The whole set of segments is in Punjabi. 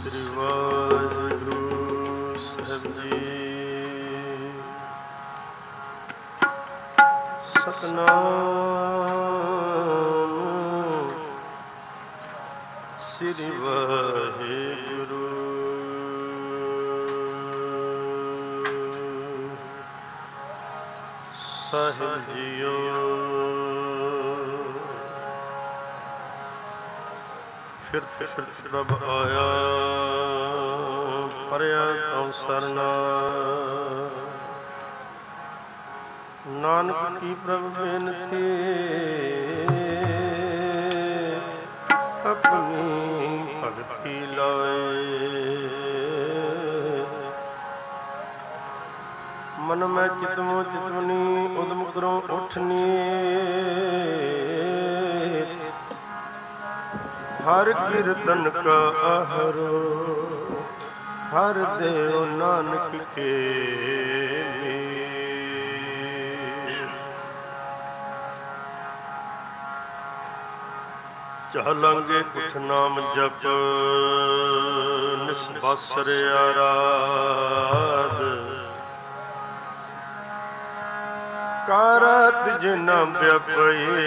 ਸ੍ਰੀ ਵਾਹਿਗੁਰੂ ਸਾਹਿਬ ਜੀ। ਸਤਨਾਮ ਸ੍ਰੀ ਵਾਹਿਗੁਰੂ ਸਾਹਿਬ ਜੀਓ। ਫਿਰ ਪ੍ਰਭ ਆਇਆ ਪਰਿਆ ਤਉ ਸਰਨਾ, ਨਾਨਕ ਕੀ ਪ੍ਰਭ ਬੇਨਤੀ ਆਪਣੀ ਭਗਤੀ ਲਾਏ। ਮਨ ਮੈਂ ਚਿਤਮੋ ਚਿਤਵਨੀ ਉਦਮ ਕਰੋ ਉਠਨੀ, ਹਰ ਕੀਰਤਨ ਕਾ ਆਹਰੋ ਹਰ ਦੇਵ ਨਾਨਕ ਕੇ मीर। ਚਾਲਾਂਗੇ ਕੁਠ ਨਾਮ ਜਪ ਨਿਸਬਾਸਰ ਆਰਾਧ, ਕਾਰਤ ਜਿਨਾ ਵਿਆਪਈ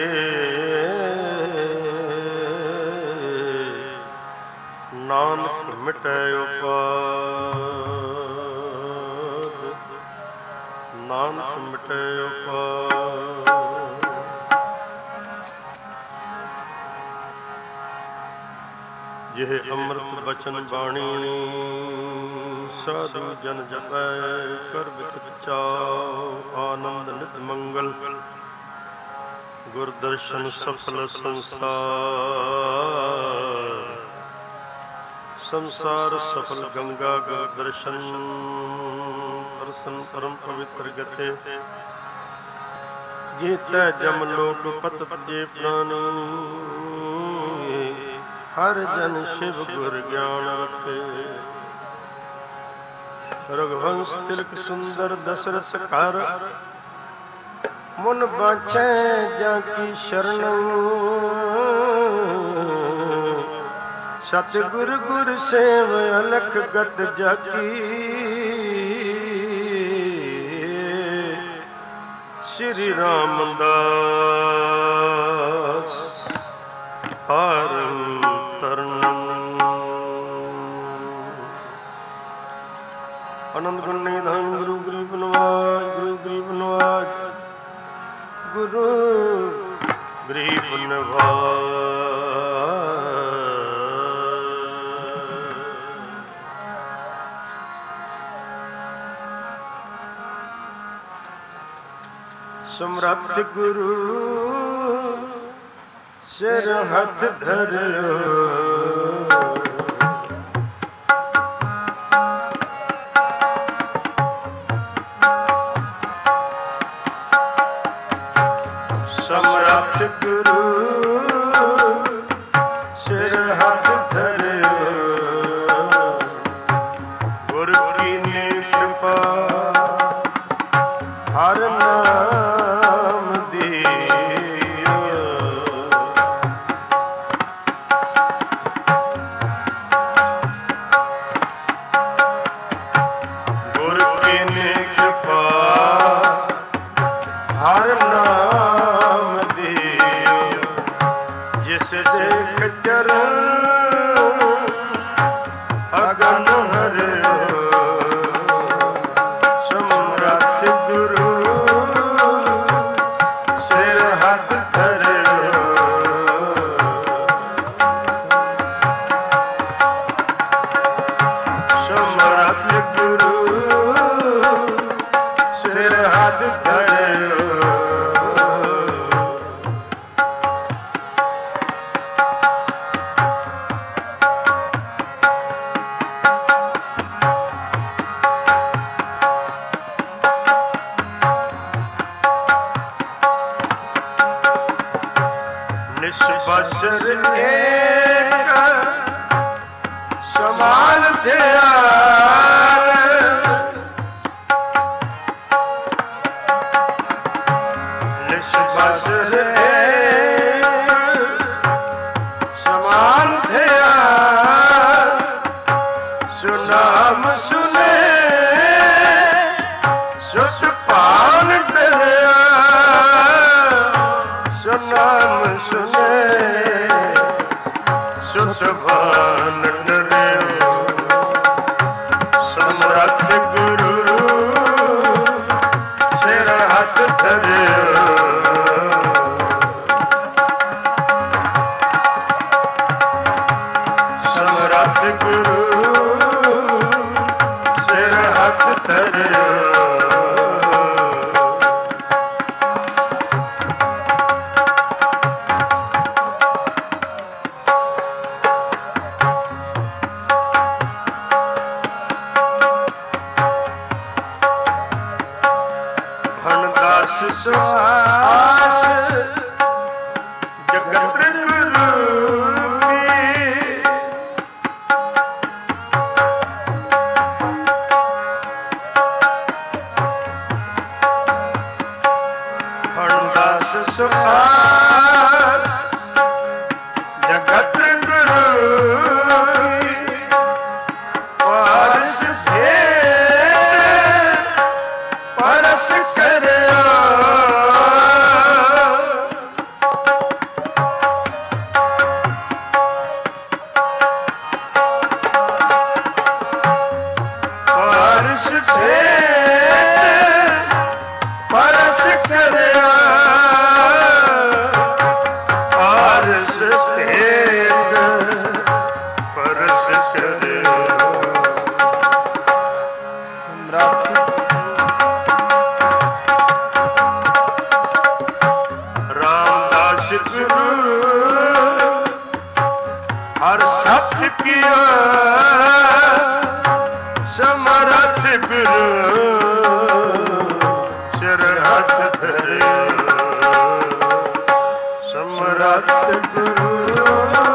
ਨਾਨਕ ਮਿਟੈ ਉਪਾਦ, ਨਾਨਕ ਮਿਟੈ ਉਪਾਦ। ਜਿਹ ਅੰਮ੍ਰਿਤ ਬਚਨ ਬਾਣੀ ਸਾਧੂ ਜਨ ਜਪੈ, ਕਰ ਬਿਕਟ ਚਾਉ ਆਨੰਦ ਨਿਤ ਮੰਗਲ, ਗੁਰ ਦਰਸ਼ਨ ਸਫਲ ਸੰਸਾਰ। ਸੰਸਾਰ ਸਫਲ ਗੰਗਾ ਗੁਰ ਦਰਸ਼ਨ, ਦਰਸ਼ਨ ਪਰਮ ਪਵਿੱਤਰ ਗਤੇ। ਜੀਤੈ ਜਮ ਲੋਕ ਪਤਿ ਜੇ ਪ੍ਰਾਣੀ, ਹਰ ਜਨ ਸ਼ਿਵ ਗੁਰ ਗਿਆਨ ਰਖੇ। ਰਘੁਵੰਸ਼ ਤਿਲਕ ਸੁੰਦਰ ਦਸਰਥ ਕਰ, ਮੁਨ ਬਾਛੈ ਜਾਂ ਕੀ ਸ਼ਰਨ। ਸਤਿਗੁਰ ਗੁਰ ਸੇਵ ਅਲਖ ਗਤ ਜਾਕੀ, ਸ਼੍ਰੀ ਰਾਮਦਾਸ ਤਾਰਨ ਤਰਨ। ਆਨੰਦ ਗੁਣ ਨਿਧਾਨ ਗੁਰੂ ਗਰੀਬ ਨਵਾਜ, ਗੁਰੂ ਗਰੀਬ ਨਵਾਜ, ਗੁਰੂ ਗਰੀਬ ਨਵਾਜ। ਸਮਰੱਥ ਗੁਰੂ ਸਿਰ ਹੱਥ ਧਰਿਓ, ਸਮਰੱਥ ਗੁਰੂ ਸਿਰ ਹੱਥ ਧਰਿਓ, ਗੁਰ ਕੀਨੀ ਕਿਰਪਾ ਹਰ ਨਾਮ ਦਿਓ। ਗੁਰ ਕੀਨੀ ਕਿਰਪਾ ਹਰ ਨਾਮ ਦਿਓ, ਜਿਸ ਦੇਖ ਚਰਨ ਅਗਨ ਹਰਿਓ। ਸਮਰੱਥ ਗੁਰੂ ਸਿਰ ਹੱਥ ਧਰਿਓ, ਸਮਰੱਥ ਗੁਰੂ ਸਿਰ ਹੱਥ ਧਰਿਓ। ਨਿਸਬਸਰ ਏਕ ਸਮਾਨ ਧਿਆਨ, ਨਿਸਬਸਰ ਏਕ ਸਮਾਨ ਧਿਆਨ। ਨਾਮ ਸੁਨੇ ਸੁਤ ਭਾਨ ਡਰਿਆ, ਸੋ ਨਾਮ ਸੁਨੇ ਸੁਤ ਭਾਨ ਡਰਿਆ। ਸਮਰੱਥ ਗੁਰੂ ਸਿਰ ਹੱਥ ਧਰਿਆ, ਸਮਰੱਥ ਗੁਰੂ ਸਿਰ ਹੱਥ ਧਰਿਆ। ਸਵਾਸ ਜਗਤ ਗੁਰੂ ਕੀ, ਹਰਦਾਸ ਸਵਾਸ ਜਗਤ ਗੁਰੂ ਕੀ, ਪਾਰਸ ਭੇਦ ਪਰਸ ਕਰਿਆ। ਹਰ ਸਤਿ ਕੀਆ ਸਮਰੱਥ ਗੁਰੂ ਸਿਰ ਹੱਥ ਧਰਿਆ, ਸਮਰੱਥ ਗੁਰੂ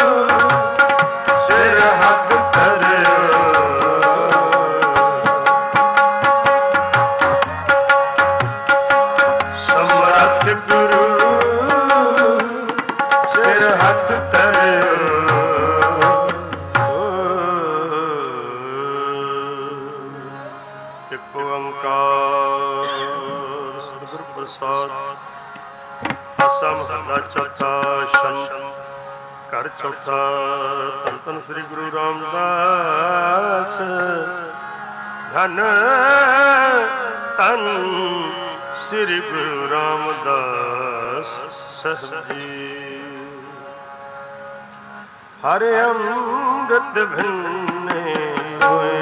ਸਿਰ ਹੱਥ ਧਰਿਆ। ਸਮਰੱਥ ਗੁਰੂ ਸਿਰ ਹੱਥ ਧਰਿਆ। ਇੱਕ ਓੰਕਾਰ ਸਤਿਗੁਰ ਪ੍ਰਸਾਦ। ਆਸਾ ਮਹੱਲਾ ਚੌਥਾ। ਛੰਦ ਘਰ ਚੌਥਾ। ਧੰਨ ਧੰਨ ਸ੍ਰੀ ਗੁਰੂ ਰਾਮਦਾਸ, ਧੰਨ ਧੰਨ ਸ੍ਰੀ ਗੁਰੂ ਰਾਮਦਾਸ ਸਾਹਿਬ ਜੀ। ਹਰ ਅੰਮ੍ਰਿਤ ਭਿੰਨੇ ਹੋਏ,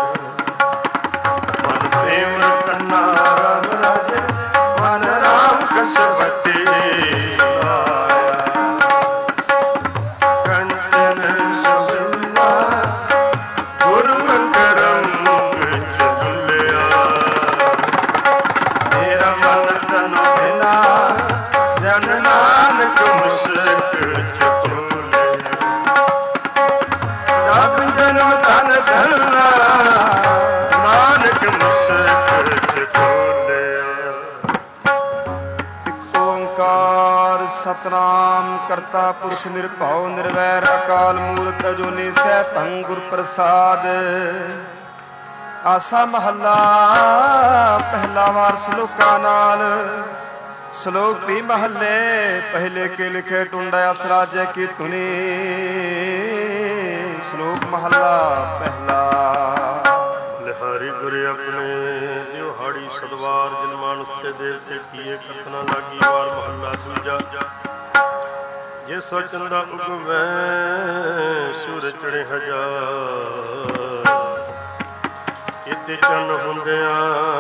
ਮਨ ਪ੍ਰੇਮ ਕੰਨਾ ਰਾਮ ਰਾਜੇ, ਮਨ ਰਾਮ ਕਸਵਤੀ ਆਇਆ। ਕੰਚਨ ਸੁਨਾ ਗੁਰੂ ਕਰਮ ਵਿੱਚ ਡੁੱਲਿਆ, ਮੇਰਾ ਮਨ ਤਨ ਬਿਨਾ ਜਨ ਨਾਨਕ ਮੁਸਕ ਜਨਮ ਧਨ ਧਰਨਾ, ਨਾਨਕ ਮੁਸਕ ਖੋਲਿਆ। ਇੱਕ ਓੰਕਾਰ ਸਤਿਨਾਮ ਕਰਤਾ ਪੁਰਖ ਨਿਰਭਉ ਨਿਰਵੈਰ ਅਕਾਲ ਮੂਰਤ ਅਜੂਨੀ ਸੈਭੰ ਗੁਰ ਪ੍ਰਸਾਦ। ਆਸਾ ਮਹੱਲਾ ਪਹਿਲਾ ਵਾਰ ਸ਼ਲੋਕਾਂ ਨਾਲ। ਸ਼ਲੋਕ ਵੀ ਮਹੱਲੇ ਪਹਿਲੇ ਕੇ ਲਿਖੇ ਟੁੰਡਾ ਅਸਰਾਜੇ ਕੀ ਧੁਨੀ। ਸ਼ਲੋਕ ਮਹੱਲਾ ਪਹਿਲਾ। ਲਿਹਾਰੀ ਗੁਰ ਆਪਣੇ ਦਿਹਾੜੀ ਸਦਵਾਰ ਜਿਨ ਮਾਨਸ ਤੇ ਦੇਵਤੇ ਕੀਏ ਕਥਨਾ ਲਾਗੀ ਵਾਰ ਮਹੱਲਾ ਦੂਜਾ। ਜੇ ਸੋ ਚੰਦਾ ਉਗਵੈ ਸੂਰਜ ਚੜੇ ਹਜ਼ਾਰ, ਇਤੇ ਚੰਨ ਹੁੰਦਿਆਂ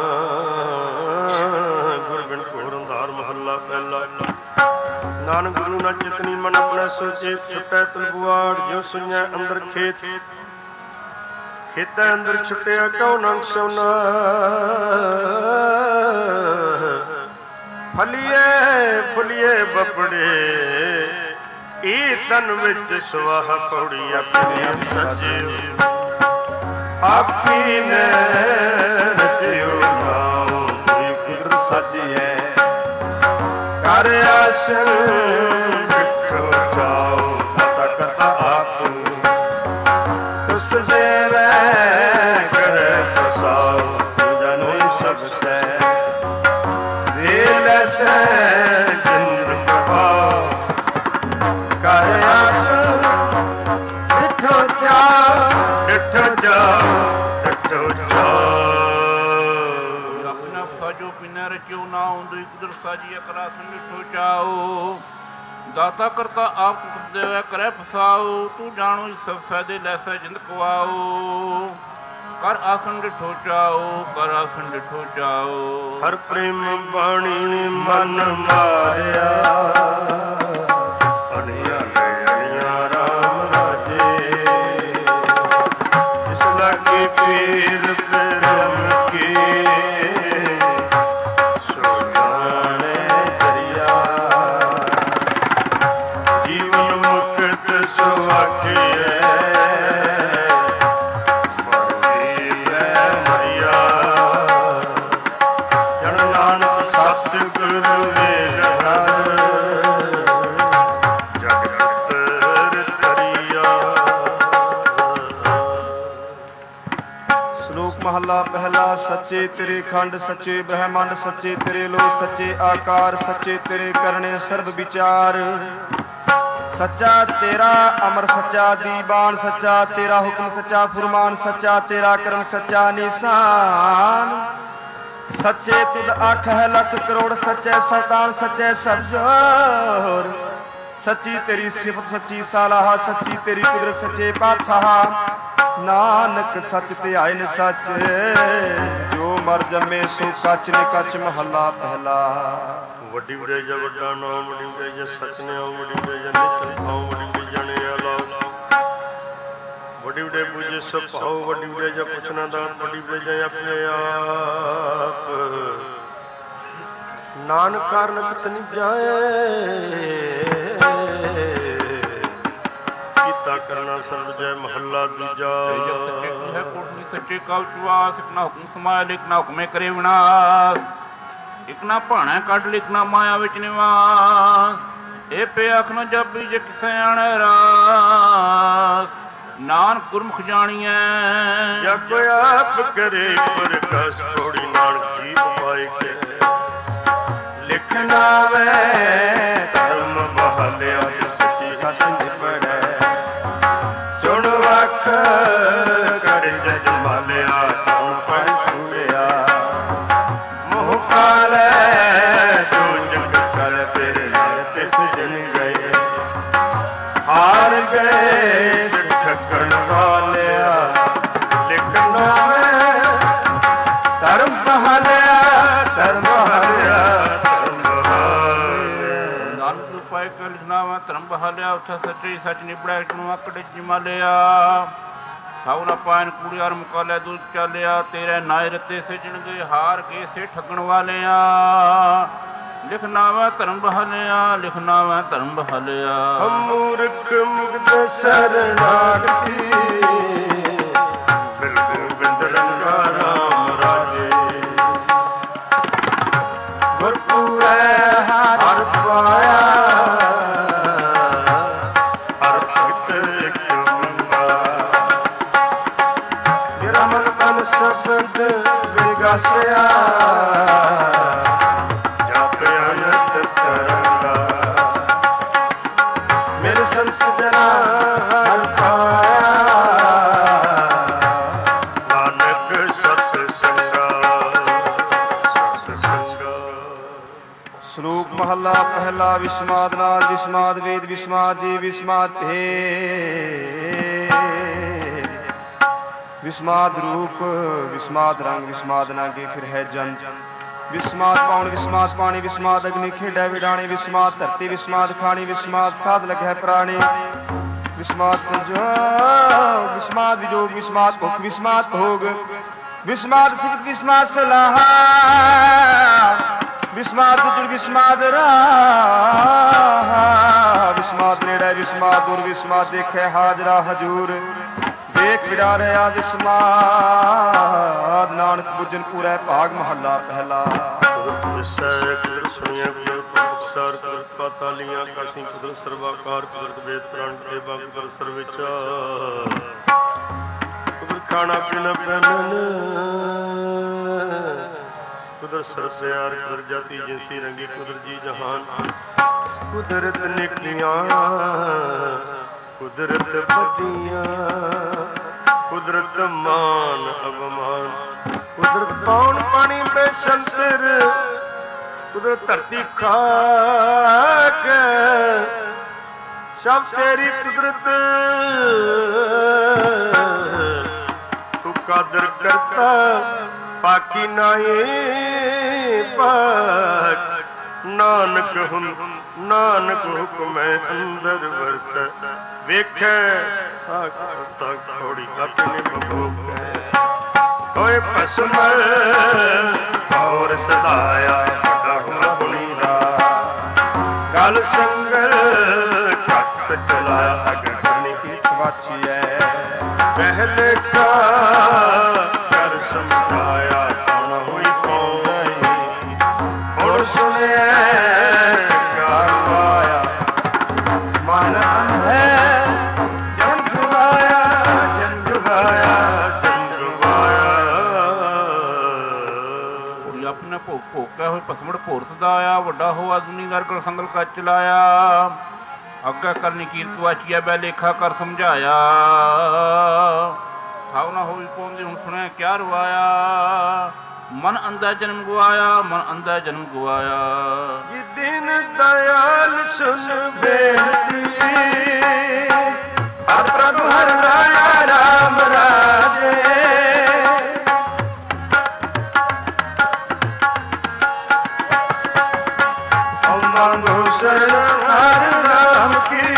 ਗੁਰ ਬਿਨ ਘੋਰ ਅੰਧਾਰ ਮਹੱਲਾ ਪਹਿਲਾ। ਨਾਨਕ ਗੁਰੂ ਨਾ ਚਿਤਨੀ ਮਨ ਆਪਣੇ ਸੋਚੇ, ਛੁਟੈ ਤਲਬੁਆੜ ਜਿਉ ਸੁਣਿਆ ਅੰਦਰ ਖੇਤ। ਖੇਤਾਂ ਅੰਦਰ ਛੁੱਟਿਆ ਕਉ ਨੰਗ ਸੋਨਾ, ਫਲੀਏ ਫੁਲੀਏ ਬਪੜੇ ਈ ਤਨ ਵਿੱਚ ਸਵਾਹ ਪੌੜੀ। ਆਪਣੇ ਆਪ ਸੱਜੇ ਆਪੀ ਨੇ ਰਤਿਓ ਨਾਮ ਕੁਦਰ ਸਾਜੀਐ। ਕਰ ਆਸਨ ਵਿਖੋ ਜਾਓ, ਕਥਾ ਕਥਾ ਆਪੂ ਤੁਸ ਦੇਵੈ ਵਸਾਓ ਜਨੋਂ ਸਭ ਸੈ ਵੇਲ ਐਸੈ ਜਿੰਦ ਪ੍ਰਭਾਵ ਕਰ ਆਸ ਡਿਠੋ ਜਾ ਡਿਠੋ ਜਾ ਡਿਠੋ ਜਾ ਆਪਣਾ ਸਾਜੋ ਪਿਨਾ ਰਚਿਓ ਨਾ ਹੁੰਦੀ ਕੁਦਰ ਸਾਜੀ ਅਕਰਾ ਸੰਡਿਠੋ ਚਾਓ ਦਾਤਾ ਕਰਤਾ ਆਪ ਕੁਛ ਦੇਵੈ ਕਰੈ ਫਸਾਓ ਤੂੰ ਜਾਣੋ ਸਭ ਫਾਇਦੇ ਲੈਸੈ ਜਿੰਦ ਕਵਾਓ ਕਰ ਆਸਨ ਡਿਠੋ ਚਾਓ ਕਰ ਆਸਨ ਡਿਠੋ ਚਾਓ ਹਰ ਪ੍ਰੇਮ ਬਾਣੀ ਮਨ ਮਾਰਿਆ ਅਣਿਆ ਅਣਿਆ ਰਾਮ ਰਾਜੇ ਇਸ ਲਾਗੇ ਪੀਰ ਪ੍ਰੇਮ ਕੇ ਸੋਨਾਣੇ ਦਰਿਆ ਜੀਵਨ ਮੁਕਤ ਸੁਆਖਿਐ ਮਹੱਲਾ ਪਹਿਲਾ। ਸੱਚੇ ਤੇਰੇ ਖੰਡ ਸੱਚੇ ਬ੍ਰਹਮੰਡ ਸੱਚੇ ਤੇਰੇ ਲੋਕ ਸੱਚੇ ਆਕਾਰ ਸੱਚੇ ਤੇਰੇ ਕਰਨੇ ਸਰਬ ਵਿਚਾਰ ਸੱਚਾ ਤੇਰਾ ਅਮਰ ਸੱਚਾ ਦੀਵਾਨ ਸੱਚਾ ਤੇਰਾ ਹੁਕਮ ਸੱਚਾ ਫੁਰਮਾਨ ਸੱਚਾ ਤੇਰਾ ਕਰਮ ਸੱਚਾ ਨਿਸ਼ਾਨ ਸੱਚੇ ਤੁਧ ਅੱਖ ਹੈ ਲੱਖ ਕਰੋੜ ਸੱਚੇ ਸਵਤਾਨ ਸੱਚੇ ਸਰਜੋਰ ਸੱਚੀ ਤੇਰੀ ਸਿਫਤ ਸੱਚੀ ਸਾਲਾਹ ਸੱਚੀ ਤੇਰੀ ਕੁਦਰਤ ਸੱਚੇ ਪਾਤਸ਼ਾਹ ਨਾਨਕ ਸੱਚ ਧਿਆਇਨ ਸੱਚ ਜੋ ਮਰ ਜੰਮੇ ਸੋ ਕੱਚ ਨੇ ਕੱਚ ਮਹੱਲਾ ਪਹਿਲਾ। ਵੱਡੀ ਵਡਿਆਈ ਜਾ ਵੱਡਾ ਨਾਮ ਵੱਡੀ ਵਡਿਆਈ ਜਾ ਸੱਚ ਨੇ ਆਉ ਵੱਡੀ ਵਡਿਆਈ ਜਾ ਨਿਤਨ ਖਾਉ ਵੱਡੀ ਵਡਿਆਈ ਜਾਣੇ ਆਲਾ ਵੱਡੀ ਵਡਿਆਈ ਪੂਜੇ ਸਭ ਭਾਉ ਵੱਡੀ ਵਡਿਆਈ ਜਾ ਪੁੱਛਣਾ ਦਾ ਵੱਡੀ ਵਡਿਆਈ ਜਾ ਆਪਣੇ ਆਪ ਨਾਨਕ ਕਾਰਨ ਕਿਤ ਨਹੀਂ ਜਾਏ ਕਰਨਾ ਸਰਬ ਜੈ ਮਹੱਲਾ ਦੂਜਾ। ਹੈ ਕੋਟਨੀ ਸੱਚੇ ਕਲ ਚਵਾਸ ਇਕ ਨਾ ਹੁਕਮ ਸਮਾਇਆ ਲਿਖ ਨਾ ਹੁਕਮੇ ਕਰੇ ਵਿਨਾਸ਼ ਇਕ ਨਾ ਭਾਣਾ ਕੱਢ ਲਿਖ ਨਾ ਮਾਇਆ ਵਿੱਚ ਨਿਵਾਸ ਇਹ ਪੇ ਅੱਖ ਨਾ ਜਪੀ ਜੇ ਕਿਸੇ ਆਣੇ ਰਾਸ ਨਾਨਕ ਗੁਰਮੁਖ ਜਾਣੀਐ ਜਪ ਆਪ ਕਰੇ ਪ੍ਰਕਾਸ਼ ਥੋੜੀ ਨਾਨਕ ਜੀ ਉਪਾਇ ਕੇ ਲਿਖਣਾ ਵੇ ਧਰਮ ਬਹਾਲਿਆ ਸੱਚੀ ਸੱਚ ਨਿਪੜੈ ਚੁਣ ਵਖ ਕਰ ਜਜ ਮਾਲਿਆ ਕੌਣ ਫਲ ਛੁੜਿਆ ਮੋਹ ਕਾਲੇ ਜੋ ਜਗ ਚਲ ਤੇਰੇ ਨਰ ਤਿਸ ਜਨ ਗਏ ਹਾਰ ਗਏ ਸਿੱਖਣ ਵਾਲਿਆ ਲਿਖਣਾ ਵੇ ਧਰਮ ਬਹਾਲਿਆ ਧਰਮ ਬਹਾਲਿਆ ਲਿਖਣਾ ਵਾ ਧਰਮ ਬਹਾਲਿਆ ਉੱਥੇ ਸੱਚੀ ਸੱਚ ਨਿਬੜਿਆ ਨੂੰ ਆਕੜ ਜਮਾਲਿਆ ਸੌਰਾ ਪਾਇਨ ਕੁੜੀਆਂ ਮੁਕਾਲਿਆ ਦੂਰ ਚਾਲਿਆ ਤੇਰੇ ਨਾਇ ਰਤੇ ਸਿਜਣ ਗਏ ਹਾਰ ਕੇ ਸੇ ਠੱਗਣ ਵਾਲਿਆ ਲਿਖਣਾ ਵਾ ਧਰਮ ਬਹਾਲਿਆ ਲਿਖਣਾ ਵਾ ਧਰਮ ਬਹਾਲਿਆ ਮੂਰਖ ਮੁਗਧ ਸਰਨਾਗਤੀ ਬਿਲ ਗੋਬਿੰਦ ਰੰਗਾ ਰਾਮ ਰਾਜੇ ਗੁਰਪੂਰੈ ਹਰਿ ਪਾਇਆ ਸਬਦ ਵਿਗਾਸਿਆ ਜਪ ਅਨੰਤ ਤਰੰਗਾ ਮੇਰੇ ਸੰਤ ਜਨਾ ਹਰਿ ਪਾਇਆ ਨਾਨਕ ਸਤ ਸੰਗਾ ਸਤ ਸੰਗਾ। ਸ਼ਲੋਕ ਮਹੱਲਾ ਪਹਿਲਾ। ਵਿਸਮਾਦ ਨਾਲ ਵਿਸਮਾਦ ਵੇਦ ਵਿਸਮਾਦ ਜੀ ਵਿਸਮਾਦ ਭੇਦ ਵਿਸਮਾਦ ਰੂਪ ਵਿਸਮਾਦ ਰੰਗ ਵਿਸਮਾਦ ਨਾਗੇ ਫਿਰ ਹੈ ਜਨ ਵਿਸਮਾਦ ਪਾਉਣ ਵਿਸਮਾਦ ਪਾਣੀ ਵਿਸਮਾਦ ਅਗਨੀ ਖੇਡੈ ਵਿਡਾਣੀ ਵਿਸਮਾਦ ਧਰਤੀ ਵਿਸਮਾਦ ਖਾਣੀ ਵਿਸਮਾਦ ਸਾਧ ਲਗੈ ਪ੍ਰਾਣੀ ਵਿਸਮਾਦ ਸੰਜੋਗ ਵਿਸਮਾਦ ਵਿਜੋਗ ਵਿਸਮਾਦ ਭੁਖ ਵਿਸਮਾਦ ਭੋਗ ਵਿਸਮਾਦ ਸਿਫਤ ਵਿਸਮਾਦ ਸਲਾਹ ਵਿਸਮਾਦ ਗੁਜਰ ਵਿਸਮਾਦ ਰਾਹ ਵਿਸਮਾਦ ਨੇੜੇ ਵਿਸਮਾਦ ਦੂਰ ਵਿਸਮਾਦ ਦੇਖੈ ਹਾਜ਼ਰਾ ਹਜੂਰ ਵੇਖ ਵਿਡਾਰਿਆ ਵਿਸਮਾਦ ਨਾਨਕ ਬੁੱਝਨ ਪੂਰੈ ਭਾਗ ਮਹੱਲਾ ਪਹਿਲਾ। ਕੁਦਰਤ ਵਿਸੈ ਕੁਦਰਤ ਸੁਣਿਆ ਕੁਦਰਤ ਬਖਸ਼ਾਰ ਕੁਦਰਤ ਪਾਤਾਲੀਆਂ ਕਾਸੀ ਕੁਦਰਤ ਸਰਵਾਕਾਰ ਕੁਦਰਤ ਵੇਦ ਪ੍ਰਾਣ ਦੇਵਾ ਕੁਦਰਤ ਸਰਵਿਚਾਰ ਕੁਦਰਤ खाना पीना पहनन कुदर सर प्यार कुदर जाति जिनसी रंगी कुदर जी जहान कुदरत निकियां कुदरत बदियां कुदरत मान अवमान कुदरत पौन पानी बेशंतर कुदरत धरती खाक सब तेरी कुदरत तू कादर करता पाकी नाए पाक नानक हुक्म अंदर वर्त वेखे थोड़ी अपने मबूक होए भस्म और सदाया अपनी दा गल संगल घट चलाया अगर करनी की वाची है पहले का कर समझाया ना हुई कौन और सुने कार पाया मन है जन जुगाया अपने भोगा हुए पसमड़ भोर सदाया वड्डा होआ दुनिया कर संगल का चलाया अग्गा करनी कीरत वाचिया बै लेखा कर समझाया खाओ ना होई पौंदी हुण सुने क्या रवाया मन अंधा जन्म गवाया मन अंधा जन्म गवाया ये दिन दयाल सुन बेनती हर प्रभु हर राया राम राजे हर राम की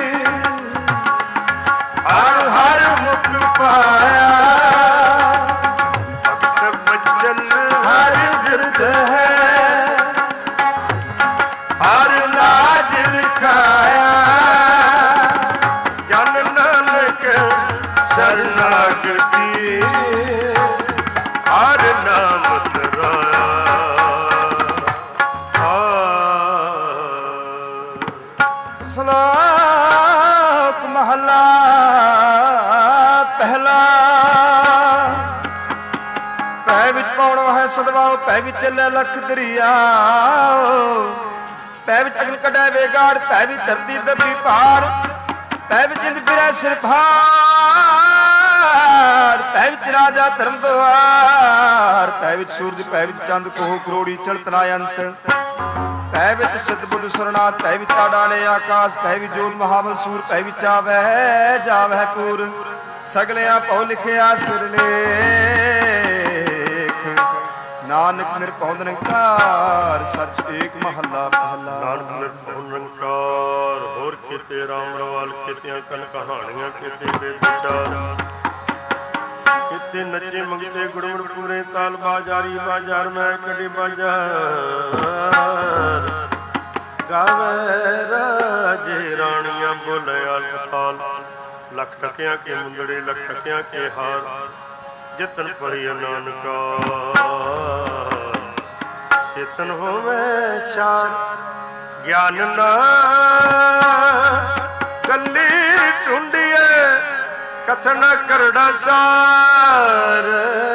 हर हर मुख पाया भक्त बचन हर विरध है हर लाज दिखाया जन नानक शरणागति हर नाम तराया श्लोक महला पहला पै विच पौणो है सदवाओ पै विच चले लख दरिया पै विच अग्न कढै बेगाड़ पै विच धरती दबी पार पै विच जिंद फिरै सिर भार पै विच राजा धर्म द्वार पै विच सूरज पै विच चंद कोह करोड़ी चढ़तना अंत पै विच सिद्ध बुद्ध सुरनाथ पै विच डाले आकाश पै विच जोत महाबल सूर पै विच आवह जावह पूर सगलिया पौ लिखिया सिरलेख नानक निरभਉ निरंकार सच एक महला पहला नानक निरभਉ निरंकार होर केते राम रवाल केतियां कन कहानियां केते वेद विचार किते नचे मंगते गुड़मुड़ पूरे ताल बाजारी बाजार में कड़ी बाजार गावे राजे रानियां बोले अलताल लख टकिया के मुंदड़े लख टकिया के हार जितन पही नानका चेतन होवे चार ज्ञान ना गली टुंडिए कथन करड़ा सार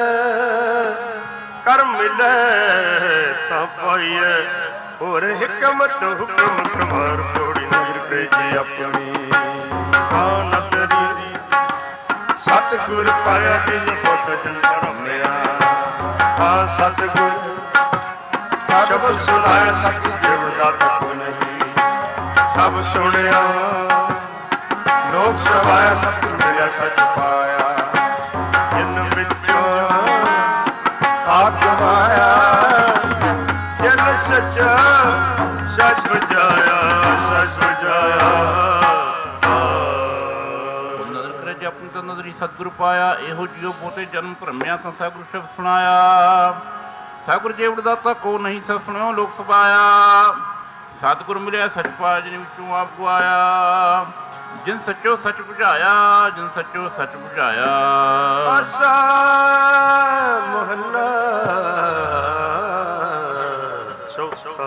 कर मिले ता पाइए और हिकमत हुक्म कमार थोड़ी नजर भेजी अपनी आन तेरी सतगुर पाया जिन पुत जन रमया हाँ सतगुर सब सुनाया सच देवता तक नहीं सब सुनिया लोक सवाया सच मिलिया सच पाया जिन विचों आप गवाया जिन सचा सच बजाया सच बजाया नजर करे जे अपनी तो नजरी सतगुरु पाया एहो जियो पोते जन्म भरमिया तो सतगुरु शब्द सुनाया सतगुरु जेवड़ दाता को नहीं सब सुनो लोक सभाया सतगुरु मिलिया सच पाया जिन विचों आप गवाया जिन सचो सच बुझाया जिन सचो सच बुझाया आसा मोहल्ला चौथा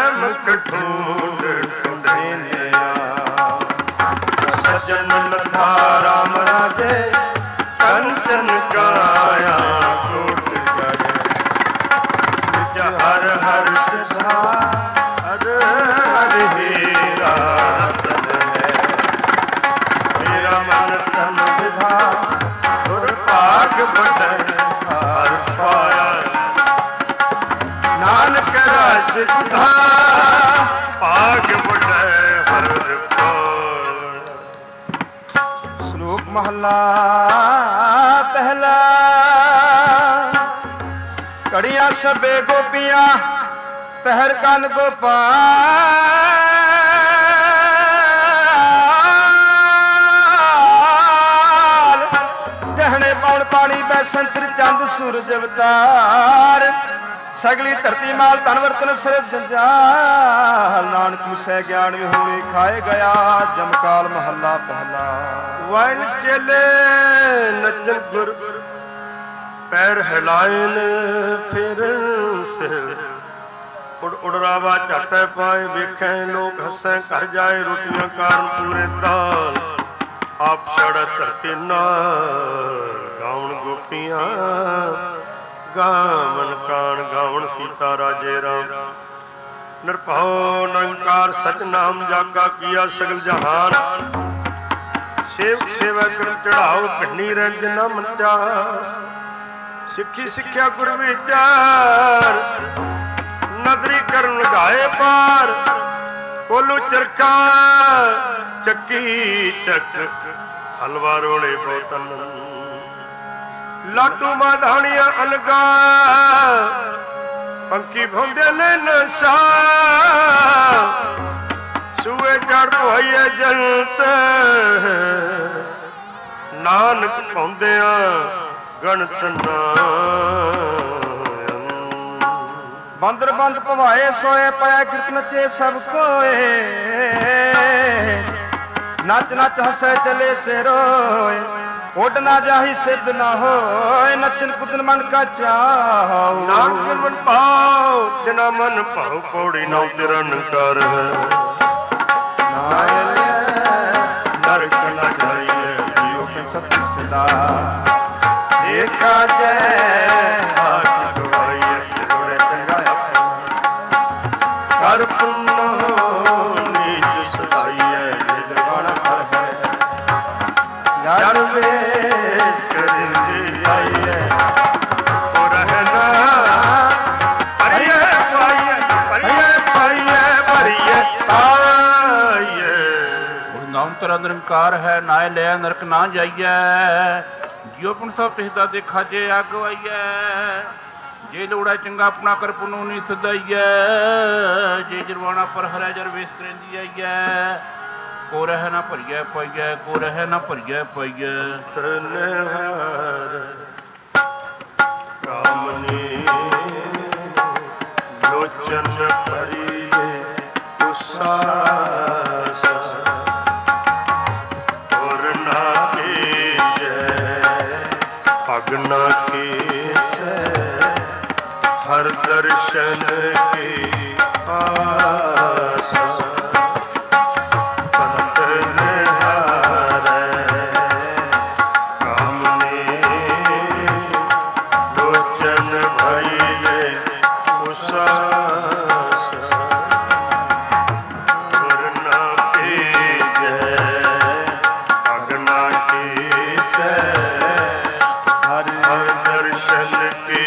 गुरमुख ढूंढ ढूंढिया सजन लधा राम राजे कंचन काया कोट करे निज हर हर सिधा हर हर हीरा रतन है मेरा मन तन विधा गुर भाग बदन हर पाया नानक रस सिधा भाग बदन हर श्लोक महला पहला कड़ियां सबे गोपियां पहर कन गोपाल गहने पौन पानी बैसंतर चंद सूरज अवतार सगली धरती माल तन वर्तन सिर संजाल नानक मुसै ज्ञान विहूणी खाए गया जमकाल महला पहला वाइन चले नचन गुर पैर हिलायन फिर सिर उड़ उड़रावा झट पाए वेखें लोग हसें घर जाए रोटियां कारण पूरे दाल आप छड़ा धरती नाल गाउन गोपियां गावन कान गावन सीता राजे राम निरभौ निरंकार सच नाम जागा किया सगल जहान सेवक सेवा कर चढ़ाओ भिन्नी रंजना मंचा सिक्खी सिक्ख्या गुर विचार नदरी करन लगाए पार कोलू चरखा चक्की चक हलवा रोले बोतन लाडू माधानिया अलगा पंखी भौंदे ने नशा सूए चढ़ पोइए जलत नानक पौंदिया गणत बंदर बंद भवाए सोए पाया कृत नचे सब कोए नच नच हसे चले से रोए उड ना जाही सिद्ध ना होए नचन कुदन मन का चाहो नानक मन भाव जिना मन भाव पौड़ी नौ तिरन कर नरक न जाइए जियो के सत्य सदा देखा जय आख गवाइए जोड़े चंगा कर पुन्नो नीच सदाइए ये दरबाना कर है यार वेश करिंदी आइए और रहना अरिए पाइए भरिए आइए नाम तेरा निरंकार है नाय लिया नरक ना जाइए जियो पुन सब पिछदा देखा जे अगवाइए जे लोड़ा चंगा अपना कर पुनो नहीं सदाइए जे जरवाना पर हरा जर वेस करेंदी आइए को रह ना भरिए पाइए को रह ना भरिए पाइए कामनी लोचन भरिए उसास और ना अगना केस हर दर्शन की आशा पंत निहारे कामने लोचन भइले उसास वरना पेजे अगना केस हर दर्शन की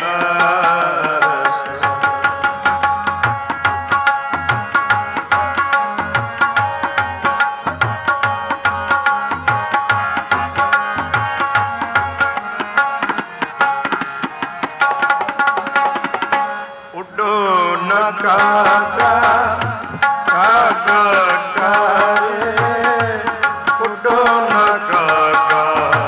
आस उडो न कागा कागा कारे उडो न कागा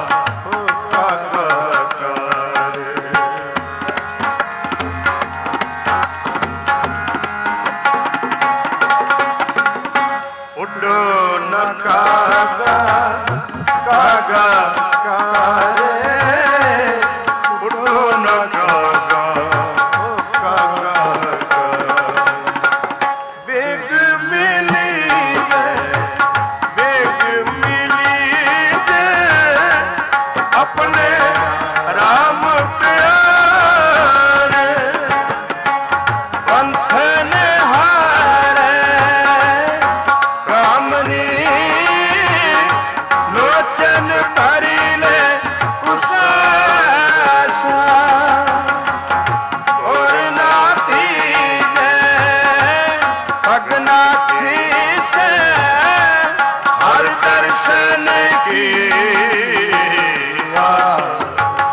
उडो न कागा कागा कारे उडो न कागा कागा बेग मिली दर्शन की आस।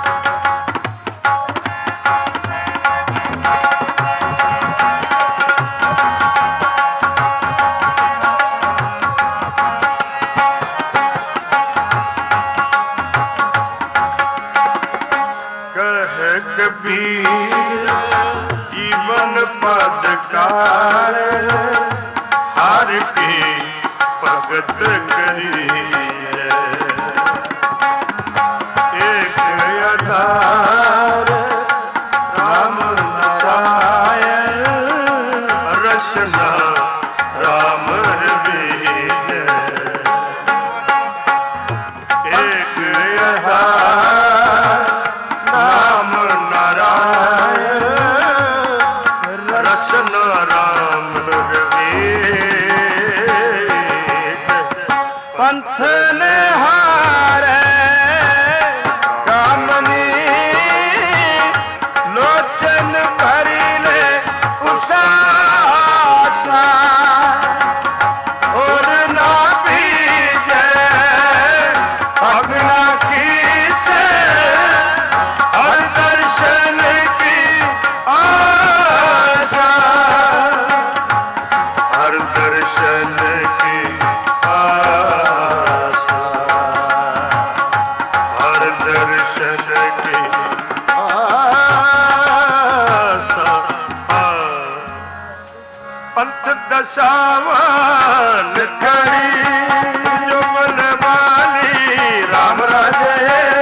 कबीर जीवन पदकार हर की भगत करिए। एक आधार राम रसायन रचना राम रवीज। एक आधार राम नारायण रचना राम रवीज। पंथ ने हारे कामनी लोचन भरी ले उसासा और ना बीजे अग्ना की से हर दर्शन की आशा। हर दर्शन की आशा। हर दर्शन की आशा। पंथ दशावान खड़ी जो मन मानी राम राजे।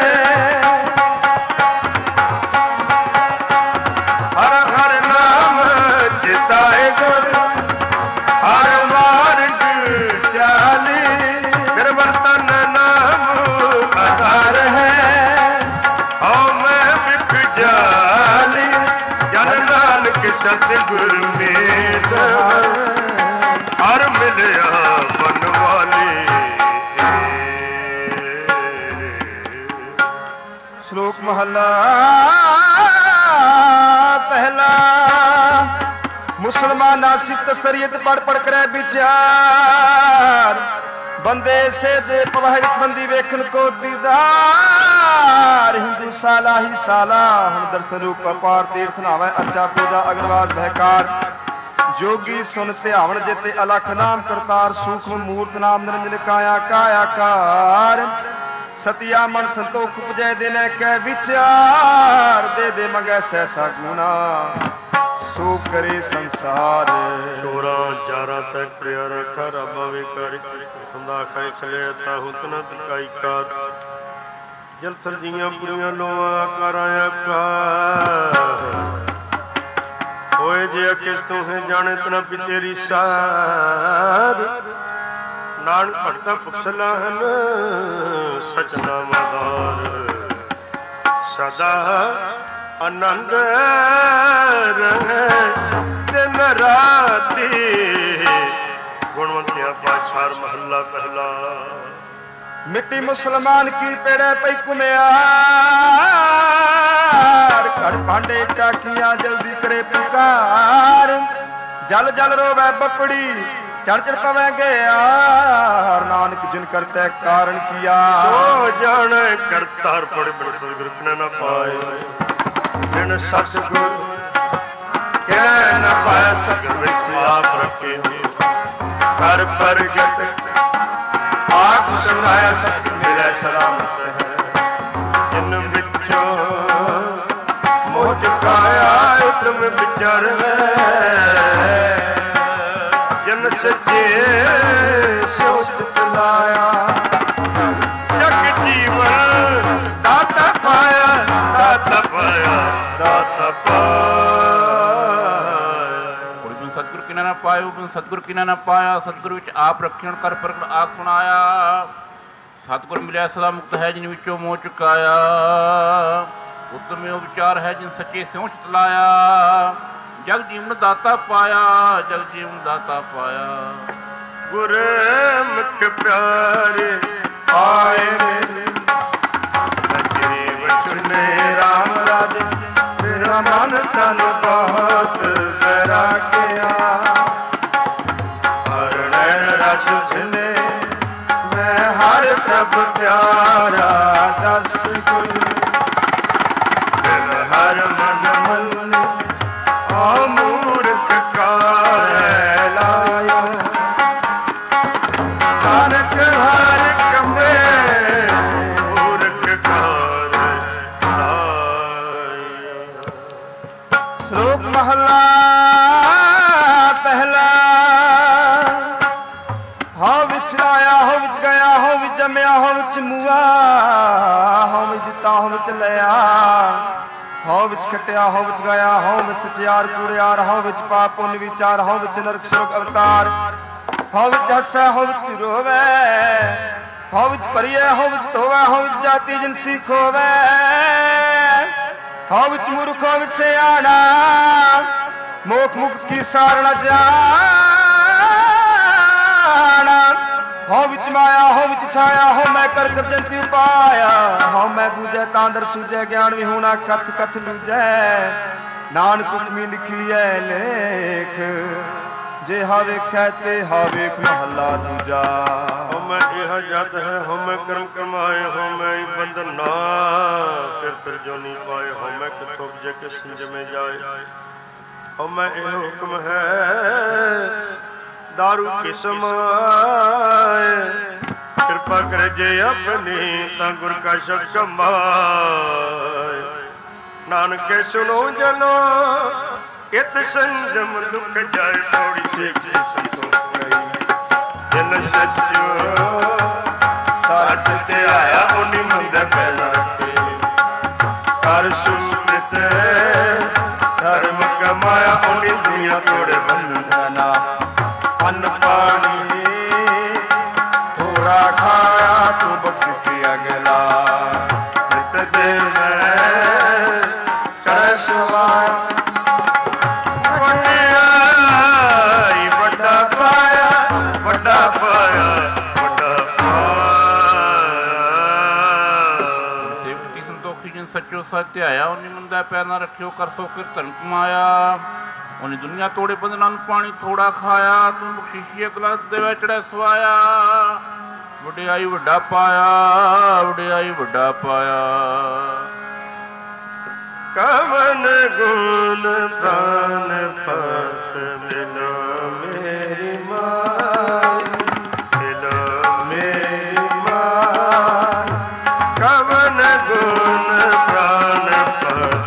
हर हर नाम चिताए गुर हर मार्ग चाली। फिर वर्तन नाम आधार है औ मैं बिक जाली। जन नानक सतगुर में हर मिलया मन वाली। श्लोक महला पहला। मुसलमान नासिक तसरियत पढ़ पढ़ करे विचार। बंदे से प्रभावित बंदी वेखन को दीदार। हिंदू साला ही साला हम दर्शन रूप अपार। तीर्थ नावे अर्चा पूजा अग्रवास भयकार। जोगी सुन ध्यावन जेते अलख नाम करतार। सूक्ष्म मूर्त नाम निरंजन काया कायाकार। सतिया मन संतोख उपजय देने के विचार। दे दे मंगे सहसा गुना सो करे संसार। चोरा जारा तक प्रिया रखा रबा विकारी। खुदा खाई चले था हुतना तकाई का। जल सर्जियां बुरियां लोआ कराया का। होए जे अके सोहे जाने तना पितेरी साध। नानक भगता पुछलाहन सचना मदार। सदा आनंद रहे दिन राती। गुणवंतिया पाछार महला पहला। मिट्टी मुसलमान की पेड़े पई कुम्यार। घर भांडे टाकियां जल्दी करे पुकार। जल जल रोवे बपड़ी चढ़ चढ़ पवेंगे यार। नानक जिन करते कारण किया सो जाने करतार। बड़े बड़े सतगुर न पाए बिन सतगुर कह न पाए। सतगुर विच आप रखे कर प्रगट आख सुनाया। सत मिले सलामत है जिन बिचों मोह चुकाया। तुम विचार जन सच्चे सोच लाया। जग जीवन दाता पाया दाता पाया दाता पाया। सतगुर किना ना पायो बिन सतगुर किना ना पाया। सतगुर विच आप रखण कर प्रगट आख सुनाया। सतगुर मिलिया सदा मुक्त है जिन विचों मोह चुकाया। उत्तम विचार है जिन सच्चे स्यों चित लाया। जग जीवन दाता पाया जग जीवन दाता पाया। गुरमुख प्यारे आए चुने राम राजे। मेरा मन तन बहुत वैराग्या। हर नैन रस जिने मैं हर ਪ੍ਰਭ ਪਿਆਰਾ ਦਸ ਗੁਰ ਹਰ ਮਨ ਮਨ ਆ ਮੂਰਖ ਕਾਰੈ ਲਾਇਆ ਨਾਨਕ ਹਰ ਕੰਮੇ ਮੂਰਖ ਕਾਰੈ ਲਾਇਆ। ਸ਼ਲੋਕ ਮਹਲਾ ਪਹਿਲਾ। ਹੋ ਵਿੱਚ ਆਇਆ ਹੋ ਵਿੱਚ ਗਿਆ ਹੋ ਵਿੱਚ ਜੰਮਿਆ ਹੋ ਵਿੱਚ ਮੂਆ ਹੋ ਵਿੱਚ ਦਿੱਤਾ ਹੋ ਵਿੱਚ ਲਿਆ ਹੋ ਵਿੱਚ ਖਟਿਆ ਹੋ ਵਿੱਚ ਗਿਆ ਹੋ ਵਿੱਚ ਸਚਿਆਰ ਕੂੜਿਆਰ ਹੋ ਵਿੱਚ ਪਾਪ ਪੁੰਨ ਵਿਚਾਰ ਹੋ ਵਿੱਚ ਨਰਕ ਸੁਰਗ ਅਵਤਾਰ ਹੋ ਵਿੱਚ ਹੱਸੈ ਹੋ ਵਿੱਚ ਰੋਵੇ ਹੋ ਵਿੱਚ ਪਰਿਐ ਹੋ ਵਿੱਚ ਧੋਵੈ ਹੋ ਵਿੱਚ ਜਾਤੀ ਜਿਨਸੀ ਖੋਵੇ ਹੋ ਵਿੱਚ ਮੂਰਖ ਹੋ ਵਿੱਚ ਸਿਆਣਾ ਮੋਖ ਮੁਕਤ ਕੀ ਸਾਰ ਨ ਜਾਣਾ ਹੋ ਵਿੱਚ ਮਾਇਆ ਹੋ ਵਿੱਚ ਛਾਇਆ ਹੋ ਮੈਂ ਕਰ ਜੰਤੀ ਉਪਾਇਆ ਹੋ ਮੈਂ ਬੂਝੈ ਤਾਂ ਦਰ ਸੂਝੈ ਗਿਆਨ ਵੀ ਹੋਣਾ ਕਥ ਕਥ ਲੂਝੈ ਨਾਨਕ ਹੁਕਮੀ ਲਿਖੀਐ ਲੇਖ ਜੇ ਹਾ ਵੇਖੈ ਤੇ ਹਾ ਵੇਖ ਮਹੱਲਾ ਦੂਜਾ। ਹੋ ਮੈਂ ਇਹ ਜਤ ਹੈ ਹੋ ਮੈਂ ਕਰਮ ਕਮਾਏ ਹੋ ਮੈਂ ਬੰਧਨ ਨਾ ਫਿਰ ਜੋਨੀ ਪਾਏ ਹੋ ਮੈਂ ਕਿਥੋਂ ਜੇ ਕਿ ਸੰਜਮੇ ਜਾਏ ਹੋ ਮੈਂ ਇਹ ਹੁਕਮ ਹੈ दारू किस्म कृपा करे जे अपनी ता गुर का शब्द कमाए नानक सुनो जनो इत संजम दुख जाए थोड़ी से जिन सचो सच ते आया उन्हीं मंद पैदा के कर सुमित धर्म कमाया उन्हीं दुनिया तोड़े बंधना अन्न पानी थोड़ा खाया तू बख्शिश अगला नित दे कर सवाया बड़ा पाया बड़ा पाया बड़ा सेवकी संतोखी जिन सचो सच आया उन्हें मंदा पैर ना रखियो कर सो कीर्तन कमाया ਉਹਨੇ ਦੁਨੀਆ ਤੋੜੇ ਬੰਧਨਾਂ ਨੂੰ ਪਾਣੀ ਥੋੜਾ ਖਾਇਆ ਤੂੰ ਬਖਸ਼ੀਸ਼ੀ ਅਕਲਾਂ ਦੇ ਵਿੱਚ ਚੜ੍ਹਿਆ ਸਵਾਇਆ ਵਡਿਆਈ ਵੱਡਾ ਪਾਇਆ ਵਡਿਆਈ ਵੱਡਾ ਪਾਇਆ। ਕਵਨ ਗੁਣ ਪ੍ਰਾਨ ਪਤ ਮਿਲੋ ਮੇਰੀ ਮਾਈ ਮਿਲੋ ਮੇਰੀ ਮਾਈ ਕਵਨ ਗੁਣ ਪ੍ਰਾਨ ਪਤ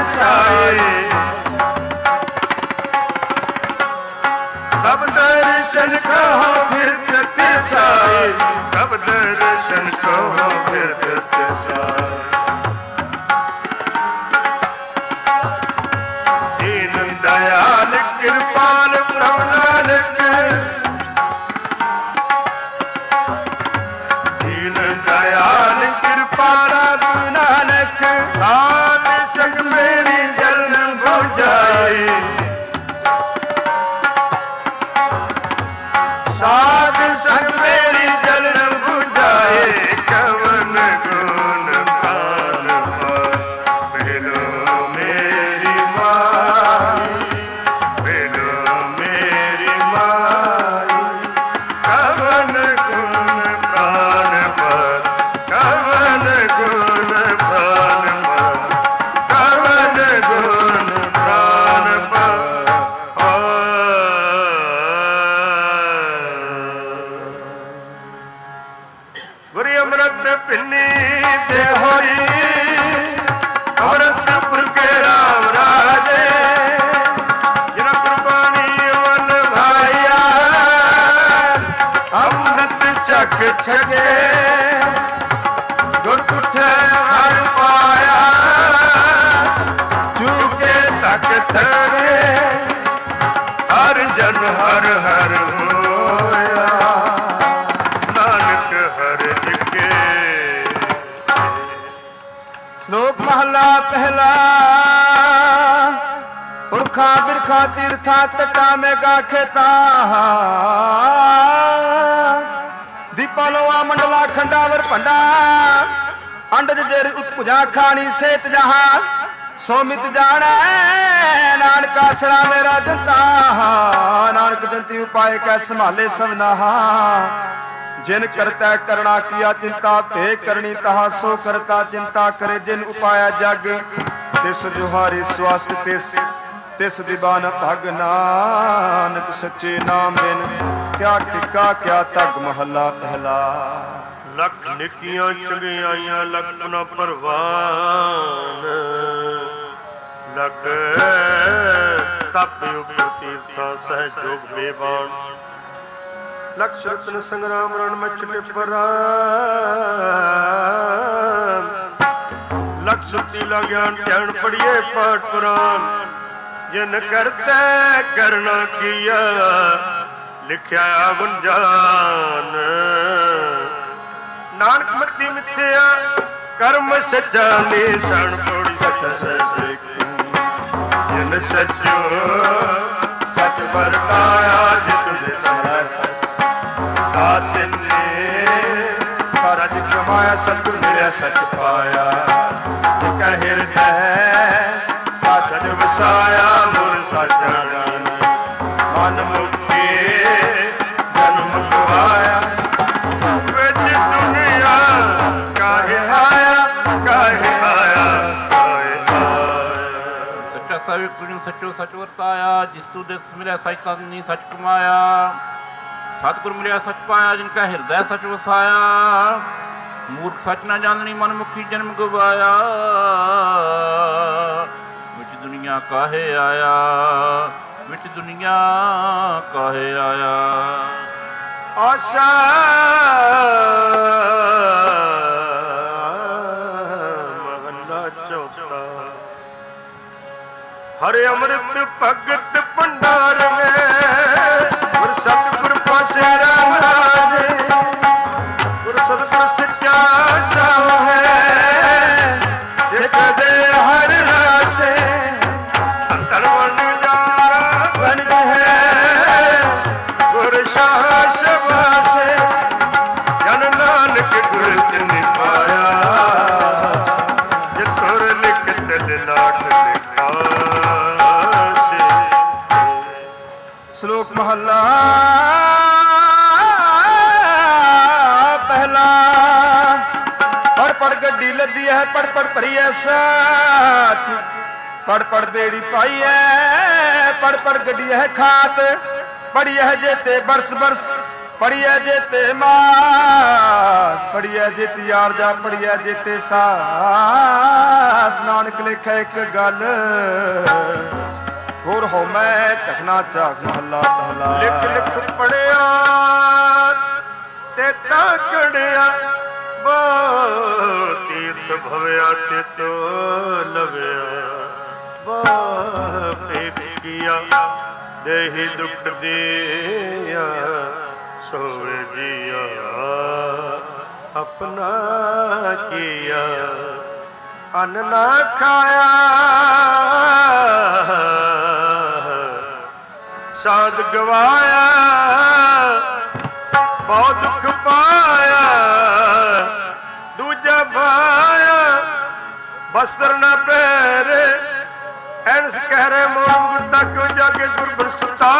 साए कब दर्शन कहो फिर ते साए कब दर्शन कहो फिर ते साए दीन दयाल कृपाल प्रभु नानक दीन दयाल कृपाल प्रभु नानक साध संग मेरी जलन बुझाए साध संग मेरी जलन बुझाए कवन गुण प्राण पर मिलो मेरी माई मिलो मेरी माई कवन गुण प्राण पर कवन गुण प्राण पर कवन गुण प्राण पर गुरु अमृत पिन्नी ते होई अमृतपुर के राम राजे जिन कुर्बानी वन भाइया अमृत चख छके गुर उठे हर पाया चूके तक थके हर जन हर हर होया नानक हर जिके श्लोक महला पहला पुरखा बिरखा तीर्था तटा में गाखे ता दीपालोआ मंडला खंडावर भंडा अंडज जेर उत्पुजा खानी सेत जहां सोमित जाने नानका सरा मेरा जंता नानक जंती उपाय कै संभाले सबनाहा जिन करता करना किया चिंता पे करनी तहा सो करता चिंता करे जिन उपाया जग तिस जुहारी स्वास्थ्य तिस दीवान भग नानक सच्चे नाम बिन क्या टिका क्या तग महला पहला लख निकियां चंगियाइयां लख पुना परवान लख तप उपर तीर्था सहज जोग बेबान लख रत्न संग्राम रण में छुटे परान लख सुतीला ज्ञान ध्यान पढ़िए पाठ पुराण जिन करते करना किया लिखया गुंजान नानक मती मिथ्या कर्म सच्चा निशान पौड़ी सच्चा सच जिन सचो सच बरताया जिस तुझे समझा सच दातिन ने सच कमाया सच मिलिया सच पाया एक हृदय सच वसाया मुर सच जानी मन मुक्ति जन्म गवाया विच दुनिया काहे आया काहे आया सच्चा साविक गुण सचो सच वरताया जिस तू दिस मिलिया सच तनी सच कमाया सतगुर मिलिया सच पाया जिनका हृदय सच वसाया मूर्ख सच न जाननी मन मुखी जन्म गवाया विच दुनिया काहे आया विच दुनिया काहे आया आशा महला चौथा हरे अमृत भगत भंडार में गुर सतगुर पासे राम राजे गुर सतगुर सच्चा चाव है जिक दे हर रासे धन बन जारा बन है गुर शाह शबासे जन नानक गुर तिन पाया जे तुर लिखत लाख श्लोक महला पहला पढ़ पढ़ गड्डी लदी है पढ़ पढ़ भरी है साथ पढ़ पढ़ बेड़ी पाई है पढ़ पढ़ गड्डी है खात पढ़ी है जेते बरस बरस ਪੜੀਐ ਜੇਤੇ ਮਾਸ, ਪੜੀਐ ਜੇਤੀ ਆਰਜਾ, ਪੜੀਐ ਜੇਤੇ ਸਾਸ। ਨਾਨਕ ਲਿਖੈ ਇੱਕ ਗੱਲ, ਹੋਰ ਹੋ ਮੈਂ ਝਖਣਾ ਝਾਕ ਮਹੱਲਾ ਪਹਿਲਾ। ਲਿਖ ਲਿਖ ਪੜਿਆ ਤੇ ਤਾਂ ਕੜਿਆ, ਬੋ ਤੀਰਥ ਭਵਿਆ ਤੇ ਤੋ ਲਵਿਆ। ਬੋ ਪੇਖੀਆ ਦੇਹੀ ਦੁਖ ਦਿਆ, ਸੋਵੇ ਜੀਆ ਆਪਣਾ ਕੀਆ। ਅੰਨ ਨਾ ਖਾਇਆ ਸਾਧ ਗਵਾਇਆ, ਬਹੁਤ ਦੁੱਖ ਪਾਇਆ ਦੂਜਾ ਪਾਇਆ। ਬਸਤਰ ਨਾ ਪਹਿਰੇ ਐਨਸ ਕਹਿਰੇ, ਮੋੜ ਮੁਕਤਾ ਕਿਉਂ ਜਾਗੇ ਗੁਰਬਰ ਸੁਤਾ।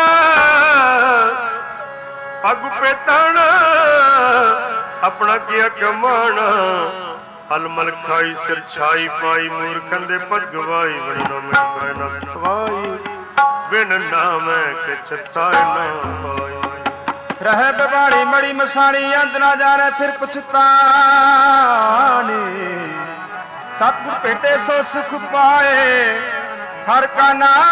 ਪੱਗ ਪੇਤਣ ਆਪਣਾ ਕੀਆ ਕਮਾਣਾ, ਅਲਮਲ ਖਾਈ ਸਿਰ ਛਾਈ ਪਾਈ। ਮੂਰਖਾਂ ਦੇ ਪੱਗ ਗਵਾਈ, ਬਣ ਨਾ ਨਾ ਖਵਾਈ। ਬਿਨ ਨਾਮੈ ਕਿ ਛਤਾਏ ਨਾ ਪਾਈ। ਰਹਿ ਬਵਾਣੀ ਮੜੀ ਮਸਾਣੀ, ਅੰਤ ਨਾ ਜਾਣੇ ਫਿਰ ਪਛਤਾਣੀ। ਸਤਿਗੁਰ ਭੇਟੇ ਸੋ ਸੁਖ ਪਾਏ, ਹਰ ਕਾ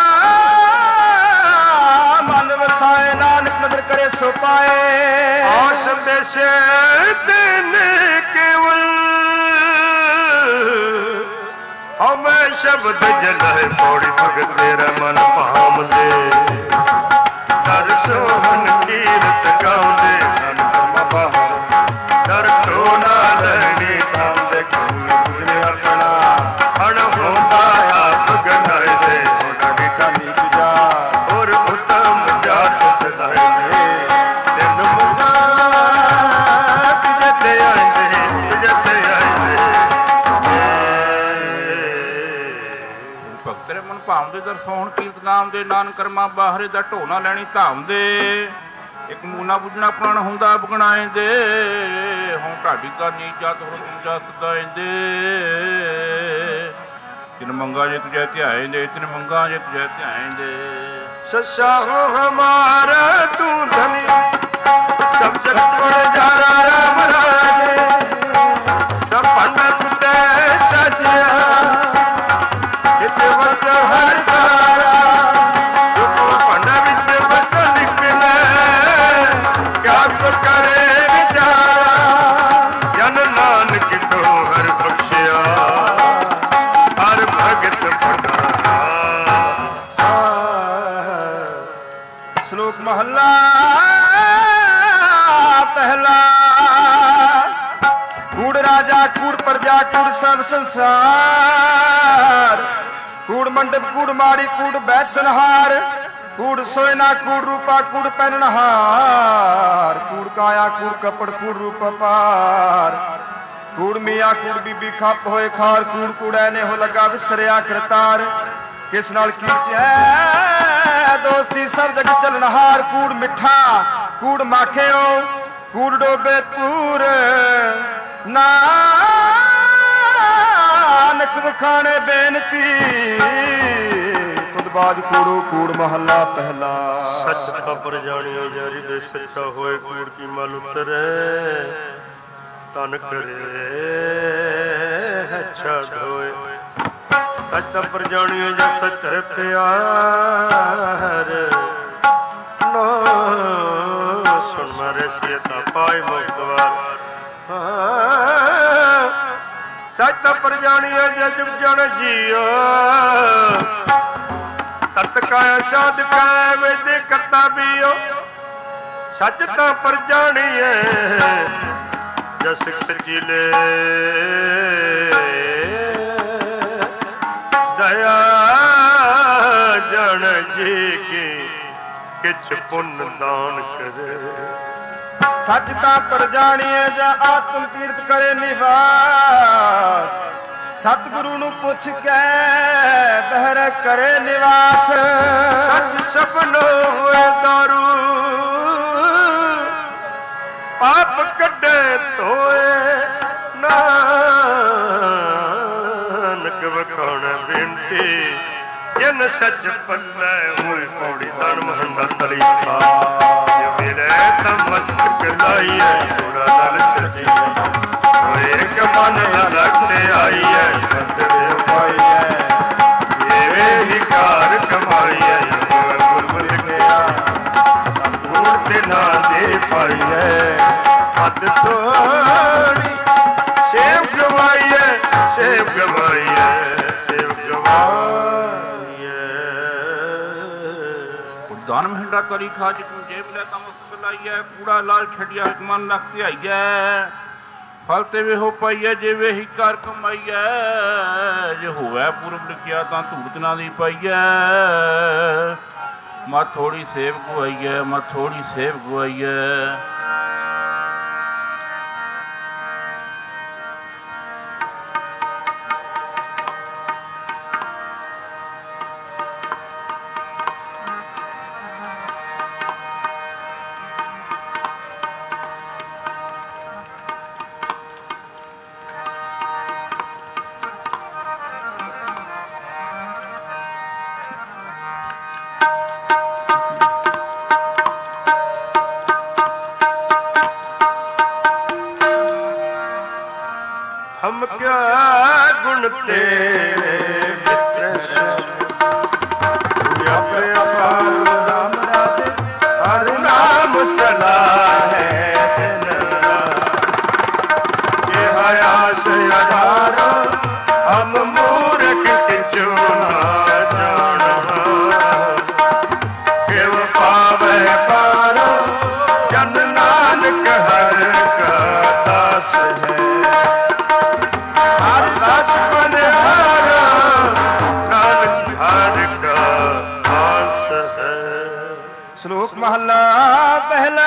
ਨਾਮ ਮਨ ਵਸਾਏ। ਨਾਨਕ ਨਦਰ ਕਰੇ ਸੋ ਪਾਏ। ਆਸ ਦੇਸ਼ੇ ਦਿਨ ਕੇਵਲ, ਹਮੇ ਸ਼ਬਦ ਜਲਾਏ। ਪੌੜੀ ਭਗਤ ਤੇਰਾ ਮਨ ਭਾਮਦੇ, ਦਰ ਸੋਹਣ ਕੀਰਤ ਗਾਉਂਦੇ। ਮਨ ਮਬਾ ਦਰ ਕੋ ਨਾ ਲੈਣੀ ਥਾਮਦੇ। ਗੁਜਰੇ ਆਪਣਾ ਅਣ ਹੁੰਦਾ ਆਪ ਗਨਾਏ ਦੇ। ਹੋਣਾ ਬੇਟਾ ਨੀ ਤੁਜਾ ਔਰ ਉਤਮ ਜਾਤ ਸਦਾਏ ਦੇ। ਤਿੰਨ ਮੁੰਨਾ ਤੁਝੇ ਤੇ ਆਂਦੇ, ਤੁਝੇ ਤੇ ਆਂਦੇ। ਭਗਤ ਰੇ ਮਨ ਭਾਵਦੇ ਦਰ ਸੋਹਣ ਕੀਰਤ ਨਾਮ ਦੇ। ਨਾਨਕ ਕਰਮਾ ਬਾਹਰੇ ਦਾ ਢੋਣਾ ਲੈਣੀ ਧਾਮ ਦੇ। ਇੱਕ ਮੂਨਾ ਬੁਝਣਾ ਪੁਰਾਣ ਹੁੰਦਾ ਬਗਣਾਏ ਦੇ। ਹੁਣ ਢਾਡੀ ਕਾ ਨੀ ਜਾਤ ਹੁਣ ਦੂਜਾ ਸਦਾਏ ਦੇ। ਤਿਨ ਮੰਗਾ ਜੇ ਤੁਝੇ ਧਿਆਏ ਦੇ, ਤਿਨ ਮੰਗਾ ਜੇ ਤੁਝੇ ਧਿਆਏ ਦੇ। ਸੱਚਾ ਹੋ ਹਮਾਰਾ ਤੂੰ ਧਨੀ, ਸਭ ਸਤਗੁਰ ਜਾਰਾ ਰਾਮ ਰਾਜੇ। ਸਭ ਪੰਡਤ ਤੇ ਸਾਜਿਆ, ਇਤ ਵਸ ਹਰ ਤਾਰਾ। ਦੁਖ ਪੰਡ ਵਿੱਚ ਵਸ ਨਿਕਲੇ, ਕਿਆ ਕੋ ਕਰੇ ਵਿਚਾਰਾ। ਜਨ ਨਾਨਕ ਤੋਂ ਹਰ ਬਖਸ਼ਿਆ, ਹਰ ਭਗਤ ਪਟਾਰਾ। ਸ਼ਲੋਕ ਮਹੱਲਾ ਪਹਿਲਾ। ਕੂੜ ਰਾਜਾ ਕੂੜ ਪ੍ਰਜਾ ਕੂੜ ਸਭ ਸੰਸਾਰ। ਕੂੜ ਮੰਡਪ ਕੂੜ ਮਾੜੀ ਕੂੜ ਬੈਸਨਹਾਰ। ਕੂੜ ਸੋਇਨਾ ਕੂੜ ਰੂਪਾ ਕੂੜ ਪਹਿਨਣਹਾਰ। ਕੂੜ ਕਾਇਆ ਕੂੜ ਕਪੜ ਕੂੜ ਰੂਪ ਪਾਰ। ਕੂੜ ਮੀਆਂ ਕੂੜ ਬੀਬੀ ਖੱਪ ਹੋਏ ਖਾਰ। ਕੂੜ ਕੂੜੈ ਨੇ ਹੋ ਲੱਗਾ ਵਿਸਰਿਆ ਕਰਤਾਰ। ਕਿਸ ਨਾਲ ਕੀਚੈ ਦੋਸਤੀ ਸਭ ਜਗ ਚੱਲਣਹਾਰ। ਕੂੜ ਮਿੱਠਾ ਕੂੜ ਮਾਖਿਓ ਕੂੜ ਡੋਬੇ ਪੂਰ। ਨਾਨਕ ਵਖਾਣੇ ਬੇਨਤੀ, ਖੁਦ ਬਾਜ ਕੂੜੋ ਕੂੜ ਮਹੱਲਾ ਪਹਿਲਾ। ਸੱਚ ਖਬਰ ਜਾਣਿਓ ਜਾਰੀ ਦੇ, ਸੱਚਾ ਹੋਏ ਕੂੜ ਕੀ ਮਲ ਉਤਰੈ। ਤਨ ਕਰੇ ਅੱਛਾ ਧੋਏ, ਸੱਚ ਖਬਰ ਜਾਣਿਓ ਜਾਂ ਸੱਚ ਹੈ ਪਿਆਰ। ਨਾ ਸੁਣ ਮਾਰੇ ਸੀਤਾ ਪਾਈ ਮੁਕਤਵਾਰ। ਸੱਚ ਖਬਰ ਜਾਣਿਓ ਜਾਂ ਜੁਗ ਜਣ ਜੀਓ। ਤਤ ਕਾਇਆ ਸਾਧ ਕੈ ਵੇਦੇ ਕਰਤਾ ਬੀਓ। ਸੱਚ ਤਾਂ ਪਰ ਜਾਣੀਏ ਜਸ ਸੱਚੀ ਲੈ। ਦਇਆ ਜਣ ਜੀ ਕੀ ਕਿਛ ਪੁੰਨ ਦਾਨ ਕਰੇ। ਸੱਚ ਤਾਂ ਪਰ ਜਾਣੀਏ ਜਾਂ ਆਤਮ ਤੀਰਥ ਕਰੇ ਨਿਵਾਸ। ਸਤਿਗੁਰੂ ਨੂੰ ਪੁੱਛ ਕੇ ਬਹਿਰ ਕਰੇ ਨਿਵਾਸ। ਸੱਚ ਸਭਨੋ ਹੋਏ ਦਾਰੂ, ਪਾਪ ਕੱਢੇ ਧੋਏ। ਨਾਨਕ ਵਖਾਣ ਬੇਨਤੀ, ਜਿਨ ਸੱਚ ਪੱਲੇ ਹੋਏ। ਪੌੜੀ ਤਨ ਮਹੰਦਾ ਤਲੀ ਖਾ। ਮੇਰੇ ਮਸਤਕ ਲਾਈਏ ਪੂਰਾ ਦਲ ਛੱਡੀਏ ਇੱਕ ਮਨ ਲਗਤੇ ਆਈਏ ਸਤਿ ਪਾਈਏ ਇਹ ਹੀ ਕਾਰ ਕਮਾਈਏ ਗੁਰਬੁਲ ਗਿਆ ਗੁਰ ਤੇ ਨਾ ਦੇ ਪਾਈਏ ਹੱਥ ਥੋੜੀ ਸੇਵ ਗਵਾਈਏ ਸੇਵ ਗਵਾਈਏ ਸੇਵ ਗਵਾਈਏ ਦਾਨ ਮਹਿੰਡਾ ਕਰੀ ਖਾਜ ਤੂੰ ਜੇਬ ਲੈ ਤਾਂ ਮਸਤਕ ਲਾਈਐ ਕੂੜਾ ਲਾਲ ਛੱਡਿਆ ਇੱਕ ਮਨ ਲਖ ਧਿਆਈਐ ਫਲ ਤੇ ਵੇਹੋ ਪਾਈਐ ਜੇ ਵੇਹੀ ਕਰ ਕਮਾਈਐ ਜੇ ਹੋਵੈ ਪੁਰਬ ਲਿਖਿਆ ਤਾਂ ਧੂੜਤ ਨਾ ਦੀ ਪਾਈਐ ਮਾ ਥੋੜੀ ਸੇਵ ਗਵਾਈਐ ਮਾ ਥੋੜੀ ਸੇਵ ਗਵਾਈਐ हम क्या गुण तेरे मित्र अपने अपार राम राधे हर नाम सदा है ये हया से अधारो हम मूर्ख किचु ना जाना केव पावे पारो जन नानक हर का दास है ਸ਼ਲੋਕ ਮਹੱਲਾ ਪਹਿਲਾ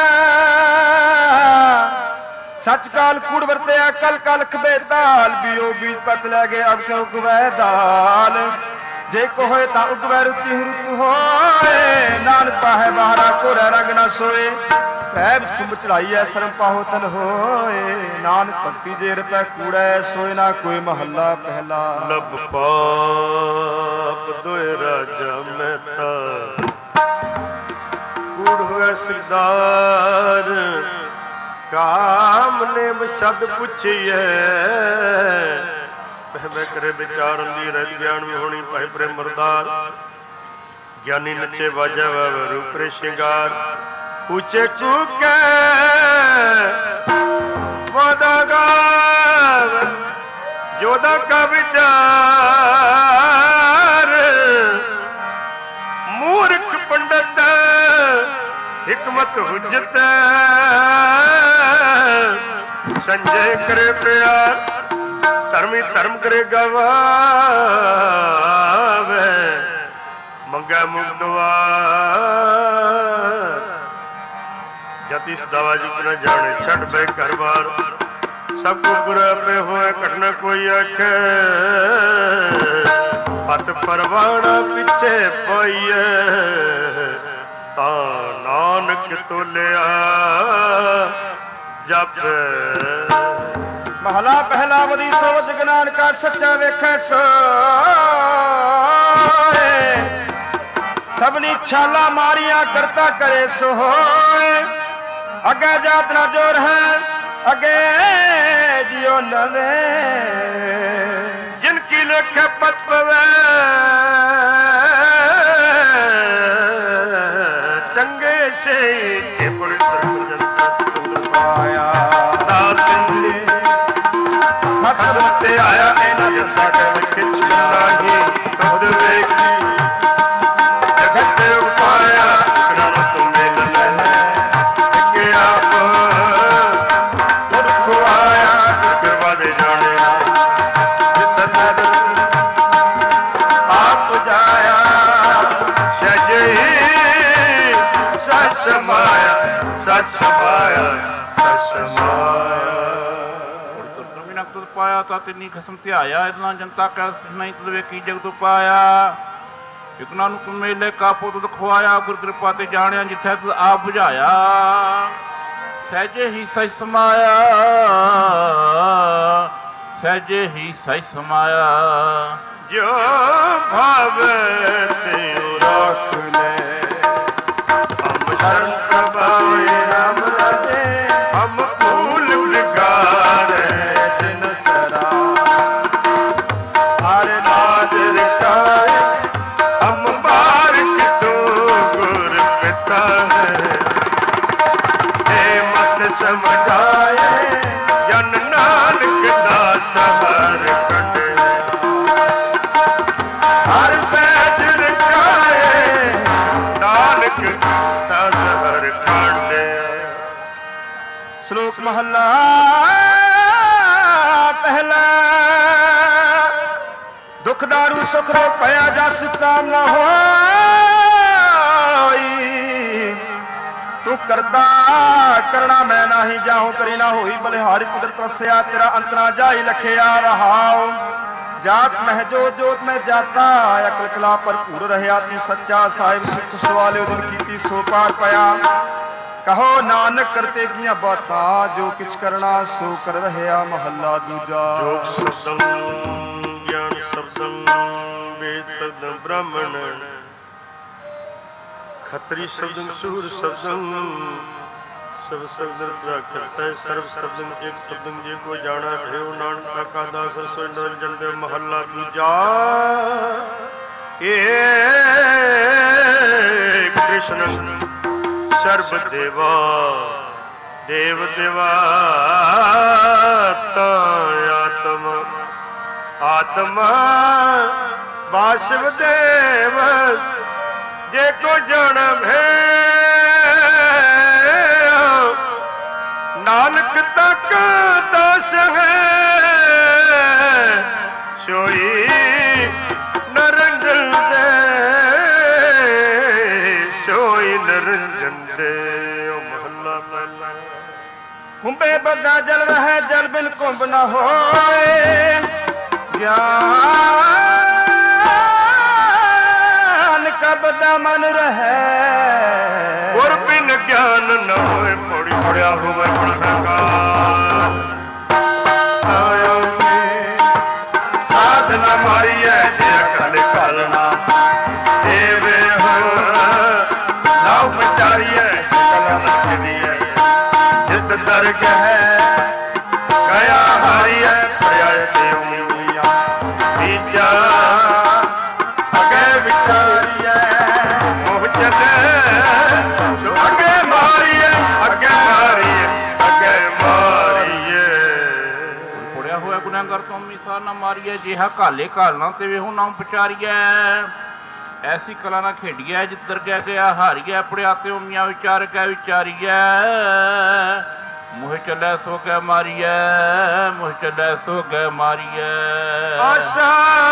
ਸੱਚ ਕਾਲ ਕੂੜ ਵਰਤਿਆ ਕਲ ਕਲ ਖਬੇ ਤਾਲ ਬਿਓ ਬੀਜ ਪਤ ਲੈ ਗਏ ਅਬ ਕਿਉ ਗਵੈ ਦਾਲ ਜੇ ਕੋ ਹੋਏ ਤਾਂ ਉਗਵੈ ਰੁੱਤੀ ਰੁੱਤ ਹੋਏ ਨਾਨਕ ਪਾਹੇ ਬਾਹਰਾ ਕੋਰਾ ਰੰਗ ਨਾ ਸੋਏ ਭੈ ਵਿੱਚ ਕੁੰਭ ਚੜਾਈ ਐ ਸਰਮ ਪਾਹੋ ਤਨ ਹੋਏ ਨਾਨਕ ਭਗਤੀ ਜੇ ਰਤੈ ਕੂੜੈ ਸੋਏ ਨਾ ਕੋਈ ਮਹੱਲਾ ਪਹਿਲਾ ਲਬ ਪਾਪ ਦੋਏ ਰਾਜਾ ਮਹਿਤਾ ਕੂੜ ਹੋਇਆ ਸਰਦਾਰ ਕਾਮ ਨੇ ਬਸ਼ਦ ਪੁੱਛੀਐ ਪਹਿ ਕਰੇ ਵਿਚਾਰਨ ਦੀ ਰਹਿ ਗਿਆਨ ਵੀ ਹੋਣੀ ਭਾਈ ਪ੍ਰੇਮ ਮਰਦਾਰ ਗਿਆਨੀ ਨੱਚੇ ਬਾਜਾ ਵਾ ਰੂਪਰੇ ਸ਼ਿੰਗਾਰ ਉੱਚੇ ਕੂਕੇ ਵਾਦਾ ਗਾਵ ਜੋਦਾ ਕਾ ਵਿਚਾਰ ਮੂਰਖ ਪੰਡਤ हिकमत हुज्जत संजय करे प्यार धर्मी धर्म करे गवावे मंगे मुगदवार जति सदावा जुग न जाने छड़ बे घर बार सब बुरा पे होए कटना कोई आखे पत परवाना पिछे पाइए ता नानक तोलिया जप महला पहला बदी सोच ज्ञान का सच्चा वेखै सोए सबनी छाला मारिया करता करे सोए अगे जात ना जोर है अगे जियो नवे जिनकी लेखे पत पवे चंगे से के पाया हसन से आया जनता के उसके नहीं खुद देखी जगत उपाया ग्रंथ मिलन है कि आप पुरख आया कृपा दे जाने जितना आप जाया सज ही सच समाया सच समाया सच समाया ਪਾਇਆ ਤਾਂ ਤਿੰਨੀ ਖਸਮ ਧਿਆਇਆ ਇਤਨਾ ਜਨਤਾ ਕੈ ਨਹੀਂ ਤਦ ਵੇਖੀ ਜਗਤ ਪਾਇਆ ਇਕਨਾ ਨੂੰ ਮੇਲੇ ਕਾਪੋ ਤੁਧ ਖਵਾਇਆ ਗੁਰ ਕਿਰਪਾ ਤੇ ਜਾਣਿਆ ਜਿੱਥੇ ਤੁਧ ਆਪ ਬੁਝਾਇਆ ਸਹਿਜੇ ਹੀ ਸਹਿ ਸਮਾਇਆ ਸਹਿਜੇ ਹੀ ਸਹਿ ਸਮਾਇਆ ਜੋ ਭਾਵੇ ਤਿਉ ਰੱਖ ਲੈ ਹਮ ਸ਼ਰਨ ਪ੍ਰਭਾਇਆ ਸ਼ਲੋਕ ਮਹੱਲਾ ਪਹਿਲਾ। ਦੁਖ ਦਾਰੂ ਸੁਖ ਰੋ ਪਿਆ ਜਸ ਕਾਮ ਨਾ ਹੋਈ। ਤੂੰ ਕਰਦਾ ਕਰਣਾ ਮੈਂ ਨਾਹੀ ਜਾਹੂ ਕਰੀ ਨਾ ਹੋਈ। ਬਲਿਹਾਰੀ ਕੁਦਰਤ ਵਸਿਆ ਤੇਰਾ ਅੰਤਰਾ ਜਾਈ ਲਖਿਆ ਰਹਾਉ। ਜਾਤ ਮਹਿ ਜੋਤ ਜੋਤ ਮੈਂ ਜਾਤਾ ਅਕਲ ਕਲਾ ਭਰਪੂਰ ਰਹਿਆ। ਤੂੰ ਸੱਚਾ ਸਾਹਿਬ ਸੁਖ ਸਵਾਲਿਓ ਦਿਨ ਕੀਤੀ ਸੋ ਪਾਰ ਪਿਆ। ਕਹੋ ਨਾਨਕ ਕਰਤੇ ਕੀਆਂ ਬਾਤਾਂ ਜੋ ਕਿਛ ਕਰਨਾ ਸੋ ਕਰ ਰਹਿਆ। ਮਹੱਲਾ ਦੂਜਾ। ਜੋਗ ਸ਼ਬਦੰ ਗਿਆਨ ਸ਼ਬਦੰ ਵੇਦ ਸ਼ਬਦੰ ਬ੍ਰਾਹਮਣ ਖੱਤਰੀ ਸ਼ਬਦੰ ਸੂਰ ਸ਼ਬਦੰ ਸਭ ਸ਼ਬਦੰ ਦਾ ਕਰਤਾ ਸਰਬ ਸ਼ਬਦੰ ਇੱਕ ਸ਼ਬਦੰ ਜੇ ਕੋ ਜਾਣਾ ਭਇਓ ਨਾਨਕ ਕਾ ਦਾਸ ਸੋਇ ਨਿਰੰਜਨ ਦੇ। ਮਹੱਲਾ ਦੂਜਾ। ਏ ਕ੍ਰਿਸ਼ਨ ਸਰਬ ਦੇਵਾ ਦੇਵ ਦੇਵਾਤਾ ਆਤਮ ਆਤਮਾ ਵਾਸੁਦੇਵ ਜੇ ਕੋ ਜਣ ਭੈ ਨਾਨਕ ਤੱਕ ਦਾਸ ਹੈ ਸੋਈ ਨਰੰਜਨ ਦੇ ਸੋਈ ਨਰੰਜਨ ਦੇ। ਉਹ ਮਹੱਲਾ ਪਹਿਲਾ। ਕੁੰਭੇ ਬੱਗਾ ਜਲ ਰਹਿ ਜਲ ਬਿਨ ਕੁੰਭ ਨਾ ਹੋਏ। ਗਿਆਨ ਕਬਦਾ ਮਨ ਰਹਿ ਗੁਰ ਬਿਨ ਗਿਆਨ ਨ ਹੋਏ। ਪੌੜੀ ਪੜਿਆ ਹੋਵੇ ਪੜਹਾਕਾਰ ਸਾਧਨਾ ਮਾਰੀਐ ਜੇ ਅਕਲ ਕਾਲਣਾ ਦੇਵੇ ਹੋ ਨਾਉ ਵਿਚਾਰੀਐ ਸਕਲ ਨਖਦੀਐ ਜਿਤ ਦਰਗਹਿ ਗਿਆ ਹਾਰੀਐ ਪਰਿਆਇ ਤੇ ਉਮੀਆ ਤੀਜਾ ਅਗੇ ਵਿਚਾਰੀਐ ਮੋਹ ਚੱਲੇ ਅੱਗੇ ਮਾਰੀਏ ਅੱਗੇ ਮਾਰੀਏ ਅੱਗੇ ਮਾਰੀਏ। ਪੁੜਿਆ ਹੋਇਆ ਗੁਨਾਹਗਰ ਤੋਂ ਮਿਸਾ ਨਾ ਮਾਰੀਏ। ਜਿਹਾ ਘਾਲੇ ਘਾਲਣਾ ਤੇ ਵੇਹੋ ਨਾਮ ਵਿਚਾਰੀਐ। ਐਸੀ ਕਲਾ ਨਾ ਖੇਡੀਐ ਜਿੱਧਰ ਗਿਆ ਗਿਆ ਹਾਰੀਐ। ਪੜਿਆ ਤੇ ਉਮੀਆਂ ਵਿਚਾਰ ਕੇ ਵਿਚਾਰੀਐ। ਮੋਹ ਚੱਲੇ ਸੋ ਕੇ ਮਾਰੀਐ ਮੋਹ ਚੱਲੇ ਸੋ ਕੇ ਮਾਰੀਐ। ਆਸ਼ਾ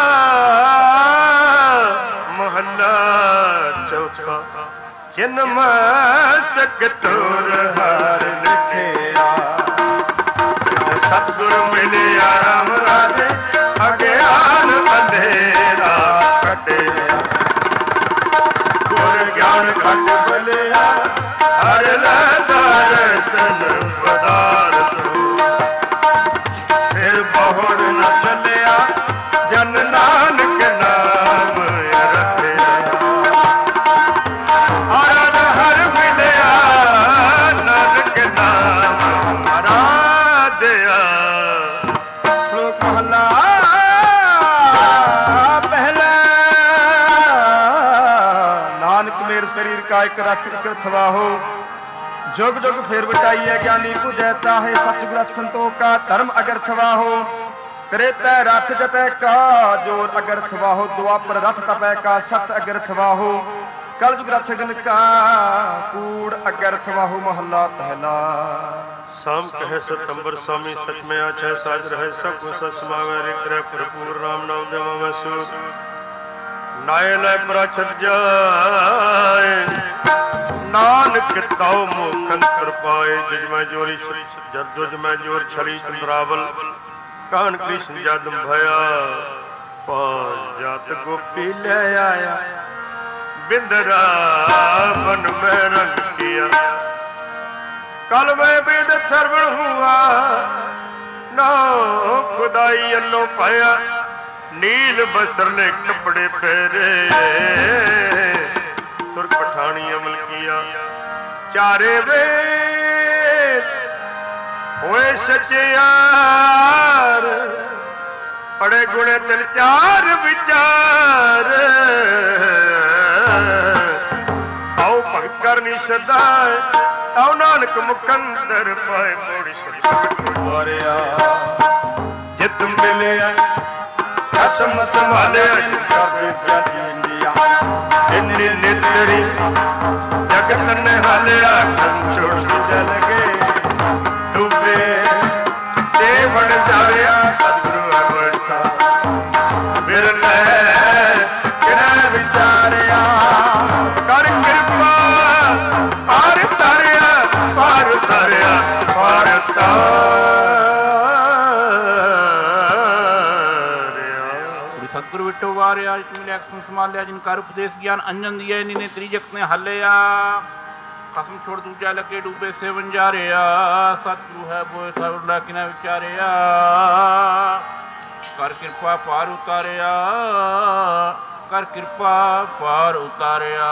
ਮਹੱਲਾ ਚੌਥਾ। ਜਨਮ ਸਕਤੁਰ ਹਰਿ ਲਿਖਿਆ ਸਤਿਗੁਰ ਮਿਲਿਆ ਰਾਮ ਰਾਜੇ ਅਗਿਆਨ ਅੰਧੇਰਾ ਕੱਟਿਆ। ਗੁਰ ਗਿਆਨ ਘਟ ਬਲਿਆ ਹਰਿ ਲੈ ਦਰਸ਼ਨ ਪਦਾਰਥ ਫਿਰ ਬਹੁੜ ਨ ਚੱਲਿਆ ਜਨ ਨਾਨਕ ਨਾਮ ਰੱਖਿਆ। ਹਰਿ ਹਰਿ ਮਿਲਿਆ ਨਾਨਕ ਨਾਮ ਆਰਾਧਿਆ। ਸ਼ਲੋਕ ਮਹੱਲਾ ਪਹਿਲਾ। ਨਾਨਕ ਮੇਰ ਸਰੀਰ ਕਾ ਇੱਕ ਰਥ ਕਰਥਵਾਹੋ जुग जुग फिर बटाइए ज्ञानी पूजैता है सच ग्रथ संतोख का धर्म अगर्थवाहो त्रेता रथ जतै का जोर अगर्थवाहो द्वापर रथ तपै का सत अगर्थवाहो कल जुग रथ गन का कूड़ अगर्थवाहो। महला पहला। शाम कहे सतंबर स्वामी सच में आछे साज रहे सब को सच समावे रे करे भरपूर राम नाम देवा में सुख नाय लय प्रचत जाए नानक ताऊ मुखन कृपाए। जिज मैं जोरी जुज मैं जोर छड़ी चंद्रावल कान कृष्ण जदम भया पास जात गोपी ले आया बिंदरा बन में रंग किया। कल मैं वेद श्रवण हुआ ना खुदाई अल्लो पाया नील बसरले कपड़े पहरे तुर पठानी अमल किया। चारे वेद होए सचियार पड़े गुणे तिल चार विचार आओ भगत करनी सदा आओ नानक मुकंदर पाए मोड़ी सरिया जित मिले कसम संभाले इन्नी नितरी जगत ने हालिया कसम छोड़ जल गए ਬਣ ਜਾਵੇ ਸਤਿਗੁਰੂ ਅਗਵਰਤਾ ਬਿਰਲੇ ਕਿਨੇ ਵਿਚਾਰਿਆ ਕਰ ਕਿਰਪਾ ਪਾਰ ਤਰਿਆ ਪਾਰ ਤਰਿਆ ਪਾਰ ਸਤਿਗੁਰੂ ਵਿਟੋ ਵਾਰਿਆ ਜਿਤ ਮਿਲਿਆ ਕਸਮ ਸੰਭਾਲਿਆ ਜਿਨ ਕਰ ਉਪਦੇਸ਼ ਗਿਆਨ ਅੰਜਨ ਦੀਏ ਨੀ ਨੇ ਤ੍ਰਿਜਗਤ ਨੇ ਹੱਲਿਆ ਕਸਮ ਛੋੜ ਦੂਜਾ ਲੱਗੇ ਡੂਬੇ ਸੇ ਵੰਜਾਰਿਆ ਸਤਿਗੁਰੂ ਹੈ ਬੋਏ ਸਭ ਲਾ ਕਿਨਾ ਵਿਚਾਰਿਆ ਕਰ ਕਿਰਪਾ ਪਾਰ ਉਤਾਰਿਆ ਕਰ ਕਿਰਪਾ ਪਾਰ ਉਤਾਰਿਆ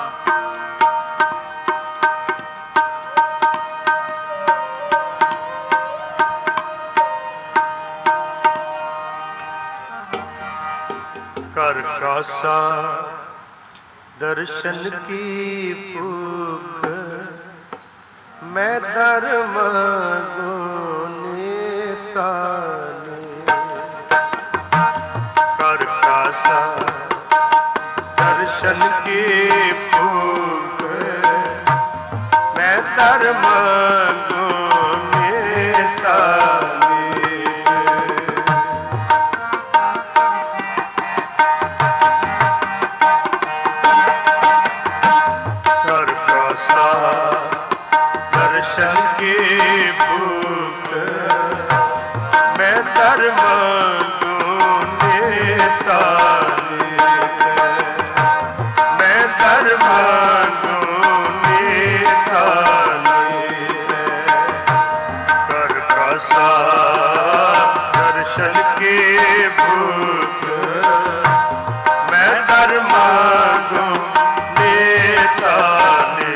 ਕਰ ਕਾਸਾ ਦਰਸ਼ਨ ਕੀ ਭੁੱਖ ਮੈਂ ਧਰਮ ਗੁਨੇ ਤਾਨੇ ਕਰ ਕਾਸਾ ਦਰਸ਼ਨ ਕੀ ਭੁੱਖ ਮੈਂ ਧਰਮ ਗੁਨੇ ਤਾਨੇ दर्शन की भूख मैं धर्म गुने ताने मैं धर्म गुने ताने कर कासा दर्शन की भूख मैं धर्म गुने ताने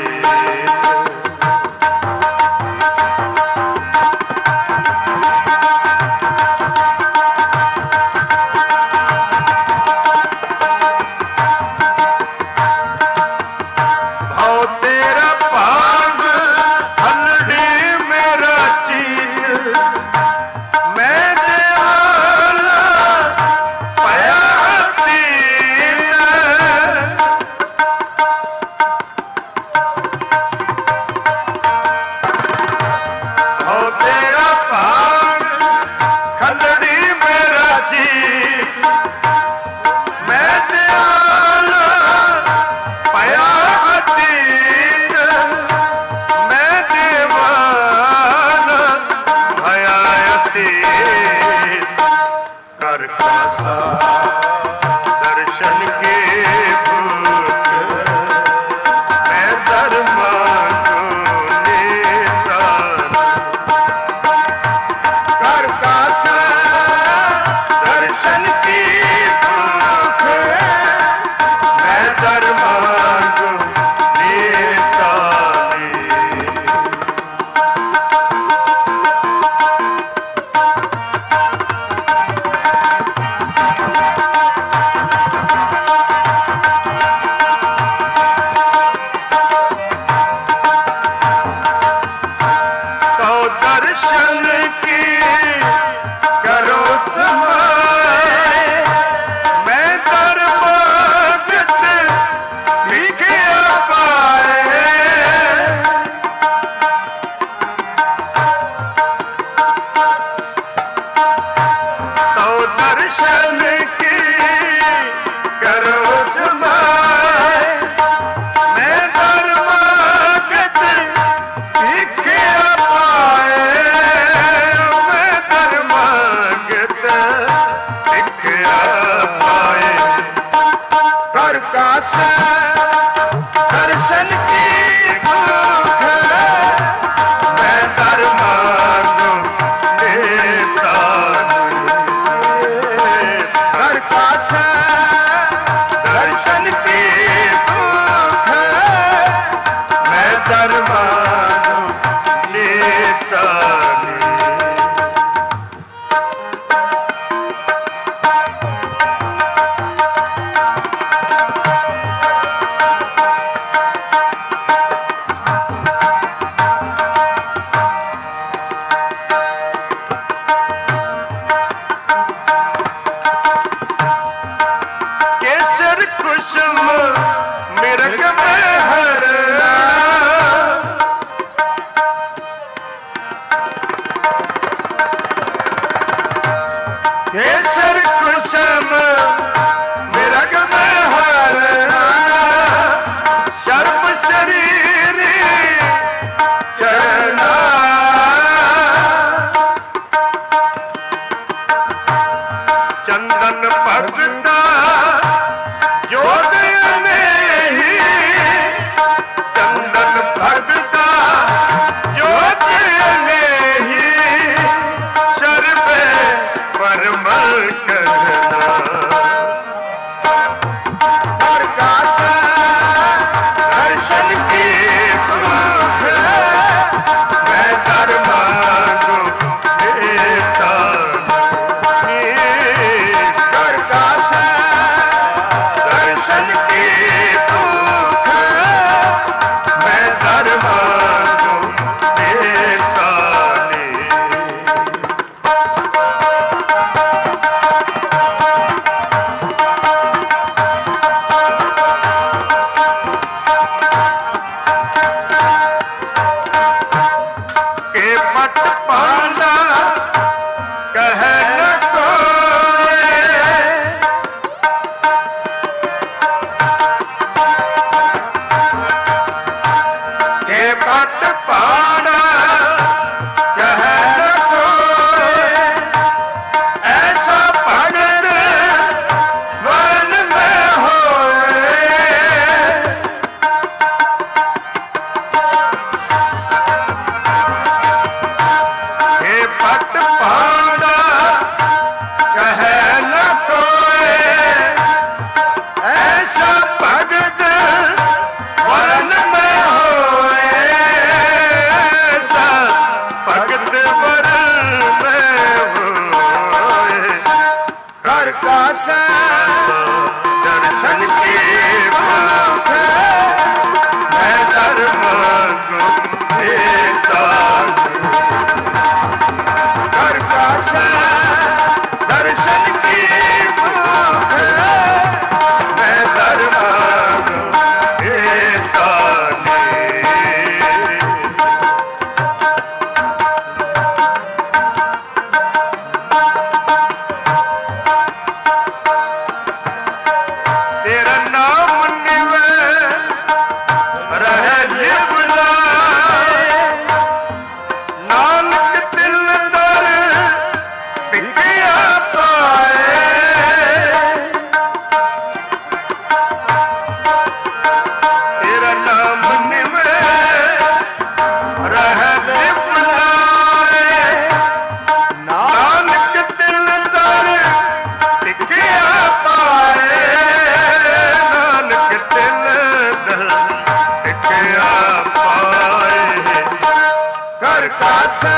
बदल टिकिया पाए कर कासा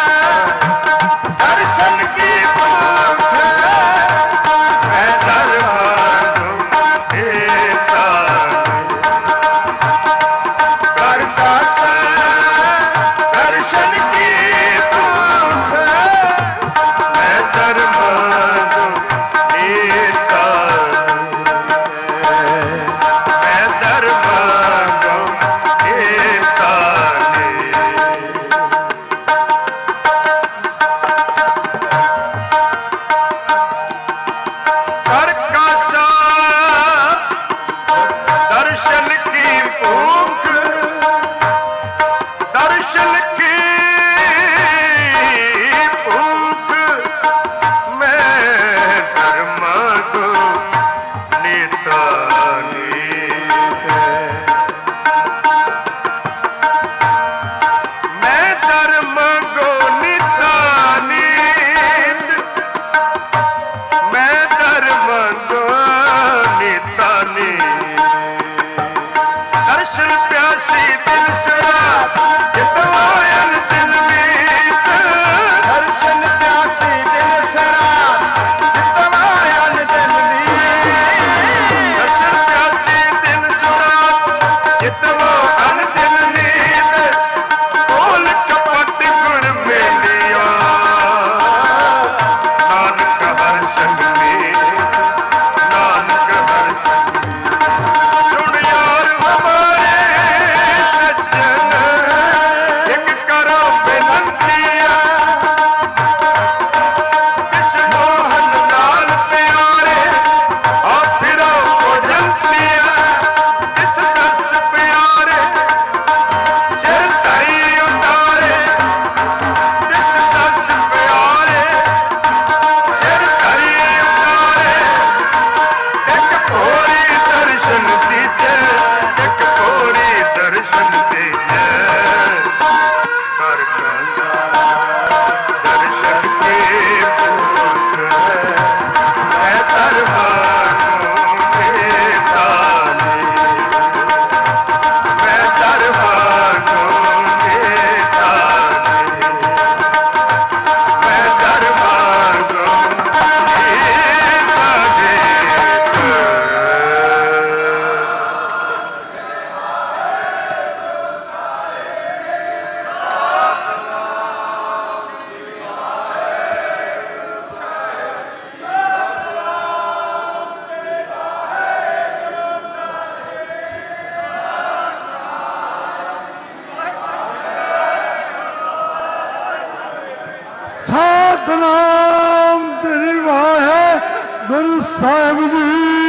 दर्शन की भूख मैं दरबार देता कर कासा दर्शन की भूख मैं दरबार देता मैं दरबार देता कर कासा दर्शन की भूख दर्शन की भूख मैं धर्म को नीता मैं धर्म को नीता नीत मैं धर्म को नीता दर्शन प्यासी दिल सरा जितवायन दिल मीत दर्शन प्यासी दिल सरा जितवायन दिल मीत दर्शन प्यासी दिल सरा जितवायन दिल मीत बोल कपट गुण मेलिया नानक हर संग में नानक हर संग सुन यार हमारे सज्जन एक करो बेनंतिया किस मोहन लाल प्यारे और फिरो को जनतिया किस दस प्यारे सिर धरी उतारे किस दस प्यारे सिर धरी उतारे एक भोरी दर्शन दीजे एक भोरी दर्शन दीजे कर कासा दर्शन से भूख मैं दरबार देता मैं दरबार देता मैं दरबार ਸਤਿਨਾਮ ਸ੍ਰੀ ਵਾਹਿਗੁਰੂ ਸਾਹਿਬ ਜੀ।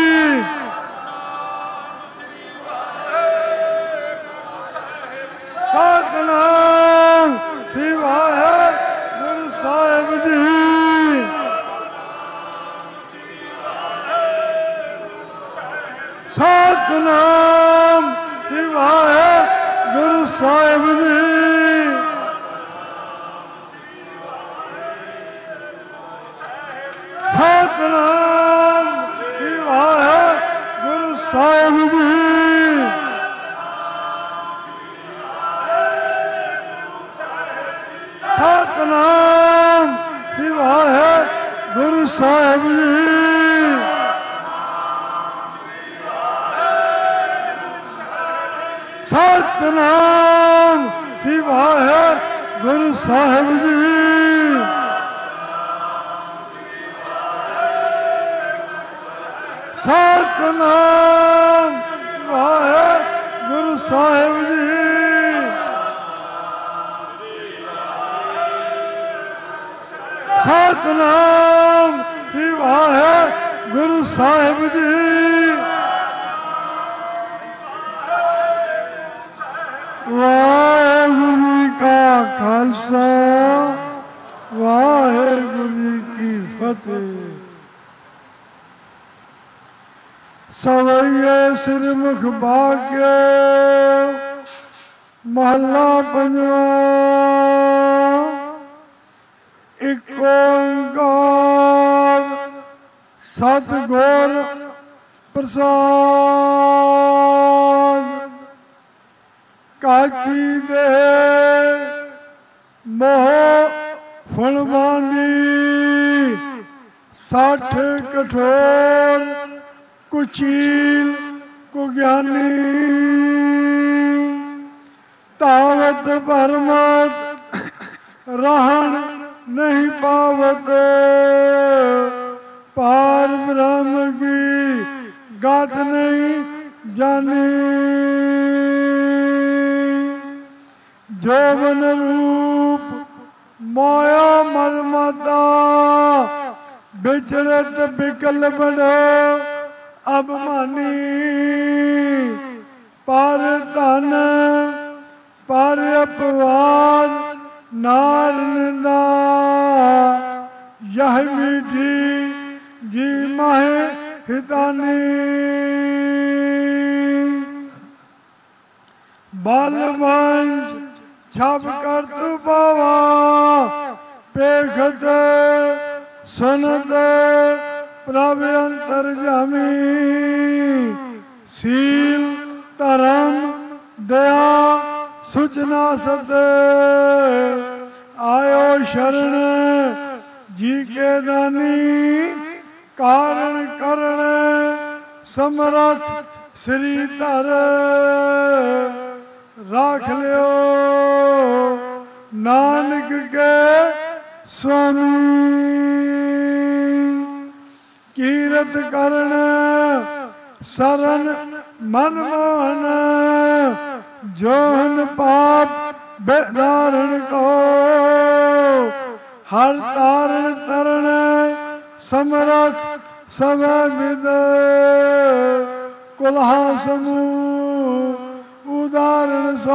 ਸਤਿਨਾਮ ਸ੍ਰੀ ਵਾਹਿਗੁਰੂ ਸਾਹਿਬ ਜੀ। ਸਤਿਨਾਮ ਸ੍ਰੀ ਵਾਹਿਗੁਰੂ ਸਾਹਿਬ ਜੀ। ਸਤਿਨਾਮ ਸ੍ਰੀ ਵਾਹਿਗੁਰੂ ਸਾਹਿਬ ਜੀ। ਸਤਿਨਾਮ ਸ੍ਰੀ ਵਾਹਿਗੁਰੂ ਸਾਹਿਬ ਜੀ। ਸਤਿਨਾਮ ਸ੍ਰੀ ਵਾਹਿਗੁਰੂ ਸਾਹਿਬ ਜੀ। ਸਤਿਨਾਮ ਵਾਹਿਗੁਰੂ ਸਾਹਿਬ ਜੀ। ਸਤਿਨਾਮ ਸ੍ਰੀ ਵਾਹਿਗੁਰੂ ਸਾਹਿਬ ਜੀ। ਵਾਹਿਗੁਰੂ ਜੀ ਕਾ ਖਾਲਸਾ ਵਾਹਿਗੁਰੂ ਜੀ ਕੀ ਫਤਿਹ। ਸਵਈਏ ਸਿਰਮੁਖ ਭਾਗਿਆ ਮਹੱਲਾ ਪੰਜਵਾਂ। ਇੱਕ ਓਂਕਾਰ ਸਤਿਗੁਰ ਪ੍ਰਸਾਦ। ਕਾਚੀ ਦੇ ਮੋਹ ਫੁਲਵਾਂਦੀ 60 ਕਠੋਰ ਕੁਚੀਲ ਕੋ ਗਿਆਨੀ ਤਾਵਤ ਪਰਮਤ रहन नहीं पावत पार ब्रह्म की गात नहीं जानी जोबन रूप माया मदमता बिचरत बिकल बड़ो अबमानी पर धन पर अपवाद नार निंदा यह मीठी जी माहे हितानी बालवंश छप कर तू पावा पेखत सुनत प्रभ अंतर जामी सील धर्म दया सुचना सत आयो शरण जी के दानी कारण करण समरथ श्री धर राख लियो नानक के स्वामी कीरत करण शरण मनमोहन जोहन पाप बेदारण को हर तारण तरण समरथ सब विद कुल्हा समूह उदाहरण सो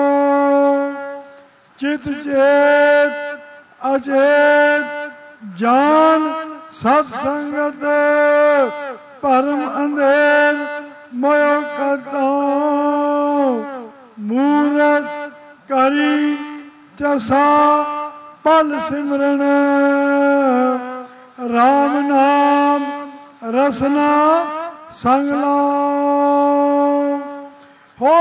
चित चेत अचेत जान सत्संगत परम अंधेर मोयो करता मूरत करी चसा पल सिमरन राम नाम रसना संगला हो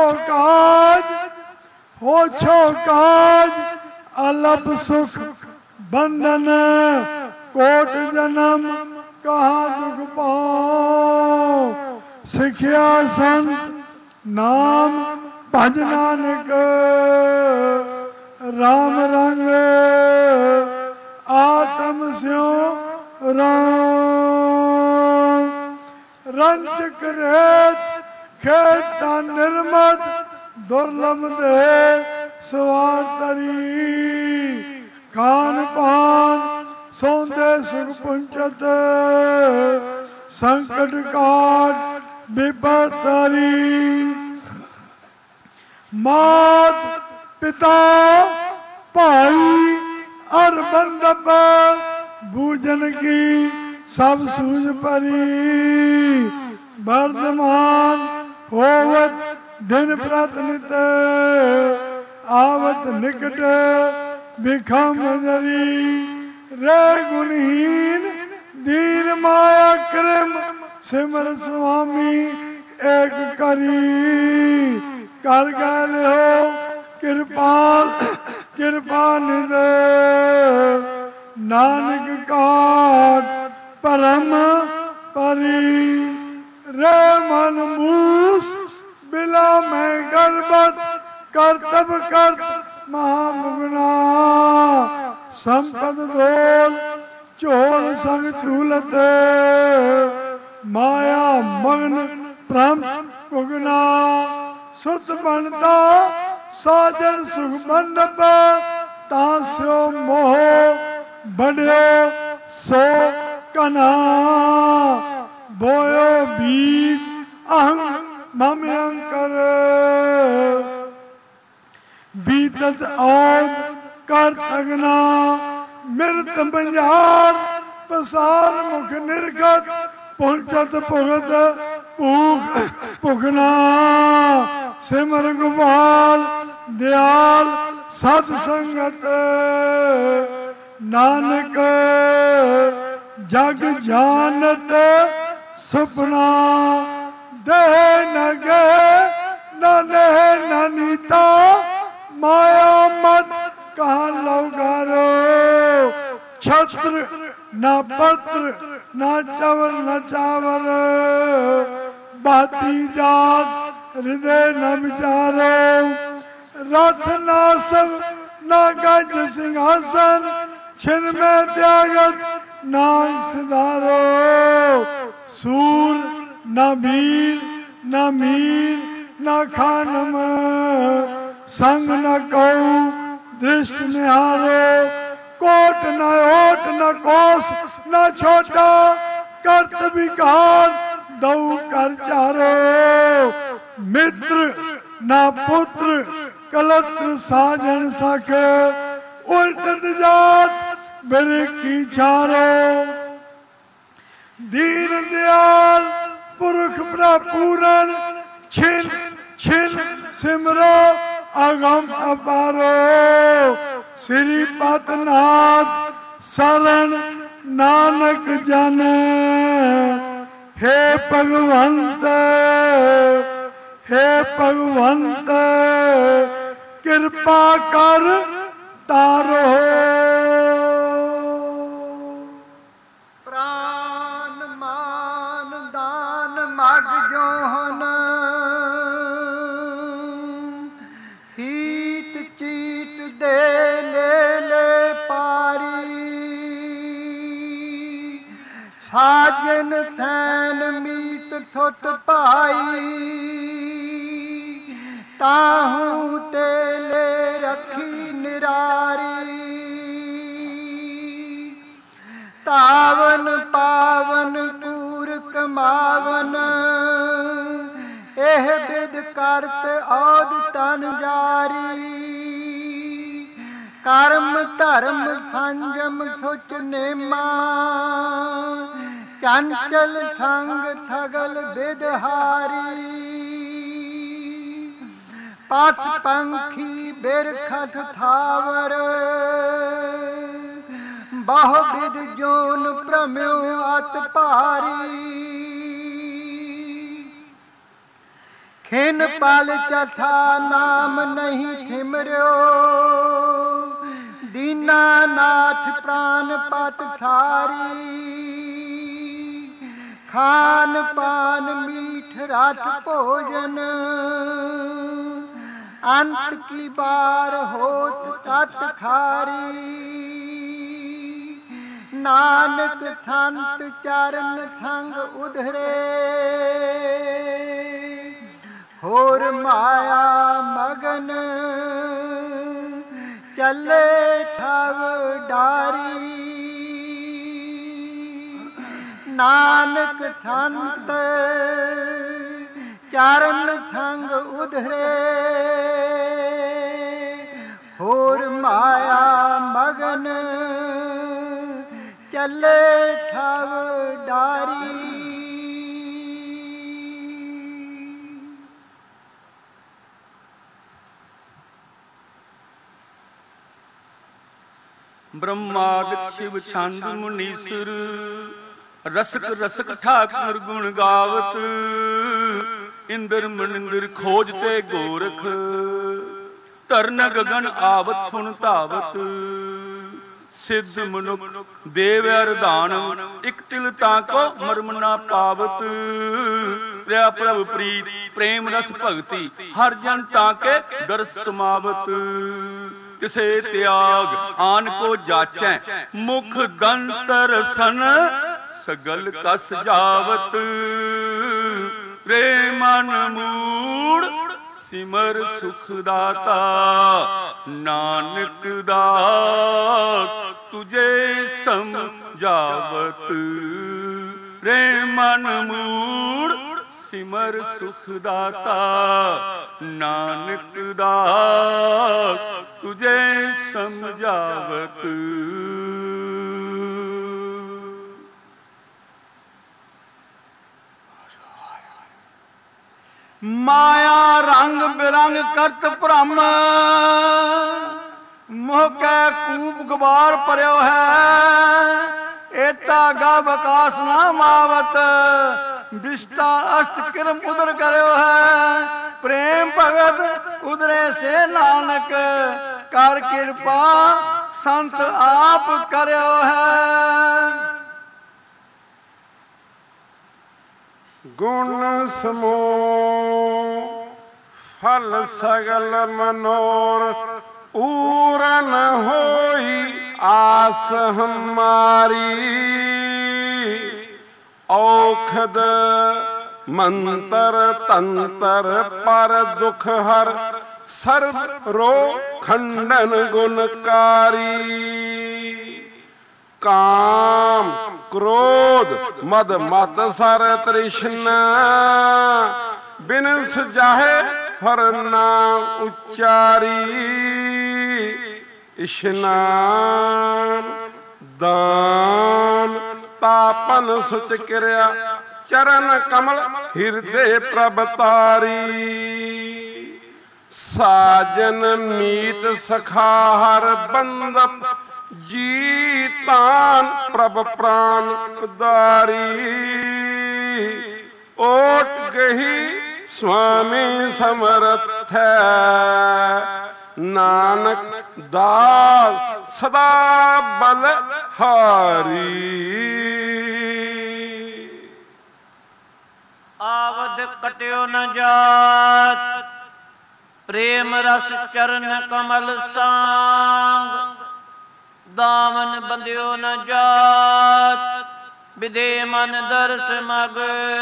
छो काज अलप सुख बंधन कोट जन्म कहाँ दुख पाओ सिखिया संत नाम भज नानक राम रंग आत्म स्यो राम रंचक रेत खेता निर्मत दुर्लभ दे सवार तरी खान पान सौंदे सुख पुंचत संकट काट विपत तरी मात पिता भाई और बंदप भूजन की सब सूझ परी वर्धमान होवत दिन प्रतिनित आवत निकट भिखम जरी रे गुणहीन दीन माया क्रम सिमर स्वामी एक करी कर गल हो कृपाल कृपा निद नानक काट परम परी रे मन मूस बिला में गर्भत कर्तव्य कर्त महामुगना संपद धोल चोल संग चूलत माया मग्न प्रम उगना सुत बनता साजन सुख मंडप तास्यो मोह बढ़ियो सो कना बोयो बीज अहं मम्यंकर बीतत औद कर तगना मृत बंजार पसार मुख निर्गत पहुंचत भुगत भूख भुगना सिमर गोपाल दयाल सत संगत नानक जग जानत सुपना दे न गे न नह ननी नीता माया मत कहाँ लौगारो। छत्र ना पत्र ना चवर न चावर, बाती जात हृदय न विचारो। रथ नासन न गज सिंहासन, छिन में त्यागत नाग सिधारो। सूर न वीर न मीर न खानम, संग न कऊ दृष्ट निहारो। कोट न ओट न कोस न छोटा, कर्त विकार दऊ कर चारो। मित्र न पुत्र कलत्र साजन सख, उल्टत जात बिर की चारो। दीन दयाल पुरख प्रपूरन, छिन छिन सिमरो अगम अपारो। श्रीपतनाथ शरण नानक जन, हे भगवंत हे भगवंत कृपा कर तारो। प्राण मान दान मग जोहन, हीत चीत दे ले ले पारी। साजन थैन मीत सुत पाई, ताहू तेले रखी निरारी। तावन पावन कूर कमावन, एह बिद करत औद तन जारी। कर्म धर्म संजम सुच नेमा, चंचल संग थगल बिदहारी। पथ पंखी बिरखत थावर, बहु विध जोन भ्रम्यो अत भारी। खिन पल चथा नाम नहीं सिमर्यो, दीनानाथ प्राण पत सारी। खान पान मीठ रस भोजन, अंत की बार होत तत खारी। नानक संत चरण संग उधरे, होर माया मगन चले सब डारी। नानक संत चरण संग उधरे, होर माया मगन चले सब डारी। ब्रह्मादिक शिव छंद मुनीसुर, रसक रसक ठाकुर गुण गावत। इंद्र मनिंद्र खोजते गोरख, तरन गगन आवत सुन धावत। सिद्ध मनुख देव अरदान, इक तिल ताको मर्म ना पावत। प्रिया प्रभ प्रीत प्रेम रस भगति, हर जन ताके दर्श समावत। तिसे त्याग आन को जाचै, मुख दंतर सन सगल कस जावत। रे मन मूड सिमर सुख दाता, नानक दास तुझे समझावत। रे मन मूड सिमर सुख दाता, नानक दास तुझे समझावत। माया रंग बिरंग करत भ्रम, मोह कै कूप गुबार परयो है। एता गव आकाश ना मावत, विष्टा अष्ट किरम उदर करयो है। प्रेम भगत ਉਦਰੇ ਸੇ ਨਾਨਕ ਕਰ ਕਿਰਪਾ ਸੰਤ ਆਪ ਕਰਿਓ ਹੈ। ਗੁਣ ਸਮੂਹ ਫਲ ਸਗਲ ਮਨੋਰਥ ਪੂਰਨ ਹੋਈ ਆਸ ਹਮਾਰੀ। ਔਖਦ ਮੰਤਰ ਤੰਤਰ ਪਰ ਦੁਖ ਹਰ ਸਰਬ ਰੋ ਖੰਡਨ ਗੁਣਕਾਰੀ। ਕਾਮ ਕ੍ਰੋਧ ਮਦ ਮਤ ਸਰ ਤ੍ਰਿਸ਼ਨਾ ਬਿਨ ਸਜਾਹੇ ਹਰ ਨਾਮ ਉਚਾਰੀ। ਇਸ਼ਨਾਨ ਦਾਨ ਤਾਪਨ ਸੁਚ ਕਿਰਿਆ ਚਰਨ ਕਮਲ ਹਿਰਦੇ ਪ੍ਰਭ ਤਾਰੀ। ਸਾਜਨ ਮੀਤ ਸਖਾ ਹਰ ਬੰਦਪ ਜੀ ਤਾਨ ਪ੍ਰਭ ਪ੍ਰਾਨ ਉਦਾਰੀ। ਓਟ ਗਹੀ ਸੁਆਮੀ ਸਮਰਥ ਹੈ ਨਾਨਕ ਦਾਸ ਸਦਾ ਬਲ ਹਾਰੀ। ਆਵਦ ਕਟਿਓ ਨ ਜਾਤ ਪ੍ਰੇਮ ਰਸ ਚਰਨ ਕਮਲ ਸਾਂਗ। ਦਾਮਨ ਬੰਦਿਓ ਨ ਜਾਤ ਵਿਦੇ ਮਨ ਦਰਸ ਮਗ।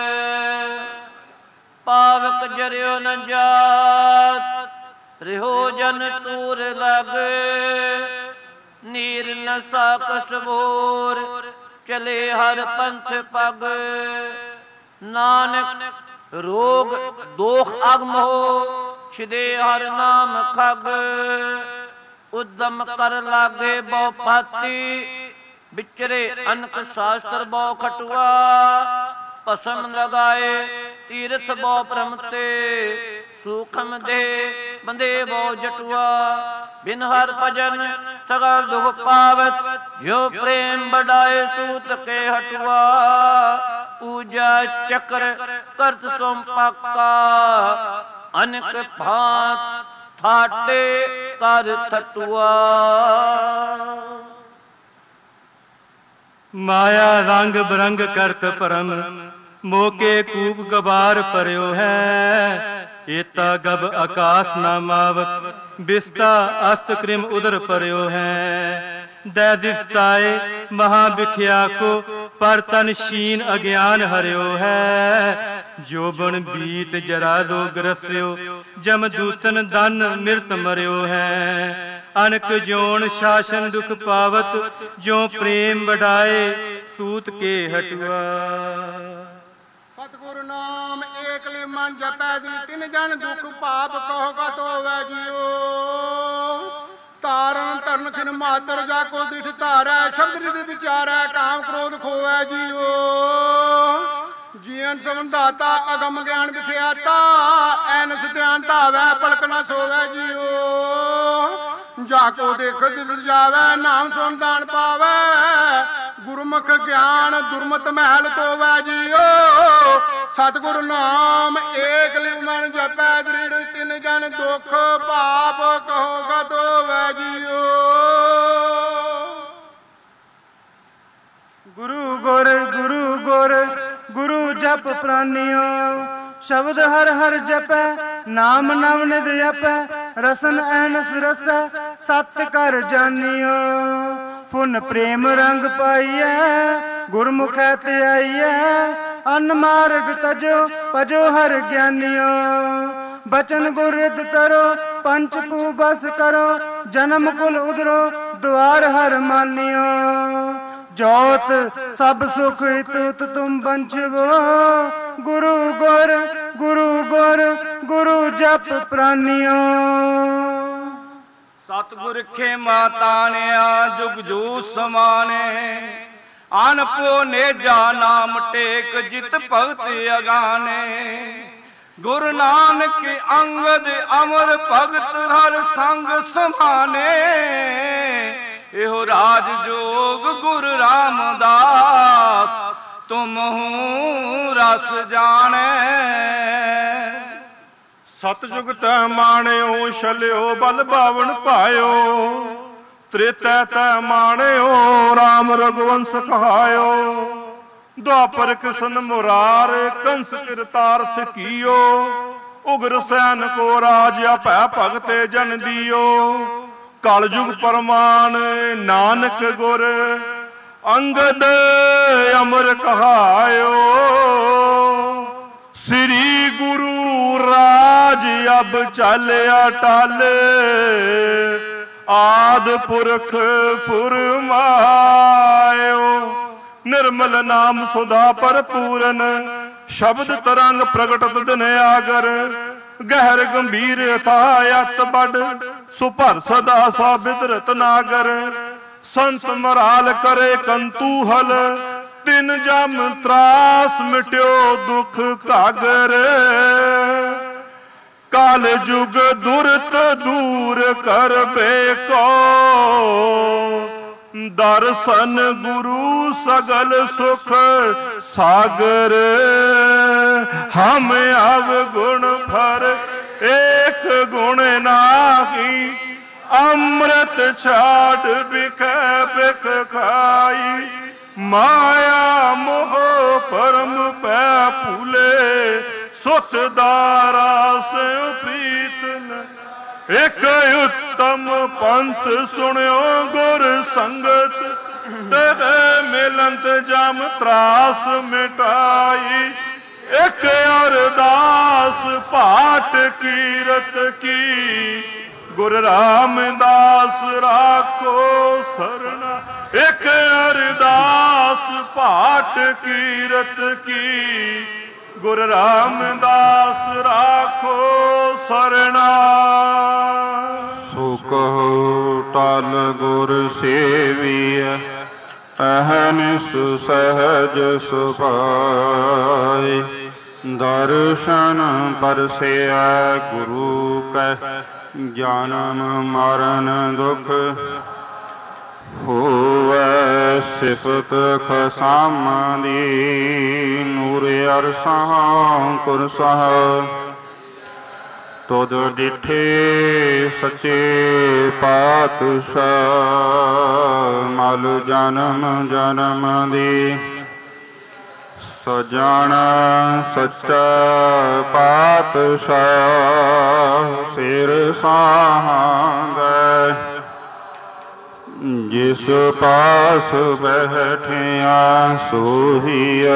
ਪਾਵਕ ਜਰਿਓ ਨ ਜਾਤ ਰਿਹੋ ਜਨ ਤੂਰ ਲਗ। ਨੀਰ ਨ ਸਾਕਸ ਬੋਰ ਚਲੇ ਹਰ ਪੰਥ ਪਗ। ਨਾਨਕ ਰੋਗ ਦੋਖ ਅਗਮ ਹੋ ਛਿਦੇ ਹਰ ਨਾਮ ਖਗ। ਉਦਮ ਕਰ ਲਾਗੇ ਬਹੁ ਪਾਤੀ ਵਿਚਰੇ ਅਨਕ ਸ਼ਾਸਤਰ ਬਹੁ ਖਟੁਆ। ਭਸਮ ਲਗਾਏ ਤੀਰਥ ਬਹੁ ਭ੍ਰਮ ਤੇ ਸੂਖਮ ਦੇ ਬੰਦੇ ਬਹੁ ਜਟੁਆ। ਬਿਨ ਹਰ ਭਜਨ ਸਗਲ ਦੁਖ ਪਾਵਤ ਜੋ ਪ੍ਰੇਮ ਬੜਾਏ ਸੂਤ ਕੇ ਹਟੁਆ। ਪੂਜਾ ਚਕਰ ਕਰਤ ਸੋਮ ਪਾਕਾ ਅਨਕ ਭਾਂਤ ਥਾਟੇ ਕਰ ਥਟੁਆ। ਮਾਇਆ ਰੰਗ ਬਰੰਗ ਕਰਤ ਭਰਮ ਮੋਕੇ ਕੂਪ ਗਬਾਰ ਭਰਿਓ ਹੈ। ਏਤਾ ਗਬ ਆਕਾਸ਼ ਨਾ ਮਾਵਤ ਬਿਸਤਾ ਅਸਤ ਕ੍ਰਿਮ ਉਦਰ ਭਰਿਓ ਹੈ। ਦੈ ਦਿਸਤਾਏ ਮਹਾ ਬਿਖਿਆ ਕੋ ਪਰ ਤਨ ਸ਼ੀਨ ਅਗਿਆਨ ਹਰਿਓ ਹੈ। ਜੋਬਨ ਬੀਤ ਜਰਾ ਰੋਗ ਰਸਿਓ ਜਮ ਦੂਤਨ ਦਨ ਮਿਰਤ ਮਰਿਓ ਹੈ। ਅਨਕ ਜੋਨ ਸ਼ਾਸਨ ਦੁਖ ਪਾਵਤ ਜੋ ਪ੍ਰੇਮ ਵਡਾਏ ਸੂਤ ਕੇ ਹਟੁਆ। ਸਤਿਗੁਰ ਨਾਮ ਏਕਲੇ ਮਨ ਜਪੈ ਦਿਲ ਤਿਨ ਜਨ ਦੁਖ ਪਾਪ ਕਹੋ ਕਤ ਹੋਵੈ ਜੀਓ। ਤਾਰਨ ਤਰਨ ਖਿਨ ਮਾਤਰ ਜਾ ਕੋ ਦ੍ਰਿਸ਼ ਧਾਰੈ। ਸ਼ਬਦ ਰਿਦ ਵਿਚਾਰੈ ਕਾਮ ਕ੍ਰੋਧ ਖੋਵੈ ਜੀਓ। ਜੀਵਨ ਸੰਦਾਤਾ ਅਗਮ ਗਿਆਨ ਵਿਖਿਆਤਾ ਐਨਸ ਧਿਆਨ ਧਾਵੈ ਪਲਕ ਨ ਸੋਵੈ ਜੀਓ। ਜਾ ਕੋ ਦੇਖ ਦਿਲ ਜਾਵੈ ਨਾਮ ਸੁਨ ਦਾਨ ਪਾਵੈ। ਗੁਰਮੁਖ ਗਿਆਨ ਦੁਰਮਤ ਮਹਿਲ ਧੋਵੈ ਜੀਓ। ਸਤਿਗੁਰ ਨਾਮ ਏਕ ਲਿਵ ਮਨ ਜਪੈ ਦ੍ਰਿੜ ਤਿਨ ਜਨ ਦੁਖ ਪਾਪ ਕਹੋ ਗਤ ਹੋਵੈ ਜੀਓ। ਗੁਰੂ ਗੁਰ ਗੁਰੂ ਗੁਰ ਗੁਰੂ ਜਪ ਪ੍ਰਾਨਿਓ। ਸ਼ਬਦ ਹਰ ਹਰ ਜਪੈ ਨਾਮ ਨਵ ਨਿਧ ਜਪੈ। ਰਸਨ ਐਨਸ ਰਸੈ ਸਤ ਕਰ ਜਾਨਿਓ। ਫੁਨ ਪ੍ਰੇਮ ਰੰਗ ਪਾਈਐ ਗੁਰਮੁਖੈ ਤੇ ਆਈਐ। ਅਨ ਮਾਰਗ ਤਜੋ ਭਜੋ ਹਰ ਗਿਆਨਿਓ। ਬਚਨ ਗੁਰ ਰਿਦ ਤਰੋ ਪੰਚ ਪੂ ਬਸ ਕਰੋ। ਜਨਮ ਕੁਲ ਉਦਰੋ ਦੁਆਰ ਹਰ ਮਾਨਿਓ। ਜੋਤ ਸਭ ਸੁਖ ਹਿਤੁ ਤੁਮ ਬੰਚਵੋ। ਗੁਰੂ ਗੁਰ ਗੁਰੂ ਗੁਰ ਗੁਰੂ ਜਪ ਪ੍ਰਾਨਿਓ। ਸਤਿਗੁਰ ਖੇਮਾ ਤਾਣਿਆ ਜੁਗ ਜੂ ਸਮਾਨੇ। ਅਨਪੋ ਨੇਜਾ ਨਾਮ ਟੇਕ ਜਿਤ ਭਗਤ ਅਗਾਨੇ। ਗੁਰੂ ਨਾਨਕ ਅੰਗਦ ਅਮਰ ਭਗਤ ਹਰ ਸੰਗ ਸਮਾਨੇ। ਇਹੋ ਰਾਜ ਜੋਗ ਗੁਰੂ ਰਾਮਦਾਸ ਤੁਮਹੂ ਰਸ ਜਾਣੈ। ਸਤਜੁਗ ਤੈ ਮਾਣਿਓ ਛਲਿਓ ਬਲ ਬਾਵਨ ਭਾਇਓ ਤ੍ਰੇਤੈ ਤੈ ਮਾਣਿਓ ਰਾਮ ਰਘੁਵੰਸ ਕਹਾਇਓ ਦੁਆਪਰ ਕਿਸ਼ਨ ਮੁਰਾਰ ਕੰਸ ਕਿਰਤਾਰਥ ਕੀਓ ਉਗਰ ਸੈਨ ਕੋ ਰਾਜ ਆਪੈ ਭਗਤੇ ਜਨ ਦੀਓ ਕਲਯੁਗ ਪਰਮਾਨ ਨਾਨਕ ਗੁਰ ਅੰਗਦ ਅਮਰ ਕਹਾਇਓ ਸ੍ਰੀ ਗੁਰੂ ਰਾਜ ਅਬ ਚੱਲਿਆ ਟਲ ਆਦ ਪੁਰਖ ਫੁਰਮਾਇਓ ਨਿਰਮਲ ਨਾਮ ਸੁਧਾ ਭਰਪੂਰਨ ਸ਼ਬਦ ਤਰੰਗ ਪ੍ਰਗਟਤ ਦਿਨ ਆਗਰ ਗਹਿਰ ਗੰਭੀਰ ਅਥਾਇਤ ਬੜ ਸੁਭਰ ਸਦਾ ਸਾਬਿਤ ਰਤਨਾਗਰ ਸੰਤ ਮਰਾਲ ਕਰੇ ਕੰਤੂਹਲ ਤਿਨ ਜਮ ਤਰਾਸ ਮਿਟਿਓ ਦੁਖ ਘਾਗਰ ਕਾਲ ਜੁਗ ਦੁਰਤ ਦੂਰ ਕਰਬੇ ਕੋ ਦਰਸ਼ਨ ਗੁਰੂ ਸਗਲ ਸੁਖ ਸਾਗਰ ਹਮ ਅਵਗੁਣ ਫਰ ਏਕ ਗੁਣ ਨਾਹੀ ਅੰਮ੍ਰਿਤ ਛਾੜ ਬਿਖੈ ਬਿਖ ਖਾਈ ਮਾਇਆ ਮੋਹ ਪਰਮ ਪੈ ਭੂਲੇ ਸੁਖ ਦਾਰਾ ਸਿਉ ਪ੍ਰੀਤ ਨ ਇਕ ਉੱਤਮ ਪੰਥ ਸੁਣਿਓ ਗੁਰ ਸੰਗਤ ਤੇ ਮਿਲੰਤ ਜਮ ਤਰਾਸ ਮਿਟਾਈ ਇਕ ਅਰਦਾਸ ਪਾਠ ਕੀਰਤ ਕੀ ਗੁਰ ਰਾਮਦਾਸ ਰਾਖੋ ਸਰਣਾ ਇਕ ਅਰਦਾਸ ਪਾਠ ਕੀਰਤ ਕੀ ਗੁਰ ਰਾਮਦਾਸ ਰਾਖੋ ਸਰਣਾ ਸੋ ਕਹੋ ਟਲ ਗੁਰ ਸੇਵੀਐ ਅਹਨਿਸ ਸਹਜ ਸੁਭਾਇ ਦਰਸ਼ਨ ਪਰਸਿਆ ਗੁਰੂ ਕੈ ਜਨਮ ਮਰਨ ਦੁਖ ਹੋਵੈ ਸਿਫਤ ਖਸਮ ਦੀ ਨੂਰ ਅਰਸਾਂ ਕੁਰਸਾਹ ਤੁਧ ਡਿਠੇ ਸੱਚੇ ਪਾਤਸ਼ਾਹ ਮਲ ਜਨਮ ਜਨਮ ਦੀ ਸਜਣ ਸੱਚਾ ਪਾਤਸ਼ਾਹ ਸਿਰ ਸਾਹੰਦੈ ਜਿਸ ਪਾਸ ਬੈਠਿਆ ਸੋਹੀਐ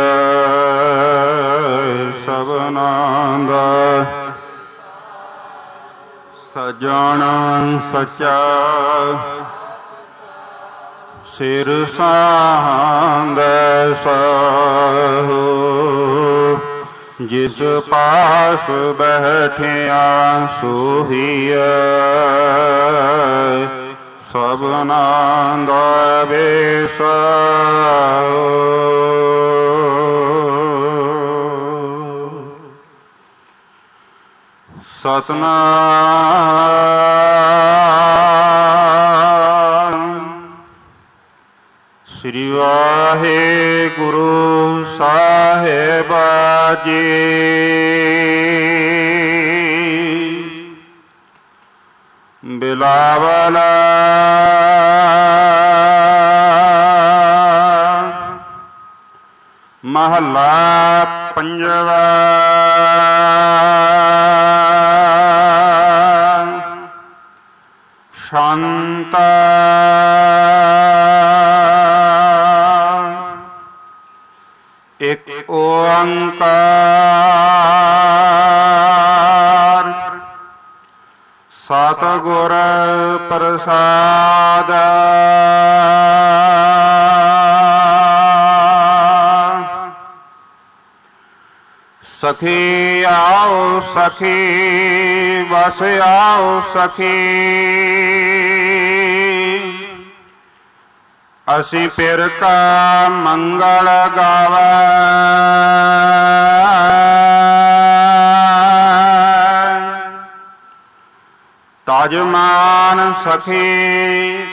ਸਭਨਾਂ ਦਾ ਸਜਣ ਸੱਚਾ ਸਿਰ ਸਾਹੰਦੈ ਸਾਹੋ ਜਿਸ ਪਾਸ ਬੈਠਿਆ ਸੋਹੀਐ ਸਭਨਾਂ ਦਾ ਬੇਸਾਓ ਸਤਨਾਮ ਸ੍ਰੀ ਵਾਹਿਗੁਰੂ ਸਾਹਿਬ ਜੀ ਬਿਲਾਵਲ ਮਹੱਲਾ ਪੰਜਵਾ ਸ਼ਾਂਤ ਇਕ ਓੰਕਾਰ ਸਤਿਗੁਰ ਪ੍ਰਸਾਦ ਸਖੀ ਆਓ ਸਖੀ ਵਸ ਆਓ ਸਖੀ ਅਸੀਂ ਫਿਰ ਕਾ ਮੰਗਲ ਗਾਵੈ ਤਾਜਮਾਨ ਸਖੀ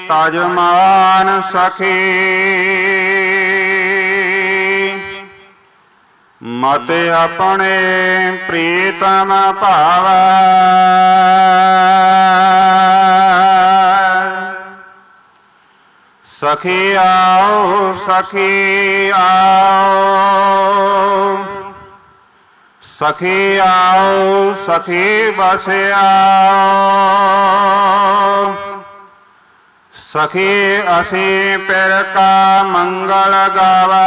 ਤਾਜਮਾਨ ਸਖੀ ਮਤ ਆਪਣੇ ਪ੍ਰੀਤਮ ਭਾਵੈ। ਸਖੀ ਆਓ ਸਖੀ ਆਓ, ਸਖੀ ਆਓ ਸਖੀ ਬਸ ਆਓ। ਸਖੀ ਅਸੀਂ ਪਿਰ ਕਾ ਮੰਗਲ ਗਾਵੈ।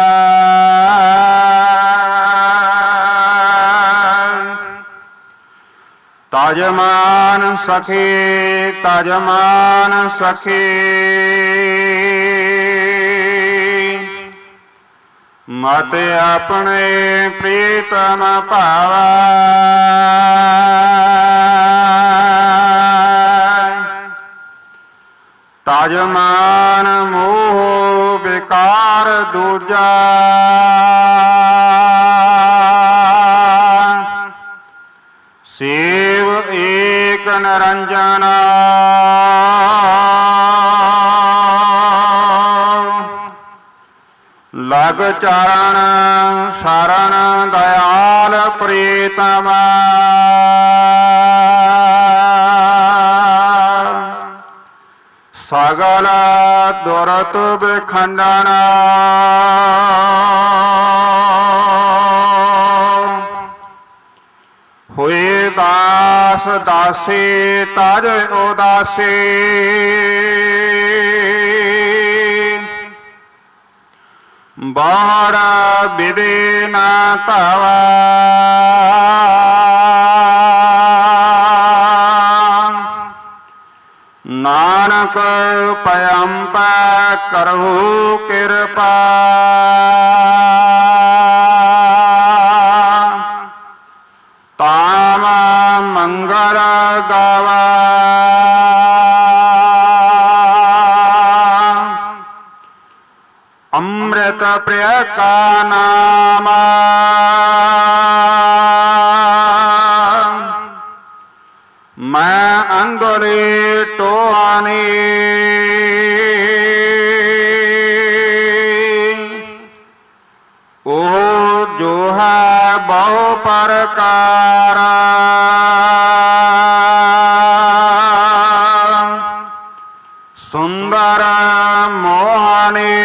ਤਜਮਾਨ ਸਖੀ ਤਜਮਾਨ ਸਖੀ, ਮਤ ਆਪਣੇ ਪ੍ਰੀਤਮ ਭਾਵੈ। ਤਜਮਾਨ ਮੋਹ ਵਿਕਾਰ ਦੂਜਾ, ਸੇਵ ਏਕ ਨਿਰੰਜਨ। ਲਗ ਚਰਨ ਸ਼ਰਨ ਦਇਆਲ ਪ੍ਰੀਤਮ। ਸਗਲ ਦੁਰਤ ਬਿਖੰਡਨ। ਹੋਏ ਦਾਸ ਦਾਸੀ ਤਜ ਉਦਾਸੀ। ਬਾੜ ਬਿਦੇ ਨਾ ਧਾਵੈ। ਨਾਨਕ ਪਇੰਪੈ ਕਰਹੁ ਕਿਰਪਾ। ਤਾਮ ਮੰਗਲ ਗਾਵੈ। ਅੰਮ੍ਰਿਤ ਪ੍ਰਿਯ ਕਾ ਨਾਮ। ਮੈਂ ਅੰਗੁਲੀ ਟੋਆਨੀ। ਉਹ ਜੋ ਹੈ ਬਹੁ ਪ੍ਰਕਾਰ। ਸੁੰਦਰ ਮੋਹਨੀ।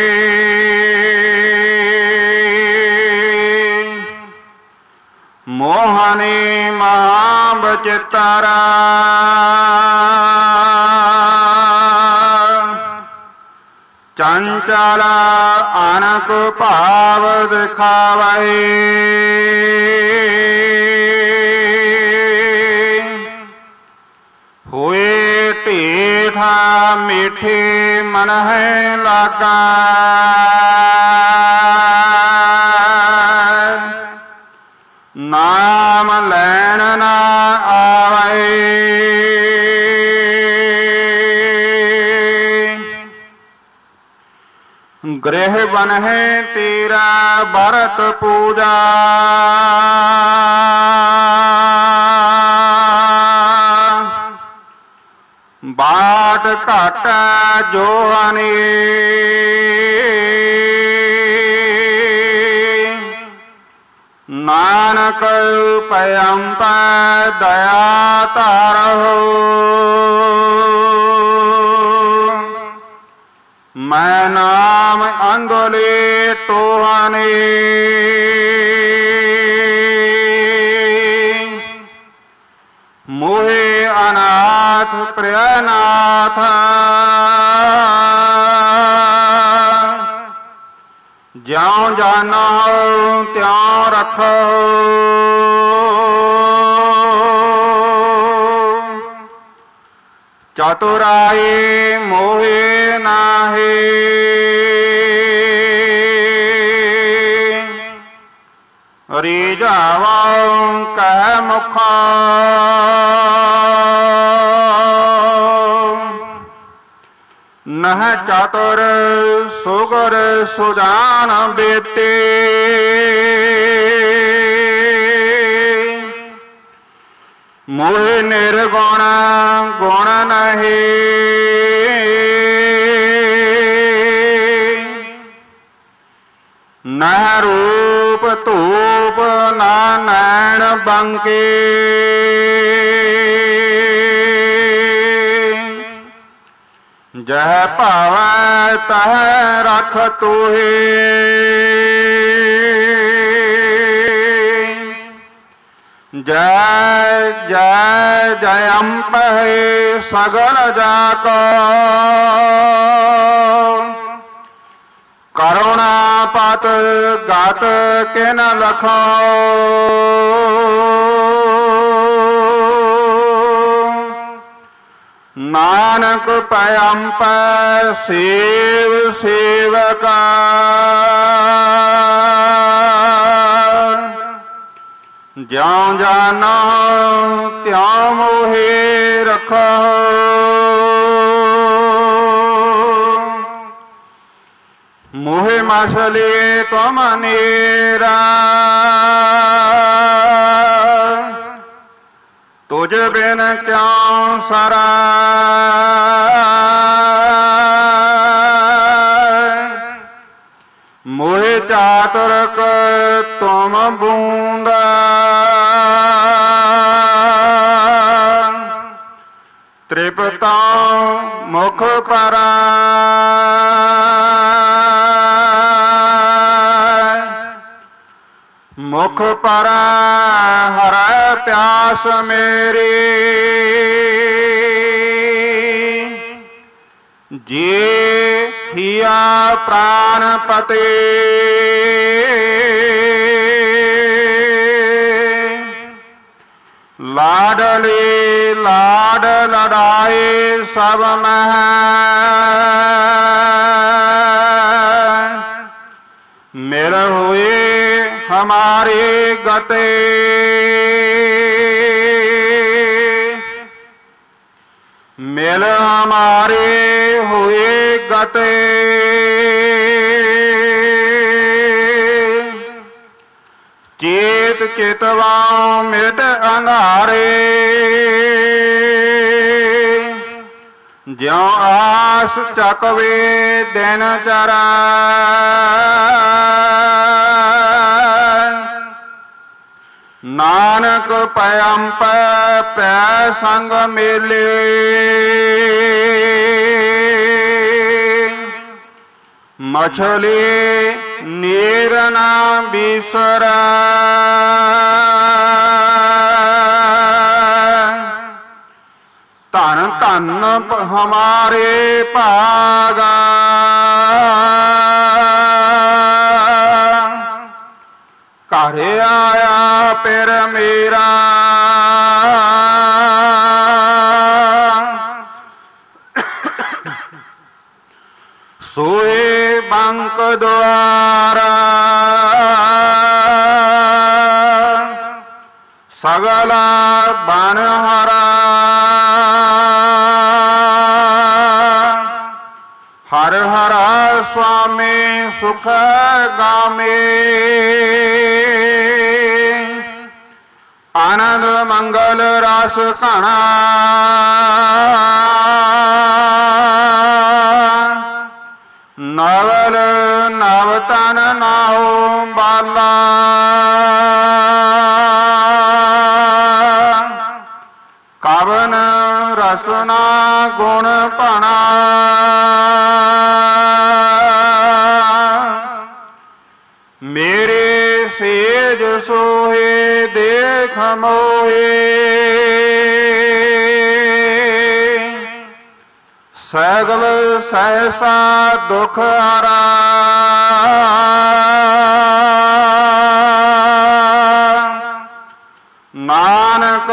ਮੋਹਨੀ ਮਹਾ ਬਚਿੱਤਰ। ਚੰਚਲ ਅਨਕ ਭਾਵ ਦਿਖਾਵੈ। ਹੋਏ ਢੀਠ ਮਿੱਠੀ ਮਨ ਹੈ ਲਾਗਾ। ਨਾਮ ਲੈਣ ਨਾ ਆਵੇ। ਗ੍ਰਹਿ ਬਨਹਿ ਤੇਰਾ ਭਰਤ ਪੂਜਾ। ਬਾਟ ਘਟ ਜੋਹਨੀ। ਨਾਨਕ ਪਇੰਪੈ ਦਇਆ ਧਾਰਹੁ। ਮੈਂ ਨਾਮ ਅੰਗੁਲੀ ਟੋਹਾਨੀ। ਮੋਹਿ ਅਨਾਥ ਪ੍ਰਿਯਨਾਥ। ਜਿਉ ਜਾਨਹੁ ਤਿਉ ਰਖਹੁ। ਚਤੁਰਾਈ ਮੋਹਿ ਨਾਹੀ। ਰੀਝਾਵਉ ਕਹਿ ਮੁਖਾ। ਨਹ ਚਤੁਰ ਸੁਗਰ ਸੁਜਾਨ ਬੇਤੇ। ਮੋਹਿ ਨਿਰਗੁਣ ਗੁਣ ਨਹੀਂ। ਨਹਿ ਰੂਪ ਧੂਪ ਨਾ ਨੈਣ ਬੰਕੇ ਜਹ ਭਾਵੈ ਤਹ ਰਖ ਤੂਹੇ ਜੈ ਜੈ ਜੈ ਅੰਪਹਿ ਸਗਲ ਜਾਕੋ ਕਰੁਣਾ ਪਤ ਗਤ ਕਿਨ ਲਖੋ ਨਾਨਕ ਪਇੰਪੈ ਸੇਵ ਸੇਵਕਾ ਜਿਉ ਜਾਨੋ ਤਿਉ ਮੋਹਿ ਰਖੋ ਮੋਹਿ ਮਛਲੀ ਤੁਮ ਨੀਰਾ ਤੁਝ ਬਿਨ ਕਿਉ ਸਰਾ ਮੋਹਿ ਚਾਤੁਰਕ ਤੁਮ ਬੂੰਦਾ ਤ੍ਰਿਪਤਾ ਮੁਖ ਪਰਾ ਮੁਖ ਪਰਾ ਹਰੈ ਪਿਆਸ ਮੇਰੀ ਜੇ ਹਿਆ ਪ੍ਰਾਨ ਪਤੇ ਲਾਡਲੇ ਲਾਡ ਲੜਾਏ ਸਭ ਮਹਿ ਮਿਲ ਹੋਏ ਹਮਾਰੇ ਗਤੇ ਮਿਲ ਹਮਾਰੇ ਹੋਏ ਗਤੇ ਚੇਤ ਚਿਤਵਾ ਮਿਟ ਅੰਧਾਰੇ ਜਿਉ ਆਸ ਚੱਕਵੇ ਦਿਨ ਚਰਾ ਨਾਨਕ ਪਇੰਪੈ ਪੈ ਸੰਗ ਮੇਲੇ ਮਛਲੀ ਨੀਰ ਨਾ ਬਿਸਰੈ ਧਨ ਧਨ ਹਮਾਰੇ ਭਾਗਾ ਘਰ ਆਇਆ ਪਿਰ ਮੇਰਾ ਸੋਏ ਬੰਕ ਦੁਆਰਾ ਸਗਲਾ ਬਨ ਹਰਾ ਹਰ ਹਰਾ ਸੁਆਮੀ ਸੁਖ ਗਾਮੇ ਆਨੰਦ ਮੰਗਲ ਰਸ ਘਣਾ ਨਵਲ ਨਵ ਤਨ ਨਾਉ ਬਾਲਾ ਕਵਨ ਰਸਨਾ ਗੁਣ ਭਣਾ ਮੇਰੇ ਸੇਜ ਸੋਹੇ ਦੇਖ ਮੋਹੇ ਸਗਲ ਸਹਿਸਾ ਦੁਖ ਹਰਾ ਨਾਨਕ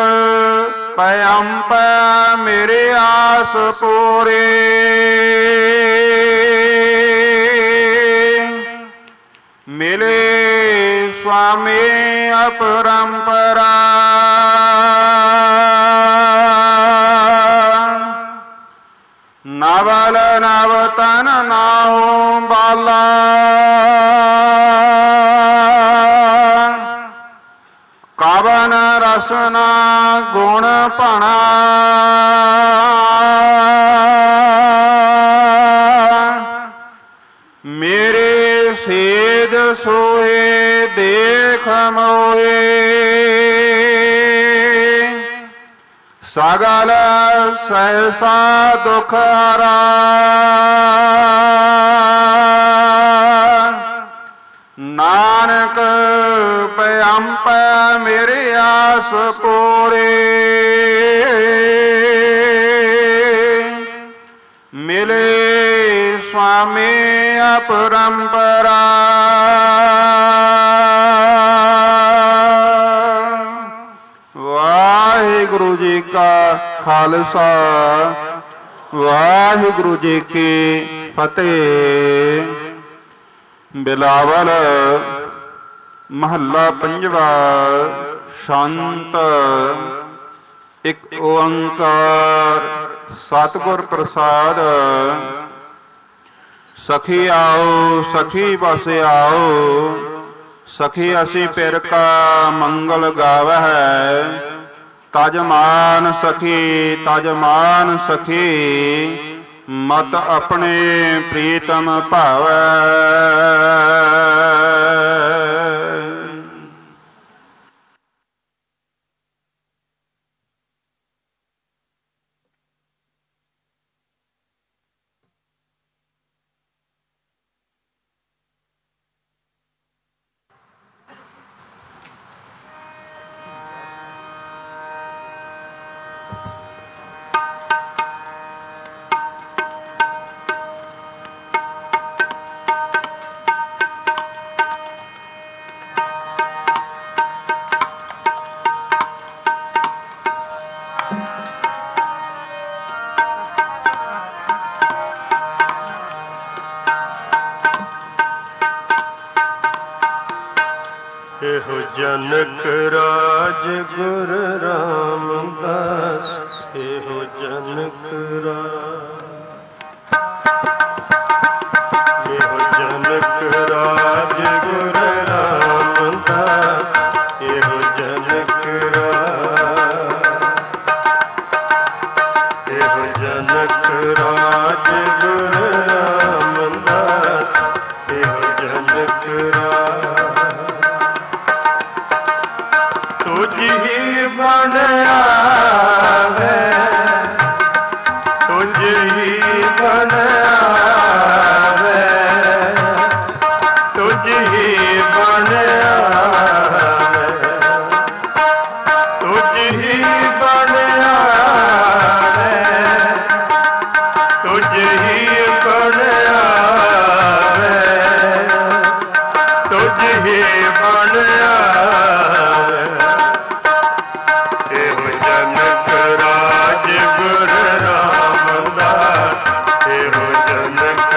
ਪਇੰਪੈ ਮੇਰੇ ਆਸ ਪੂਰੇ ਮਿਲੇ ਸੁਆਮੀ ਅਪਰੰਪਰਾ ਨਵਲ ਨਵ ਤਨ ਨਾਉ ਬਾਲਾ ਕਵਨ ਰਸਨਾ ਗੁਣ ਭਣਾ ਮੇਰੇ ਸੇਜ ਸੋ ਸਗਲ ਸਹਿਸਾ ਦੁਖ ਹਰਾ ਨਾਨਕ ਪਿਆੰਪ ਮੇਰੀ ਆਸ ਪੂਰੀ ਮਿਲੇ ਸੁਆਮੀ ਅਪਰੰਪਰਾ ਵਾਹਿਗੁਰੂ ਜੀ ਕਾ ਖਾਲਸਾ ਵਾਹਿਗੁਰੂ ਜੀ ਕੀ ਫਤਿਹ। ਬਿਲਾਵਲ ਮਹੱਲਾ ਪੰਜਵਾ। ਸ਼ਾਂਤ ਇੱਕ ਓੰਕਾਰ ਸਤਿਗੁਰ ਪ੍ਰਸਾਦ। ਸਖੀ ਆਓ ਸਖੀ ਬਸ ਆਓ ਸਖੀ ਅਸੀਂ ਪਿਰ ਕਾ ਮੰਗਲ ਗਾਵਹਿ। ਤਜ ਮਾਨ ਸਖੀ ਤਜ ਮਾਨ ਸਖੀ ਮਤ ਆਪਣੇ ਪ੍ਰੀਤਮ ਭਾਵੈ। ਇਹੋ ਜਨਕ ਰਾਜ ਗੁਰ ਰਾਮਦਾਸ। ਇਹੋ ਜਨਕ ਇਹੋ ਜਨਕ ਰਾਜ ਗੁਰ ਰਾਮਦਾਸ। ਇਹੋ ਜਨਕ ਇਹੋ ਜਨਕ ਰਾਜ ਗੁਰ ਰਾਮਦਾਸ। ਇਹੋ ਜਨਕ ਤੁਝ ਹੀ ਬਣ ਆਵੇ ਤੁਝ ਹੀ ਬਣ ਆਵੇ ਤੁਝ ਹੀ ਬਣ ਆਵੇ ਤੁਝ ਹੀ ਬਣ ਆਵੇ ਤੁਝ ਹੀ ਬਣ ਆਵੇ ਤੁਝ ਹੀ ਬਣ ਆਵੇ। ਇਹੋ ਜਨਕ ਰਾਜ ਗੁਰ ਰਾਮਦਾਸ। ਇਹੋ ਜਨਕ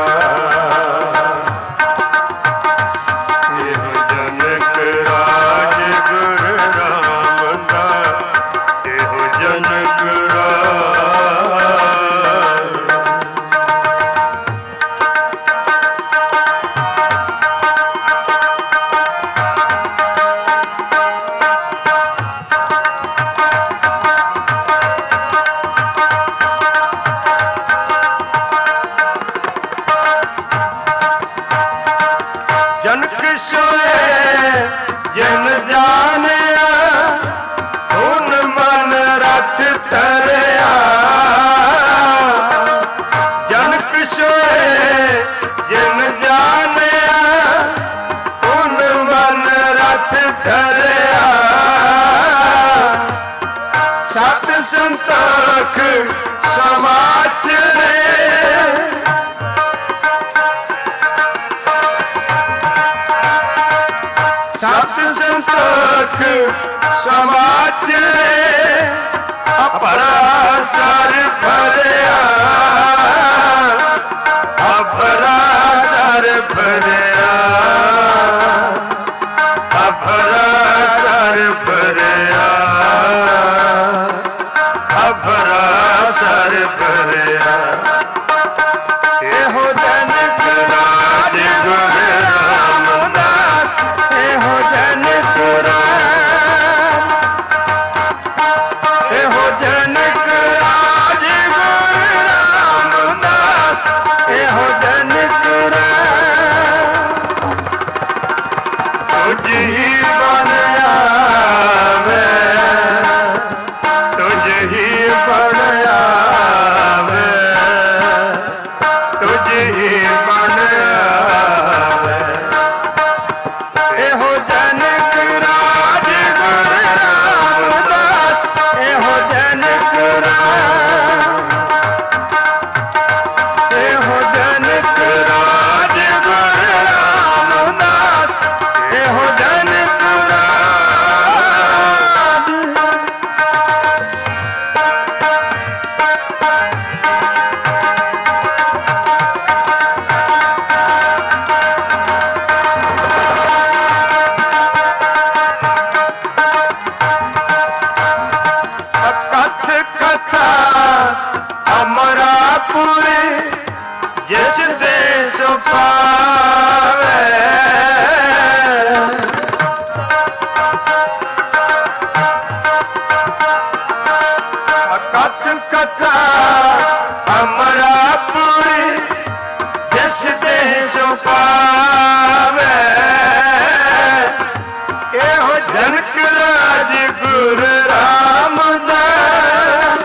ਇਹੋ ਜਨਕ ਰਾਜ ਗੁਰ ਰਾਮਦਾਸ। ਇਹੋ ਜਨਕ ਜਨਕ ਸੋਏ ਜਨ ਜਾਣਿਆ ਹੁਣ ਮਨ ਰਥ ਧਰਿਆ। ਜਨਕ ਸੋਏ ਜਨ ਜਾਣਿਆ ਹੁਣ ਮਨ ਰਥ ਧਰਿਆ। ਸਤ ਸੰਤੋਖ ਸਮਾਚਰੇ ਸਤ ਸੰਤੋਖ ਸਮਾਚਰੇ। ਅਪਰਾ ਸਰ ਭਰਿਆ ਅਪਰਾ ਸਰ ਭਰਿਆ ਅਪਰਾ ਸਰ ਭਰਿਆ ਅਪਰਾ ਸਰ ਭਰਿਆ। ਇਹੋ ਜਨਕ ਰਾਜ ਗੁਰ ਰਾਮਦਾਸ। ਇਹੋ ਜਨਕ ਰਾਜ ਇਹੋ ਜਨਕ ਰਾਜ ही बन आवे, तुझ ही बन आवे। एहो जनक राज गुरु रामदास, एहो जनक राज, एहो जनक राज गुरु रामदास, एहो जनक राज। कथ कथा अमरापुरी जिस देश पावे, कथ कथा अमरापुरी जिस देश पावे, एहो जनक राज गुरु रामदास,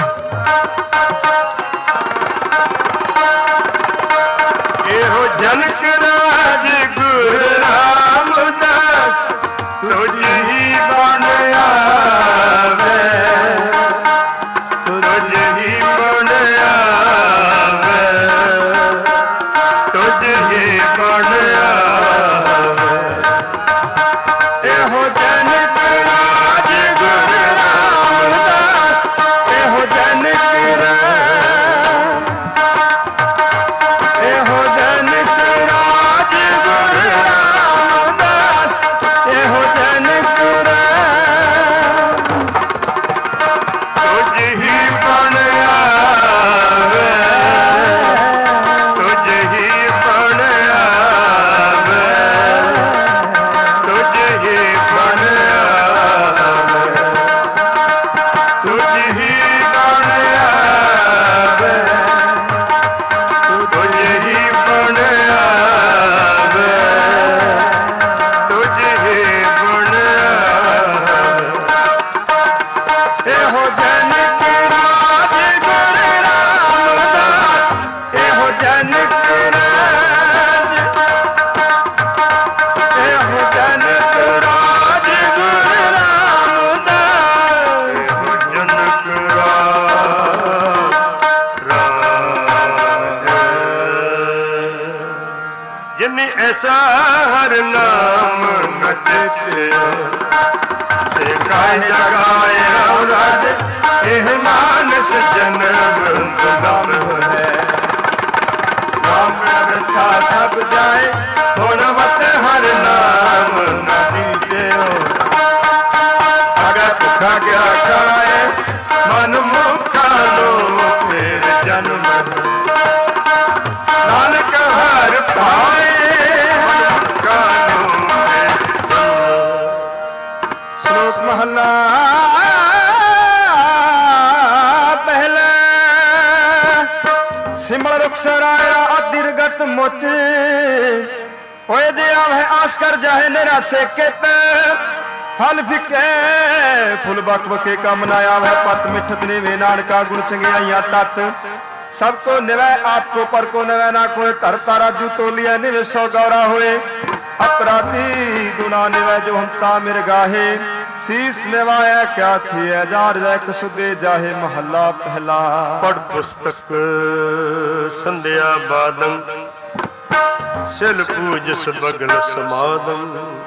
एहो जनक राज गुरु रामदास, तुझ ही बन आवे, तुझ ही बन आवे, तुझ ही बन आवे। एहो जनक राज गुरु रामदास, एहो जनक राज, एहो जनक राज गुरु रामदास, एहो जनक राज, तुझ ही बन आवे, तुझ ही बन आवे, तुझ ही बन आवे, तुझ ही बन आवे, तुझ ही बन आवे, तुझ ही बन आवे। एहो जनक राज गुरु रामदास, एहो जनक राज, एहो जनक राज गुरु रामदास, जनक राज। जिन्हें ऐसा हर नाम न चेते, गाय जगाए राज, एह मानस जन्म नाम है। नाम कथा सब जाए, गुणवत हर नाम न दीजे। अगर भुखा गया खाए, मन मुखा लो फिर जन्म। नानक हर पाए, मन मुखा लो फिर जन्म। श्लोक महला पहला। सिमल रुख सराया दीर्घत मुच, होए दिया है आस कर जाए निराशे के फल फिके। फुल बक बके का मनाया है पत मिठत निवे, नानका गुण चंगियाइया तत। सबको निवै आपको पर को निवै ना कोई। तर तारा जू तोलिया निवे सौ गौरा हुए। अपराधी गुना निवै जो हमता मिर गाहे। शीस निवाया क्या थी जार जैक सुदे जाहे। महला पहला। पढ़ पुस्तक संध्या बादम, सिल पूजस बगल समादम।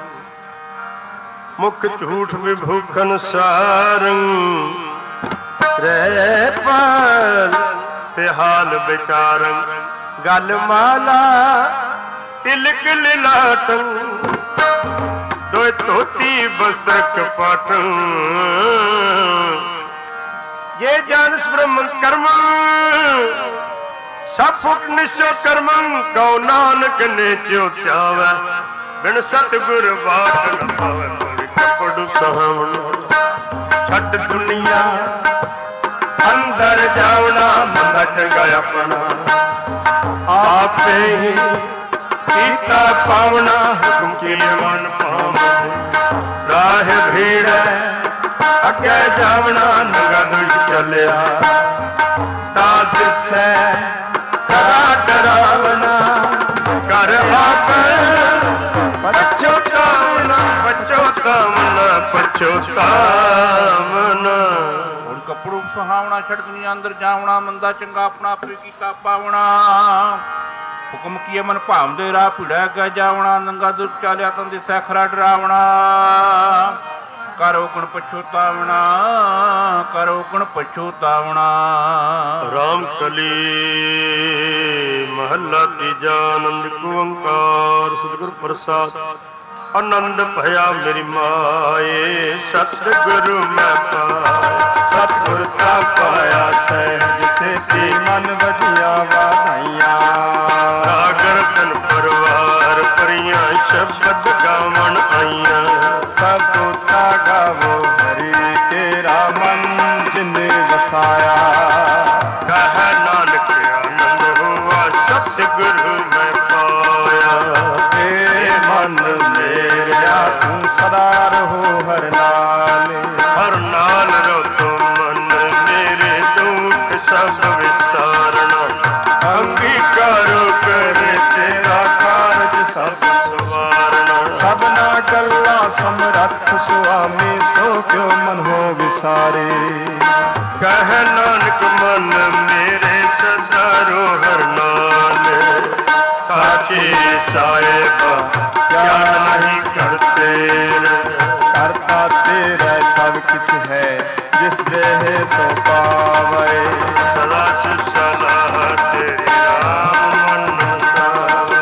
मुख झूठ विभूखन सारंग, रे पाल तिहाल विचारंग। गल माला तिलक लिलाटं, दोय धोती बसक पाटं। ये जानस ब्रह्म कर्म, सब फुट निश्चो कर्म। कौ नानक ने जो चावै, बिन सतगुर बाट न पावै। कपड़ सहवण छट दुनिया, अंदर जावना मंदा चंगा अपना। आपे ही सीता पावना, हुक्म की मन पाव। राह भीड़ ਅੱਗੇ ਜਾਵਣਾ ਨੰਗਾ ਦੁਸ਼ ਚੱਲਿਆ ਤਾਂ ਦਿਸੈ ਖਰਾ ਡਰਾਵਣਾ ਕਰ ਆਕਰ ਪਛੋਤਾਵਣਾ ਪਛੋਤਾਵਣਾ ਪਛੋਤਾਵਣਾ। ਹੁਣ ਕੱਪੜੂ ਸੁਹਾਵਣਾ ਛੱਡ ਦੁਨੀਆ ਅੰਦਰ ਜਾਵਣਾ ਮੰਦਾ ਚੰਗਾ ਆਪਣਾ ਆਪੇ ਕੀਤਾ ਪਾਵਣਾ। ਹੁਕਮ ਕੀਏ ਮਨ ਭਾਵਦੇ ਰਾਹ ਭਿੜਿਆ ਗਿਆ ਜਾਵਣਾ ਨੰਗਾ ਦੁਰ ਚਾਲਿਆ ਤਾਂ ਦਿਸੈ ਖਰਾ ਡਰਾਵਣਾ ਕਰੋ ਗੁਣ ਪਛੋਤਾਵਣਾ ਕਰੋ ਗੁਣ ਪਛੋਤਾਵਣਾ। ਰਾਮ ਕਲੀ ਮਹੱਲਾ ਤੀਜਾ ਆਨੰਦ ਓੰਕਾਰ ਸਤਿਗੁਰ ਪ੍ਰਸਾਦ ਆਨੰਦ ਭਇਆ ਮੇਰੀ ਮਾਏ ਸਤਿਗੁਰੂ ਮੈਂ ਪਾਇਆ ਸਤਿਗੁਰ ਤਾ ਪਾਇਆ ਸਹਿਜ ਸੇਤੀ ਮਨ ਵਧੀਆ ਵਾਧਾਈਆਂ ਸਾਗਰ ਤਨ ਪਰਵਾਰ ਪਰੀਆਂ ਸ਼ਬਦ ਗਾਵਣ ਆਈਆਂ ਸਭ ਤੋਤਾ ਗਾਵੋ ਹਰੀ ਤੇਰਾ ਮਨ ਜਿਨੇ ਵਸਾਇਆ ਕਹਿ ਨਾਨਕ ਆਨੰਦ ਹੋਆ ਸਤਿਗੁਰੂ ਮੈਂ ਪਾਇਆ ਤੇਰੇ ਮਨ ਮੇਰਿਆ ਤੂੰ ਸਦਾ ਰਹੋ ਹਰ ਨਾਲ ਹਰ ਨਾਲ ਰੋ ਤੂੰ ਮਨ ਮੇਰੇ ਦੁੱਖ ਸਭ ਵਿਸਾਰਣਾ ਅੰਗੀਕਾਰੋ ਕਰੇ ਤੇਰਾ ਕਾਰਜ ਸਭ ਸਵਾਰਣਾ ਸਭਨਾ ਗੱਲਾਂ ਸਮਰੱਥ ਸੁਆਮੀ ਸੋ ਕਿਉ ਮਨ ਹੋ ਵਿਸਾਰੇ ਕਹਿ ਨਾਨਕ ਮਨ ਮੇਰੇ ਸਦਾ ਰੋ ਹਰ ਨਾਲ ਸਾਚੇ ਸਾਹਿਬਾ ਕਿਆ ਨਹੀਂ ਕਰਤੇ ਕਰਤਾ ਤੇਰਾ ਸਭ ਕੁਛ ਹੈ ਜਿਸ ਦੇਹ ਸੋ ਪਾਵੇ ਸਦਾ ਸਲਾਹ ਤੇਰੀ ਰਾਮ ਮਨ ਸਾਵੇ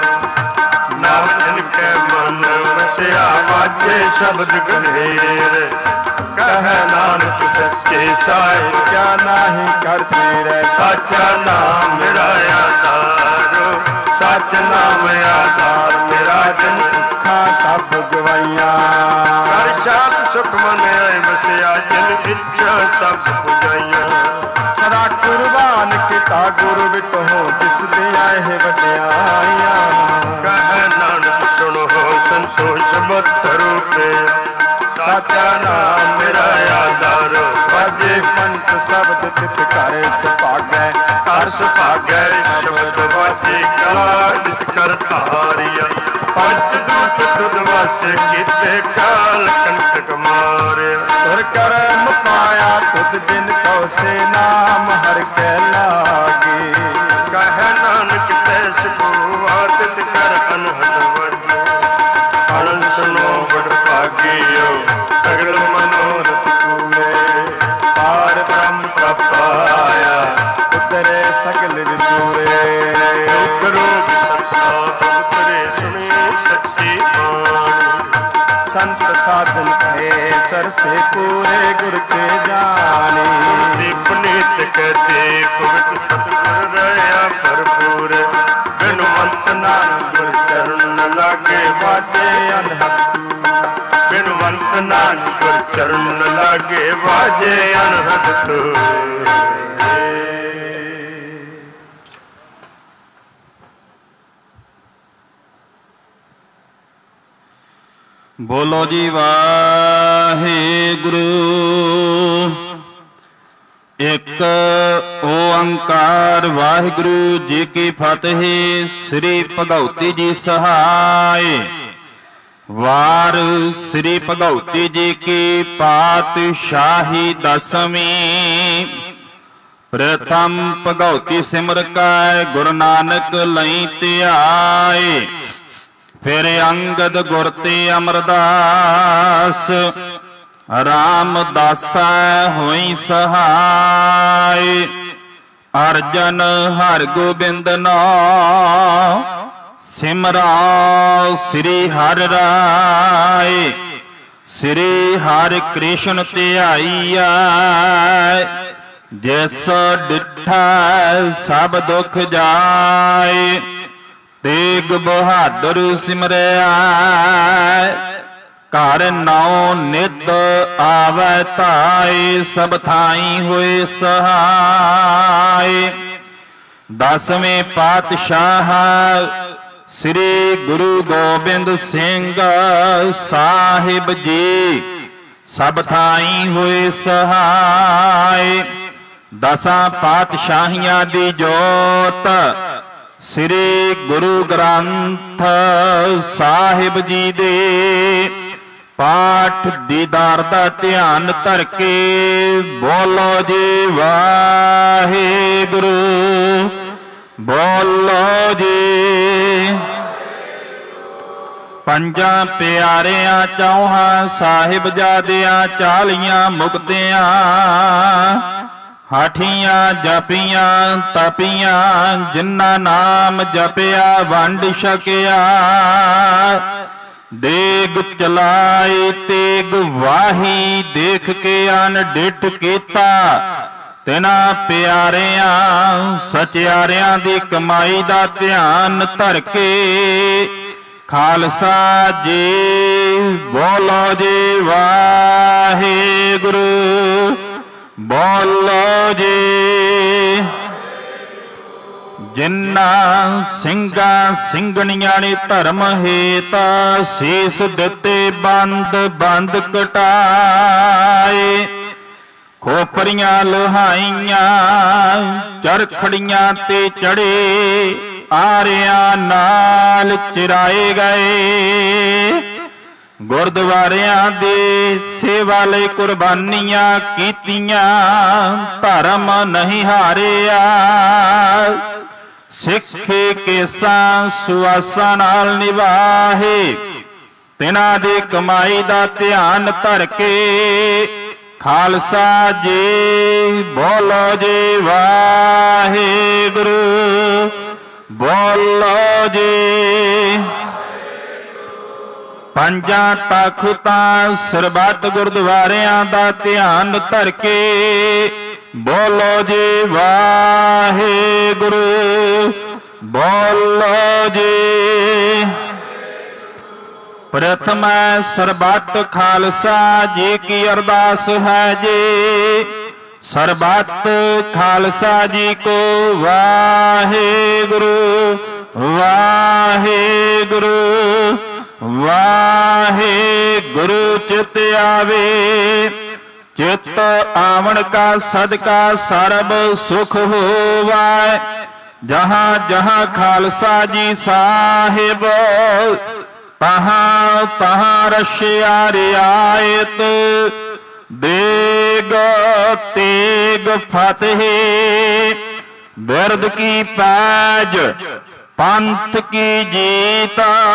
ਨਾਮ ਕੇ ਮਨ ਵਸਿਆ ਵਾਜੇ ਸ਼ਬਦ ਗੰਭੀਰ ਕਹਿ ਨਾਨਕ ਸੱਚੇ ਸਾਹਿਬ ਕਿਆ ਨਾਹੀ ਕਰਤੇ ਰਹਿ ਸਾਚਾ ਨਾਮ ਮੇਰਾ ਆਧਾਰੋ ਸੱਚ ਨਾਮ ਆਧਾਰ ਮੇਰਾ ਜਨ ਅੱਖਾਂ ਸਭ ਗਵਾਈਆਂ ਕਰ ਸ਼ਾਂਤ ਸੁਖ ਮਨ ਆਏ ਵਸਿਆ ਜਿਨ ਇੱਛਾ ਸਭ ਪੁਜਾਈਆਂ ਸਦਾ ਕੁਰਬਾਨ ਕੀਤਾ ਗੁਰੂ ਵਿਟੋ ਜਿਸ ਦੇ ਆਏ ਵਡਿਆਈਆਂ ਕਹਿ ਨਾਨਕ ਸੁਣੋ ਸੰਤੋਸ਼ ਮਤ ਰੂਪੇ ਸਾਚਾ ਨਾਮ ਮੇਰਾ ਆਧਾਰੋ ਵਾਜੇ ਪੰਚ ਸ਼ਬਦ ਤਿਤ ਘਰ ਸੁਭਾਗੈ ਹਰ ਸੁਭਾਗੈ ਸ਼ਬਦ ਵਾਜੇ ਕਲਾ ਜਿਤ ਕਰ ਧਾਰਿਆ ਪੰਜ ਦੂਤ ਤੁਧ ਵਾਸੇ ਕੀਤੇ ਕਾਲ ਕੰਟਕ ਮਾਰਿਆ ਤੁਰ ਕਰਮ ਪਾਇਆ ਤੁਧ ਜਿਨ ਕਉ ਸੇ ਨਾਮ ਹਰ ਕੈ ਲਾਗੇ ਕਹਿ ਨਾਨਕ ਤੈ ਸੁਭੂਆ ਤਿਤ ਕਰ ਅਨਹਦ ਵਜੇ ਅਨੰਦ ਸੁਨੋ ਬੜ ਭਾਗਿਓ ਸਗਲ ਮਨੋਰਥ ਪੂਰੇ ਪਾਰ ਬ੍ਰਹਮ ਪ੍ਰਪਾਇਆ ਉਤਰੇ ਸਗਲ ਵਿਸੂਰੇ ਦੁਖ ਰੋਗ ਸੰਸਾਰ ਉਤਰੇ ਸੁਣੇ ਸੱਚੀ ਬਾਣੀ ਸੰਤ ਸਾਧਨ ਹੈ ਸਰਸੇ ਪੂਰੇ ਗੁਰ ਕੇ ਜਾਣੇ ਦੀਪ ਨੀਤ ਕਹਤੇ ਪਵਿੱਤ ਸਤਿਗੁਰ ਰਹਿਆ ਭਰਪੂਰ ਬਿਨਵੰਤ ਨਾਨਕ ਗੁਰ ਚਰਨ ਲਾਗੇ ਵਾਜੇ ਅਨਹਦ ਬਿਨਵੰਤ ਨਾਨਕ ਗੁਰ ਚਰਨ ਲਾਗੇ ਵਾਜੇ ਅਨਹਦ ਤੂੰ ਬੋਲੋ ਜੀ ਵਾਹਿਗੁਰੂ। ਇੱਕ ਓੰਕਾਰ ਵਾਹਿਗੁਰੂ ਜੀ ਕੀ ਫਤਿਹ। ਸ੍ਰੀ ਭਗਉਤੀ ਜੀ ਸਹਾਇ। ਵਾਰ ਸ੍ਰੀ ਭਗਉਤੀ ਜੀ ਕੀ ਪਾਤਸ਼ਾਹੀ ਦਸਵੀਂ। ਪ੍ਰਥਮ ਭਗਉਤੀ ਸਿਮਰ ਕੈ ਗੁਰੂ ਨਾਨਕ ਲਈ ਧਿਆਏ। ਫਿਰ ਅੰਗਦ ਗੁਰ ਤੇ ਅਮਰਦਾਸ ਰਾਮਦਾਸੈ ਹੋਈ ਸਹਾਇ। ਅਰਜਨ ਹਰਿ ਗੋਬਿੰਦ ਨਾਮ ਸਿਮਰਾ ਸ੍ਰੀ ਹਰਿ ਰਾਏ। ਸ੍ਰੀ ਹਰਿ ਕ੍ਰਿਸ਼ਨ ਧਿਆਈਐ ਜਿਸ ਡਿਠੈ ਸਭ ਦੁਖ ਜਾਏ। ਤੇਗ ਬਹਾਦਰ ਸਿਮਰਿਆ ਘਰ ਨੌ ਨਿਤ ਆਵੈ ਧਾਇ। ਸਭ ਥਾਈ ਹੋਏ ਸਹਾਇ। ਦਸਵੇਂ ਪਾਤਸ਼ਾਹ ਸ੍ਰੀ ਗੁਰੂ ਗੋਬਿੰਦ ਸਿੰਘ ਸਾਹਿਬ ਜੀ ਸਭ ਥਾਈ ਹੋਏ ਸਹਾਈ। ਦਸਾਂ ਪਾਤਸ਼ਾਹੀਆਂ ਦੀ ਜੋਤ ਸ੍ਰੀ ਗੁਰੂ ਗ੍ਰੰਥ ਸਾਹਿਬ ਜੀ ਦੇ ਪਾਠ ਦੀਦਾਰ ਦਾ ਧਿਆਨ ਧਰ ਕੇ ਬੋਲੋ ਜੀ ਵਾਹਿਗੁਰੂ, ਬੋਲੋ ਜੀ। ਪੰਜਾਂ ਪਿਆਰਿਆਂ ਚੌਹਾਂ ਸਾਹਿਬਜ਼ਾਦਿਆਂ 40 ਮੁਕਤਿਆਂ ਹਾਠੀਆਂ ਜਪੀਆਂ ਤਪੀਆਂ ਜਿਨ੍ਹਾਂ ਨਾਮ ਜਪਿਆ ਵੰਡ ਛਕਿਆ। ਦੇਗ ਚਲਾਈ ਤੇਗ ਵਾਹੀ ਦੇਖ ਕੇ ਅਨਡਿਠ ਕੀਤਾ। ਤਿਨਾਂ ਪਿਆਰਿਆਂ ਸਚਿਆਰਿਆਂ ਦੀ ਕਮਾਈ ਦਾ ਧਿਆਨ ਧਰ ਕੇ ਖਾਲਸਾ ਜੀ ਬੋਲੋ ਜੀ ਵਾਹਿਗੁਰੂ, ਬੋਲੋ ਜੀ। ਜਿਨ੍ਹਾਂ ਸਿੰਘਾਂ ਸਿੰਘਣੀਆਂ ਨੇ ਧਰਮ ਹੇਤ ਸੀਸ ਦਿੱਤੇ ਬੰਦ ਬੰਦ ਕਟਾਏ। ਖੋਪਰੀਆਂ ਲੋਹਾਈਆਂ ਚਰਖੜੀਆਂ ਤੇ ਚੜੇ ਆਰਿਆਂ ਨਾਲ ਚਿਰਾਏ ਗਏ। ਗੁਰਦੁਆਰਿਆਂ ਦੇ ਸੇਵਾ ਲਈ ਕੁਰਬਾਨੀਆਂ ਕੀਤੀਆਂ ਧਰਮ ਨਹੀਂ ਹਾਰਿਆ। ਸਿੱਖੇ ਕੇਸਾਂ ਸੁਆਸਾਂ ਨਾਲ ਨਿਵਾਹੇ ਤਿਨਾਂ ਦੀ ਕਮਾਈ ਦਾ ਧਿਆਨ ਧਰ ਕੇ ਖਾਲਸਾ ਜੀ ਬੋਲੋ ਜੀ ਵਾਹਿਗੁਰੂ, ਬੋਲੋ ਜੀ। ਪੰਜਾਂ ਤਖਤਾਂ ਸਰਬੱਤ ਗੁਰਦੁਆਰਿਆਂ ਦਾ ਧਿਆਨ ਧਰ ਕੇ ਬੋਲੋ ਜੀ ਵਾਹਿਗੁਰੂ, ਬੋਲੋ ਜੀ। ਪ੍ਰਥਮ ਸਰਬੱਤ ਖਾਲਸਾ ਜੀ ਕੀ ਅਰਦਾਸ ਹੈ ਜੀ। ਸਰਬੱਤ ਖਾਲਸਾ ਜੀ ਕੋ ਵਾਹਿਗੁਰੂ, ਵਾਹਿਗੁਰੂ, ਵਾਹਿਗੁਰੂ ਚਿਤ ਆਵੇ। ਚਿਤ ਆਵਣ ਕਾ ਸਦਕਾ ਸਰਬ ਸੁਖ ਹੋਵੈ। ਜਹਾਂ ਜਹਾਂ ਖਾਲਸਾ ਜੀ ਸਾਹਿਬ ਤਹਾਂ ਤਹਾਂ ਰਸ਼ਿਆ ਰਿਆਇਤ। ਦੇਗ ਤੇਗ ਫਤਿਹ ਬਿਰਦ ਕੀ ਪੈਜ ਪੰਥ ਕੀ ਜੀਤ।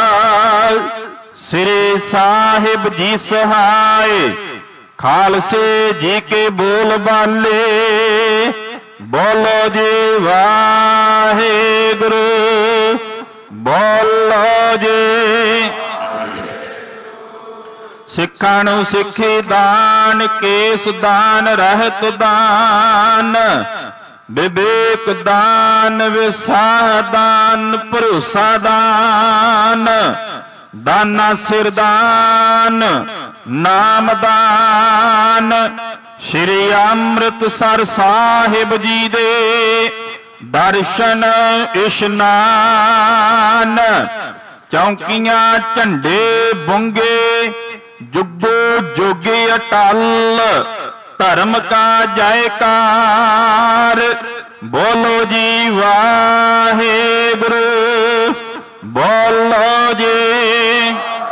ਸ੍ਰੀ ਸਾਹਿਬ ਜੀ ਸਹਾਇ ਖਾਲਸੇ ਜੀ ਕੇ ਬੋਲ ਬਾਲੇ ਬੋਲੋ ਜੀ ਵਾਹਿਗੁਰੂ, ਬੋਲੋ ਜੀ। ਸਿੱਖਾਂ ਨੂੰ ਸਿੱਖੀ ਦਾਨ ਕੇਸ ਦਾਨ ਰਹਿਤ ਦਾਨ ਵਿਵੇਕ ਦਾਨ ਵਿਸਾਹ ਦਾਨ ਭਰੋਸਾ ਦਾਨ ਦਾਨਾ ਸਿਰ ਦਾਨ ਨਾਮ ਦਾਨ। ਸ਼੍ਰੀ ਅੰਮ੍ਰਿਤਸਰ ਸਾਹਿਬ ਜੀ ਦੇ ਦਰਸ਼ਨ ਇਸ਼ਨਾਨ। ਚੌਂਕੀਆਂ ਝੰਡੇ ਬੁੰਗੇ ਜੁਗੋ ਜੋਗੇ ਅਟਲ ਧਰਮ ਕਾ ਜੈਕਾਰ। ਬੋਲੋ ਜੀ ਵਾਹਿਗੁਰੂ, ਬੋਲੋ ਜੀ।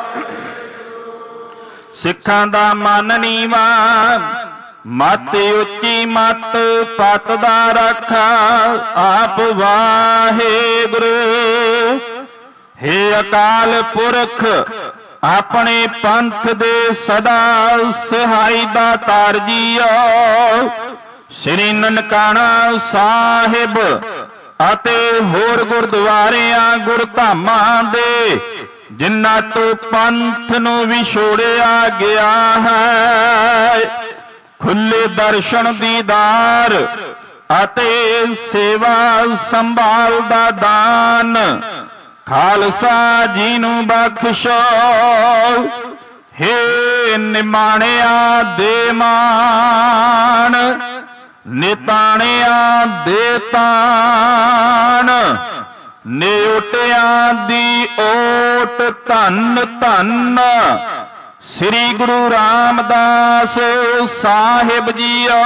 ਸਿੱਖਾਂ ਦਾ ਮਨ ਨੀਵਾ ਮਤ ਉੱਚੀ ਮਤ ਪਤ ਦਾ ਰੱਖਾ ਆਪ ਵਾਹਿਗੁਰੂ। ਹੇ ਅਕਾਲ ਪੁਰਖ ਆਪਣੇ ਪੰਥ ਦੇ ਸਦਾ ਸਹਾਈ ਦਾਤਾਰ ਜੀਓ। ਸ੍ਰੀ ਨਨਕਾਣਾ ਸਾਹਿਬ ਅਤੇ ਹੋਰ ਗੁਰਦੁਆਰਿਆਂ ਗੁਰਧਾਮਾਂ ਦੇ ਜਿਨ੍ਹਾਂ ਤੋਂ ਪੰਥ ਨੂੰ ਵਿਛੋੜਿਆ ਗਿਆ ਹੈ ਖੁੱਲੇ ਦਰਸ਼ਨ ਦੀਦਾਰ ਅਤੇ ਸੇਵਾ ਸੰਭਾਲ ਦਾ ਦਾਨ ਖਾਲਸਾ ਜੀ ਨੂੰ ਬਖਸ਼ੋ। ਹੇ ਨਿਮਾਣਿਆ ਦੇ ਮਾਣ ਨਿਤਾਣਿਆ ਦੇ ਤਾਣ ਨਿਉਟਿਆਂ ਦੀ ਓਟ ਧੰਨ ਧੰਨ ਸ੍ਰੀ ਗੁਰੂ ਰਾਮਦਾਸ ਸਾਹਿਬ ਜੀਓ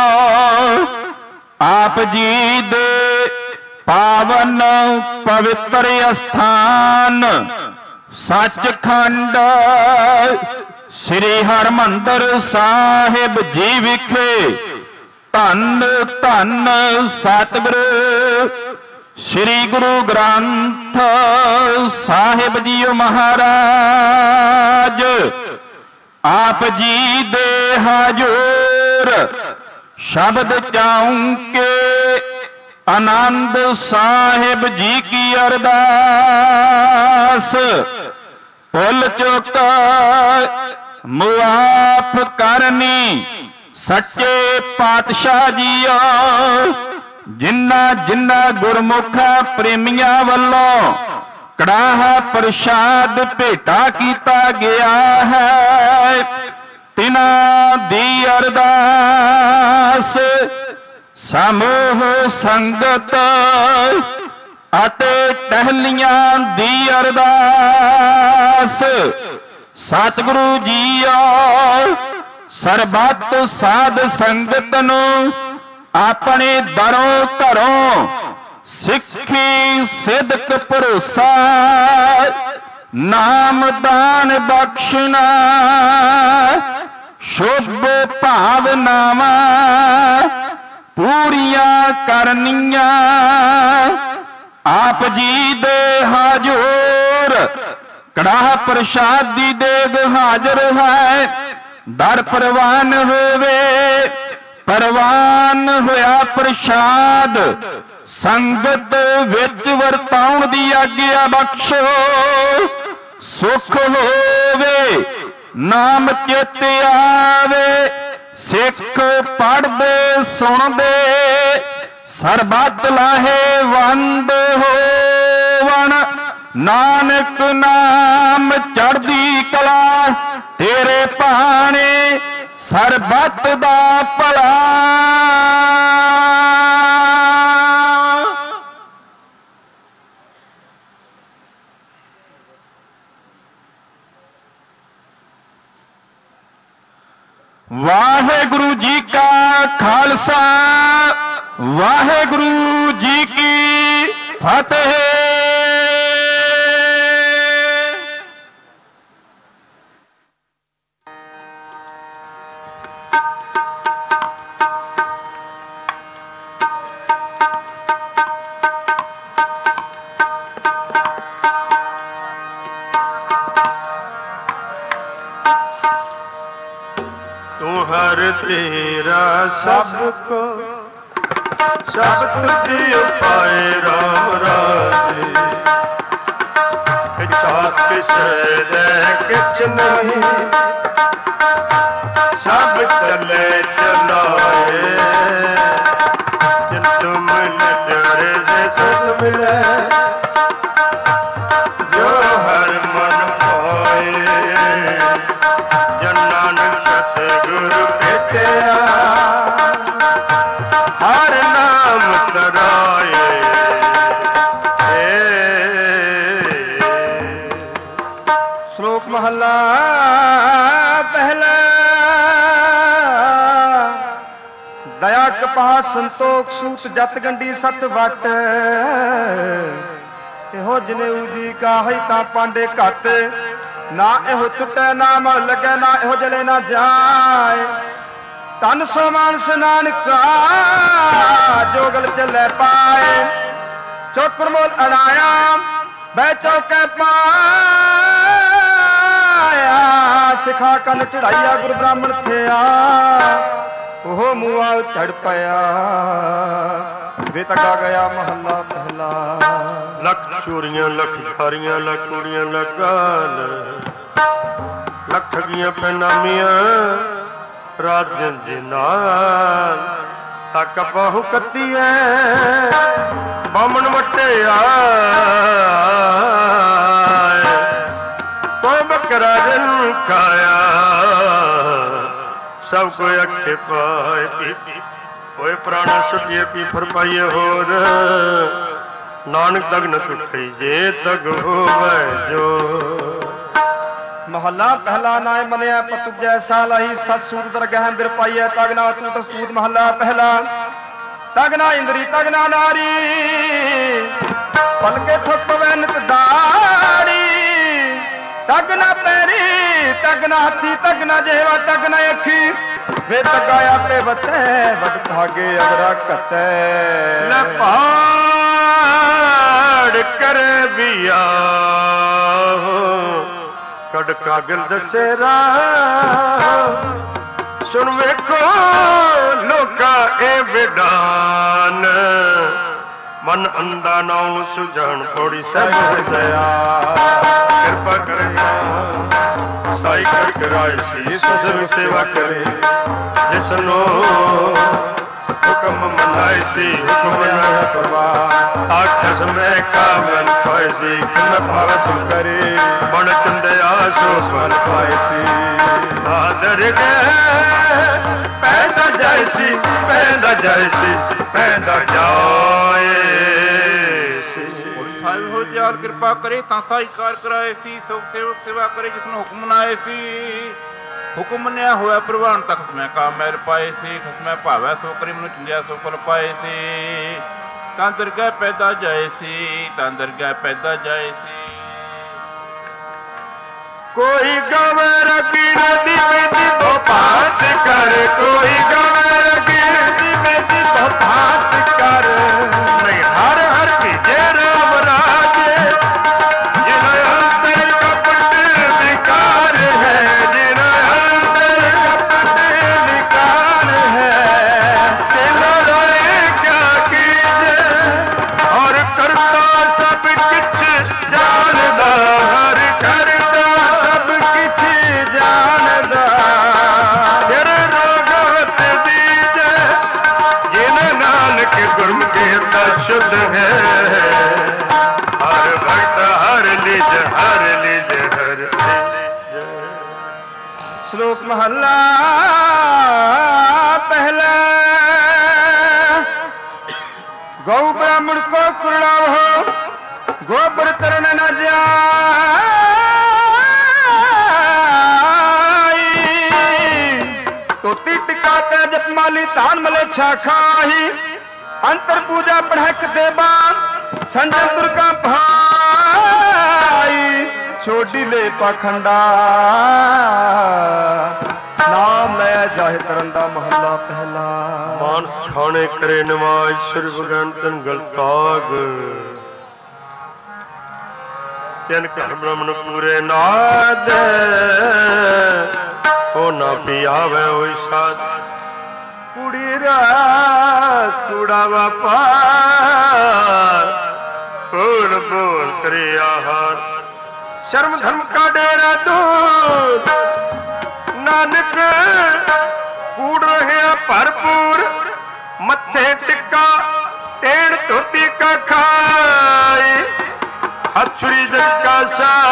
ਆਪ ਜੀ ਦੇ ਪਾਵਨ ਪਵਿੱਤਰ ਅਸਥਾਨ ਸੱਚਖੰਡ ਸ੍ਰੀ ਹਰਿਮੰਦਰ ਸਾਹਿਬ ਜੀ ਵਿਖੇ ਧੰਨ ਧੰਨ ਸਤਿਗੁਰੂ ਸ੍ਰੀ ਗੁਰੂ ਗ੍ਰੰਥ ਸਾਹਿਬ ਜੀ ਮਹਾਰਾਜ ਆਪ ਜੀ ਦੇ ਹਜੂਰ ਸ਼ਬਦ ਚਾਉਂਕੇ ਆਨੰਦ ਸਾਹਿਬ ਜੀ ਕੀ ਅਰਦਾਸ ਭੁੱਲ ਚੁੱਕ ਮੁਆਫ ਕਰਨੀ ਸੱਚੇ ਪਾਤਸ਼ਾਹ ਜੀਓ ਜਿਨ੍ਹਾਂ ਜਿਨ੍ਹਾਂ ਗੁਰਮੁਖਾਂ ਪ੍ਰੇਮੀਆਂ ਵੱਲੋਂ ਕੜਾਹਾ ਪ੍ਰਸ਼ਾਦ ਭੇਟਾ ਕੀਤਾ ਗਿਆ ਹੈ ਤਿਨਾਂ ਦੀ ਅਰਦਾਸ ਸਮੂਹ ਸੰਗਤ ਅਤੇ ਟਹਿਲੀਆਂ ਦੀ ਅਰਦਾਸ ਸਤਿਗੁਰੂ ਜੀਓ ਸਰਬੱਤ ਸਾਧ ਸੰਗਤ ਨੂੰ ਆਪਣੇ ਦਰੋਂ ਘਰੋਂ ਸਿੱਖੀ ਸਿਦਕ ਭਰੋਸਾ ਨਾਮਦਾਨ ਬਖਸ਼ਣਾ ਸ਼ੁਭ ਭਾਵਨਾਵਾਂ ਪੂਰੀਆਂ ਕਰਨੀਆਂ ਆਪ ਜੀ ਦੇ ਹਜੂਰ ਕੜਾਹ ਪ੍ਰਸ਼ਾਦ ਦੀ ਦੇਗ ਹਾਜ਼ਰ ਹੈ ਦਰ ਪ੍ਰਵਾਨ ਹੋਵੇ ਪ੍ਰਵਾਨ ਹੋਇਆ ਪ੍ਰਸ਼ਾਦ ਸੰਗਤ ਵਿੱਚ ਵਰਤਾਉਣ ਦੀ ਆਗਿਆ ਬਖਸ਼ੋ ਸੁਖ ਹੋਵੇ ਨਾਮ ਚਿਤ ਆਵੇ ਸਿੱਖ ਪੜ੍ਹਦੇ ਸੁਣਦੇ ਸਰਬੱਤ ਲਾਹੇ ਵੰਦ ਹੋਵਣ ਨਾਨਕ ਨਾਮ ਚੜ੍ਹਦੀ ਕਲਾ ਤੇਰੇ ਭਾਣੇ ਸਰਬੱਤ ਦਾ ਭਲਾ ਵਾਹਿਗੁਰੂ ਜੀ ਕਾ ਖਾਲਸਾ ਵਾਹਿਗੁਰੂ ਜੀ ਕੀ ਫਤਿਹ। हर तेरा सबको सब तुझ पाए राम राजे चात किसे किच नहीं सब चले चलाए जिन तुम डरे से तुम मिले जो हर मन पाए जन नानक सतगुरु हर नाम तराए श्लोक महला पहला दया कपाह संतोख सूत जत गंडी सत वट एहो जनेऊ जी का है ता पांडे घट ना एहो टुटे ना मल लगे ना एहो जले ना जाए तन सो मानस नानका जोगल चले पाए चौक प्रमोद अड़ाया बै चौके पाया सिखा कन चढ़ाइया गुरु ब्राह्मण थिया ओह मुआ चढ़ पाया वे तका गया महला पहला लख चोरियां लख खारियां लख कुड़ियां लख गाल लख ठगियां पैनामियां राजन जी नाल तक बहु कती है बामन वटे आए तो बकरा जन खाया सब को अखे पाए ओए प्राणा सुखिए पी फर पाइए होर नानक तग न टुटे जे तग होवे जो ਮਹੱਲਾ ਪਹਿਲਾ ਨਾਇ ਮਨਿਆ ਪਤੁਜੈ ਸਾਲਾਹੀ ਸਤ ਸੂਤ ਦਰਗਹਿ ਅੰਦਰ ਪਾਈਐ ਤਗਨਾ ਤੂਤ ਸੂਤ ਮਹੱਲਾ ਪਹਿਲਾ। ਤਗਨਾ ਇੰਦਰੀ ਤਗਨਾ ਨਾਰੀ ਪਲਕੇ ਥੁੱਕ ਵੈਨਤ ਦਾੜੀ ਤਗਨਾ ਪੈਰੀ ਤਗਨਾ ਹੱਥੀ ਤਗਨਾ ਜੇਵਾ ਤਗਨਾ ਅੱਖੀ ਵੇ ਤਗਾ ਆਪੇ ਬਤੈ ਵਟ ਭਾਗੇ ਅਗਰਾ ਕਤੈ ਲੈ ਪਾੜ ਕਰੇ ਬਿਆ ਕੜ ਕਾਗਲ ਦਸੇਰਾ ਸੁਣ ਵੇਖੋ ਲੋਕਾ ਇਹ ਵਿਡਾਨ ਮਨ ਅੰਦਾ ਨਾਉ ਸੁਝਣ ਪੌੜੀ ਸਹਿਬ ਦਇਆ ਕਿਰਪਾ ਕਰਿਆ ਸਾਈ ਕਰ ਕਰਾਇ ਸੀ ਸਸਰ ਸੇਵਾ ਕਰੇ ਜਿਸਨੋ ਹੁਕਮ ਮਨਾਇ ਸੀ ਹੁਕਮ ਨਾ ਪਰਵਾਹ ਆਖਸ ਮੈਂ ਕਾਮਨ ਪਾਇ ਸੀ ਕਿਨ ਪਾਵਸ ਕਰੇ ਬਣ ਚੰਦਿਆ ਸੋ ਸਵਨ ਪਾਇ ਸੀ ਆਦਰ ਗਏ ਪੈਦਾ ਜਾਇ ਸੀ ਪੈਦਾ ਜਾਇ ਸੀ ਪੈਦਾ ਜਾਏ ਸਾਹਿਬ ਹੋ ਜਾਲ ਕਿਰਪਾ ਕਰੇ ਤਾਂ ਸਾਈ ਕਾਰ ਕਰਾਏ ਸੀ ਸੋ ਸੇਵਕ ਸੇਵਾ ਕਰੇ ਜਿਸ ਨੂੰ ਹੁਕਮ ਮਨਾਏ ਸੀ ਹੁਕਮ ਮੰਨਿਆ ਹੋਇਆ ਪ੍ਰਵਾਨ ਤੱਕ ਖਸਮੈ ਕਾ ਮੈਰ ਪਾਏ ਸੀ ਖਸਮੈ ਭਾਵੈ ਸੋ ਕਰੀ ਮਨੁ ਚੰਦਿਆ ਸੋ ਫਲ ਪਾਏ ਸੀ ਤਾਂ ਦਰਗਹਿ ਪੈਦਾ ਜਾਏ ਸੀ ਤਾਂ ਦਰਗਹਿ ਪੈਦਾ ਜਾਏ ਸੀ। ਕੋਈ ਗਵੇ ਰਗੀ ਨਦੀ ਬੇਦੀ ਤੋਂ ਪਾਤ ਕਰ ਕੋਈ ਗਵੇ ਰਗੀ ਨਦੀ ਬੇਦੀ ਤੋਂ ਪਾਤ ਕਰ ਨਹੀਂ ਹਰ ਹਰ ਭੀਜੇ ਰਾਮ ਰਾਜੇ ਜਿਨਾ ਅੰਤਰ ਕਪਟ ਵਿਕਾਰ ਹੈ ਜਿਨਾ ਅੰਤਰ ਕਪਟ ਵਿਕਾਰ ਹੈ ਤੇਨਾ ਰੋਏ ਕਿਆ ਕੀਜੇ ਔਰ ਕਰਤਾ ਸਭ ਕਿਛ ਜਾਣਦਾ ਹਰ ਕਰਤਾ ਸਭ ਕਿਛ ਜਾਣਦਾ ਸਿਰ ਰੋਗਤ ਦੀਜੇ ਜਿਨ ਨਾਨਕ ਗੁਰਮੁਖੀ ਦਾ ਸ਼ੁੱਧ ਹੈ ਹਰ ਭਗਤ ਹਰ ਲਿਜ ਹਰ ਲਿਜ ਹਰ ਲਿਜ। ਸ਼ਲੋਕ ਮਹੱਲਾ ਪਹਿਲਾ। ਗਊ ਬ੍ਰਾਹਮਣ ਕੋ ਕੁਰੜਾਵ ਹੋ ਗੋਬਰ ਤਰਨ ਨ ਜਾਈ ਤੋਤੀ ਟਿਕਾ ਤੇ ਜਪਮਾਲੀ ਧਾਨ ਮਲੇਛਾ ਖਾਹੀ ਅੰਤਰ ਪੂਜਾ ਪੜ੍ਹਕ ਦੇਵਾ ਸੰਜਮ ਦੁਰਗਾ ਭਾਈ ਛੋਟੀ ਲੈ ਪਖੰਡਾ ਨਾਮ ਲੈ ਜਾਹਿ ਕਰਨ ਦਾ ਮਹੱਲਾ ਪਹਿਲਾ। ਮਾਨਸ ਖਾਣੇ ਕਰੇ ਨਵਾਜ ਸ੍ਰੀ ਭਗਵੰਤਨ ਗਲਤਾਗ ਤਿਨ ਘਰ ਬ੍ਰਹਮਣ ਪੂਰੇ ਨਾਦ ਉਹ ਨਾ ਪਿਆਵੇ ਹੋਈ ਸਾਧ ਕੁੜੀ ਰਾਸ ਕੁੜਾ ਵਪਾਰ ਬੋਲ ਬੋਲ ਕਰੇ ਆਹਾਰ ਸ਼ਰਮ ਧਰਮ ਕਾ ਡੇਰਾ ਦੂਰ ਨਾਨਕ ਕੂੜ ਰਹਿਆ ਭਰਪੂਰ ਮੱਥੇ ਟਿੱਕਾ ਟੇੜ ਧੋਤੀ ਕਾ ਖਾਈ ਹੱਥੁਰੀ ਜਗ ਕਾ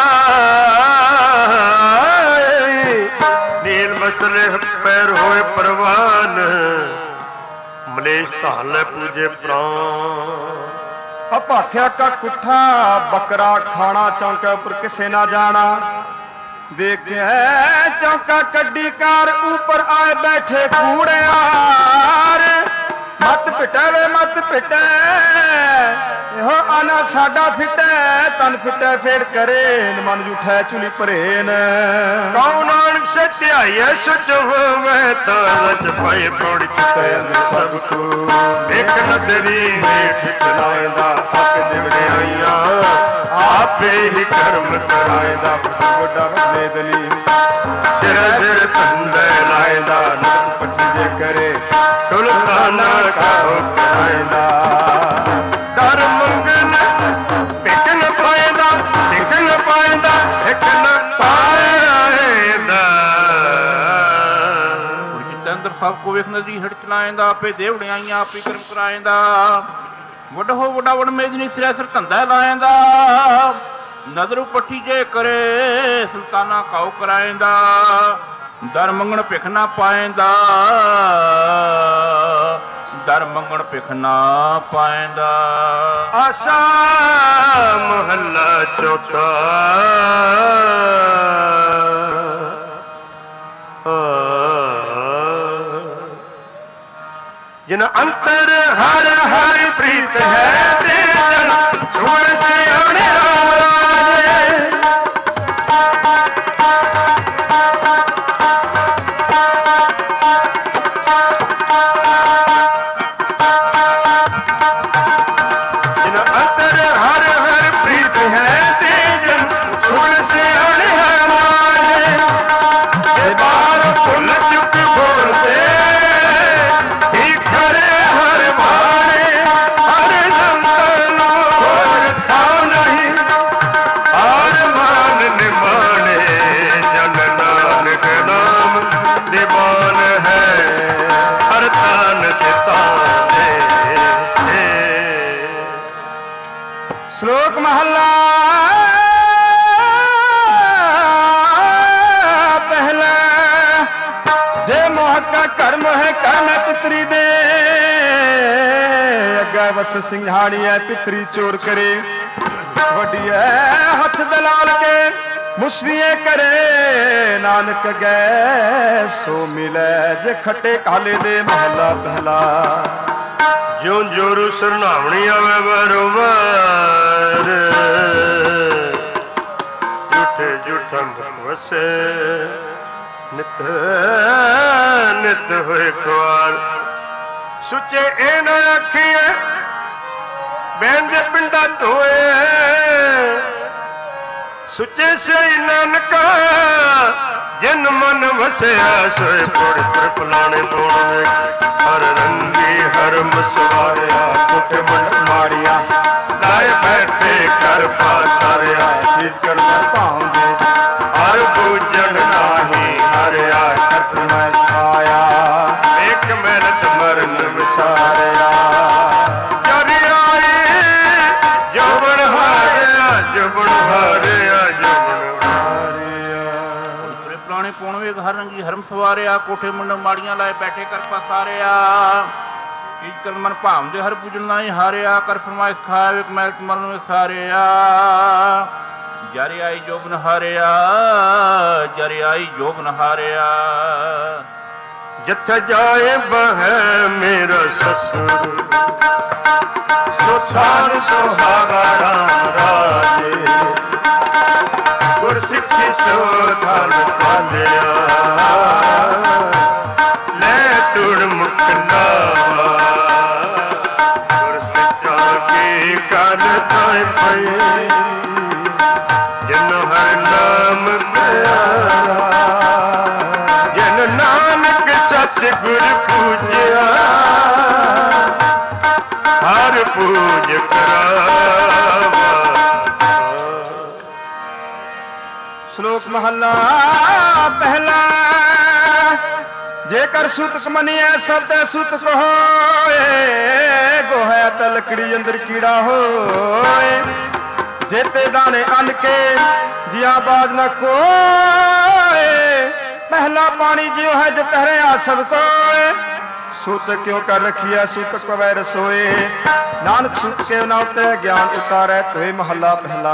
ਸਾਈ ਨੀਲ ਮਸਲੇ ਪੈਰ ਹੋਏ ਪ੍ਰਵਾਨ ਮਲੇਸ਼ ਧਾਨ ਲੈ ਪੂਜੇ ਪ੍ਰਾਨ ਅਭਾਖਿਆ ਕਾ ਕੁੱਠਾ ਬੱਕਰਾ ਖਾਣਾ ਚੌਂਕੇ ਉੱਪਰ ਕਿਸੇ ਨਾ ਜਾਣਾ ਦੇਖਿਆ ਚੌਂਕਾ ਕੱਢੀ ਕਾਰ ਉੱਪਰ ਆਏ ਬੈਠੇ ਕੂੜਿਆਰ ਮਤ ਪਿਟੈ ਵੇ ਮਤ ਪਿਟੈ ਇਹੋ ਆਨਾ ਸਾਡਾ ਫਿਟੈ ਤਨ ਫਿਟੈ ਫੇੜ ਕਰੇ ਮਨ ਜੂਠੈ ਚੁਲੀ ਭਰੇਨ ਕਉ ਨਾਨਕ ਸਚਾਈਐ ਸੁਚ ਹੋਵੇ ਤਾਂ ਰਜ ਪਾਏ ਪੌੜ ਚਿਤੈ ਸਭ ਕੋ ਇੱਕ ਨਦਰੀ ਹੇਠ ਚਲਾਇਦਾ ਆਪ ਦਿਵੜਿਆਈਆਂ ਆਪੇ ਹੀ ਕਰਮ ਕਰਾਇਦਾ ਵੱਡਾ ਵੇਦਲੀ ਸਿਰ ਸਿਰ ਸੰਦੇ ਲਾਇਦਾ ਨਕ ਪੱਟੀ ਜੇ ਕਰੇ ਸੁਲਤਾਨਾ ਕਾਹੋ ਕਰਾਇਦਾ ਦਰ ਮੰਗਨ ਪਿਕ ਨ ਪਾਇਦਾ ਟਿਕ ਨ ਪਾਇਦਾ ਇੱਕ ਨ ਪਾਇਦਾ ਜਿੱਤੇ ਅੰਦਰ ਸਭ ਕੋ ਵੇਖ ਨਜ਼ਰੀ ਹਟ ਚਲਾਇਂਦਾ ਆਪੇ ਦੇਵੜਿਆਈਆਂ ਆਪੇ ਕਰਮ ਕਰਾਇਂਦਾ ਵੱਡ ਹੋ ਵੱਡਾ ਵਡ ਮੇਦਨੀ ਸਿਰੇ ਸਿਰ ਧੰਦਾ ਲਾਇਂਦਾ ਨਜ਼ਰ ਪੱਠੀ ਜੇ ਕਰੇ ਸੁਲਤਾਨਾ ਕਾਉ ਕਰਾਇਂਦਾ ਦਰ ਮੰਗਣ ਭਿਖ ਨਾ ਪਾਇਂਦਾ ਦਰ ਮੰਗਣ ਭਿਖ ਨਾ ਪਾਇਂਦਾ। ਆਸਾ ਮਹੱਲਾ ਚੌਥਾ। ਜਿਨ ਅੰਤਰ ਹਰ ਹਰ ਪ੍ਰੀਤ ਹੈ ਤੇ ਜਨ ਸੁਣ ਸਿਆਣੇ ਰਾਮ ਰਾਜੇ। ਜਿਨ ਅੰਤਰ ਹਰ ਹਰ ਪ੍ਰੀਤ ਹੈ ਤੇ ਜਨ ਸੁਣ ਸਿਆਣੇ ਰਾਮ ਰਾਜੇ। ਇਹ ਬਾਰ ਭੁੱਲ ਚੁੱਕ ਬੋਲਦੇ ਸ਼ਲੋਕ ਮਹੱਲਾ ਪਹਿਲਾ। ਜੇ ਮੋਹ ਕਾ ਕਰਮ ਹੈ ਕਰਮ ਪਿਤਰੀ ਦੇ ਅੱਗੇ ਵਸਤ ਸਿੰਘਾੜੀ ਹੈ ਪਿਤਰੀ ਚੋਰ ਕਰੇ ਵੱਡੀ ਹੈ ਹੱਥ ਦਲਾਲ ਕੇ ਮੁਸਵੀਏ ਕਰੇ ਨਾਨਕ ਗੈ ਸੋ ਮਿਲੈ ਜੇ ਖੱਟੇ ਕਾਲੇ ਦੇ ਮਹੱਲਾ ਪਹਿਲਾ। ਜਿਉਂ ਜੋਰੂ ਸਰਨਾਵਣੀ ਆਵੇ ਬਰੋਬਰ ਝੂਠੇ ਝੂਠਾ ਵਸੇ ਨਿਤ ਨਿਤ ਹੋਏ ਖਵਾਰ। ਸੁੱਚੇ ਇਹ ਨਾ ਆਖੀਏ ਬੈਨ ਦੇ ਪਿੰਡਾ ਧੋਏ ਸੁੱਚੇ ਸਹੀ ਨਾਨਕਾ ਜਿਨ ਮਨ ਵਸਿਆ ਸੋਏ ਪੁੜ ਪੁਰ ਪਲਾਣੇ ਪੋਣੇ ਹਰ ਰੰਗੀ ਹਰ ਮਸਵਾਰਿਆ ਕੁੱਟ ਮੰਡ ਮਾਰਿਆ ਲਾਏ ਬੈਠੇ ਕਰ ਪਾਸਾਰਿਆ ਚੀਤ ਕਰ ਭਾਉਂਦੇ ਹਰ ਪੂਜਨ ਨਾਹੀ ਹਰਿਆ ਕਰਤ ਮੈਂ ਸਹਾਇਆ ਇੱਕ ਮਿਹਨਤ ਮਰਨ ਵਿਸਾਰਿਆ। ਜਰੀ ਆਈ ਜੋਬਨ ਹਾਰਿਆ ਜੋਬਨ ਹਾਰਿਆ ਜੋਬਨ ਹਾਰਿਆ। ਪੁਰਾਣੇ ਪੌਣਵੇ ਹਰ ਰੰਗੀ ਹਰਮ ਸਵਾਰਿਆ ਕੋਠੇ ਮੁੰਡ ਮਾੜੀਆਂ ਲਾਏ ਬੈਠੇ ਕਰ ਪਸਾਰਿਆ। ਕੀ ਕਰ ਮਨ ਭਾਵਦੇ ਹਰ ਪੂਜਨ ਨਾਹੀ ਹਾਰਿਆ ਕਰ ਫਰਮਾਇਸ਼ ਖਾਇਆ ਇੱਕ ਮੈਲ ਮਰਨ ਵਿਸਾਰਿਆ। ਜਰੀ ਆਈ ਜੋਬਨ ਹਾਰਿਆ ਜਰੀ ਆਈ ਜੋਬਨ ਹਾਰਿਆ। ਜਿੱਥੇ ਜਾਏ ਬਹਿ ਮੇਰਾ ਸਸੁਰ ਸੋ ਥਾਨ ਸੁਹਾਗਾ ਰਾਮ ਰਾਜੇ ਗੁਰ ਸਿੱਖੀ ਸੋ ਥਾਨ ਪਾਲਿਆ ਲੈ ਤੁੜ ਮੁਕਨਾਵਾ ਗੁਰ ਸਿੱਖਾ ਕੀ ਕਨ ਤਾਇ ਪਈ ਜਿਨ ਹਰ ਨਾਮ ਪਿਆਰਾ ਜਿਨ ਨਾਨਕ ਸਤਿਗੁਰ ਪੂਜਿਆ ਹਰ ਪੂਜ ਕਰਾਵਾ। ਸ਼ਲੋਕ ਮਹੱਲਾ ਪਹਿਲਾ। ਜੇਕਰ ਸੂਤਕ ਮੰਨੀਐ ਸਬਦੈ ਸੂਤਕ ਹੋਏ ਗੋਹੈ ਤਾਂ ਲੱਕੜੀ ਅੰਦਰ ਕੀੜਾ ਹੋਏ। ਜੇਤੇ ਦਾਣੇ ਅੰਨ ਕੇ ਜਿਆ ਬਾਜ ਨਾ ਕੋਏ ਪਹਿਲਾ ਪਾਣੀ ਜਿਉ ਹੈ ਜਤਹਰਿਆ ਸਭ ਕੋਏ। ਸੂਤਕ ਕਿਉ ਕਰ ਰਖੀਆ ਸੂਤਕ ਪਵੈ ਰਸੋਏ ਨਾਨਕ ਸੂਤ ਕੇ ਨਾ ਉਤਰੈ ਗਿਆਨ ਉਤਾਰੈ ਤੋਏ ਮਹੱਲਾ ਪਹਿਲਾ।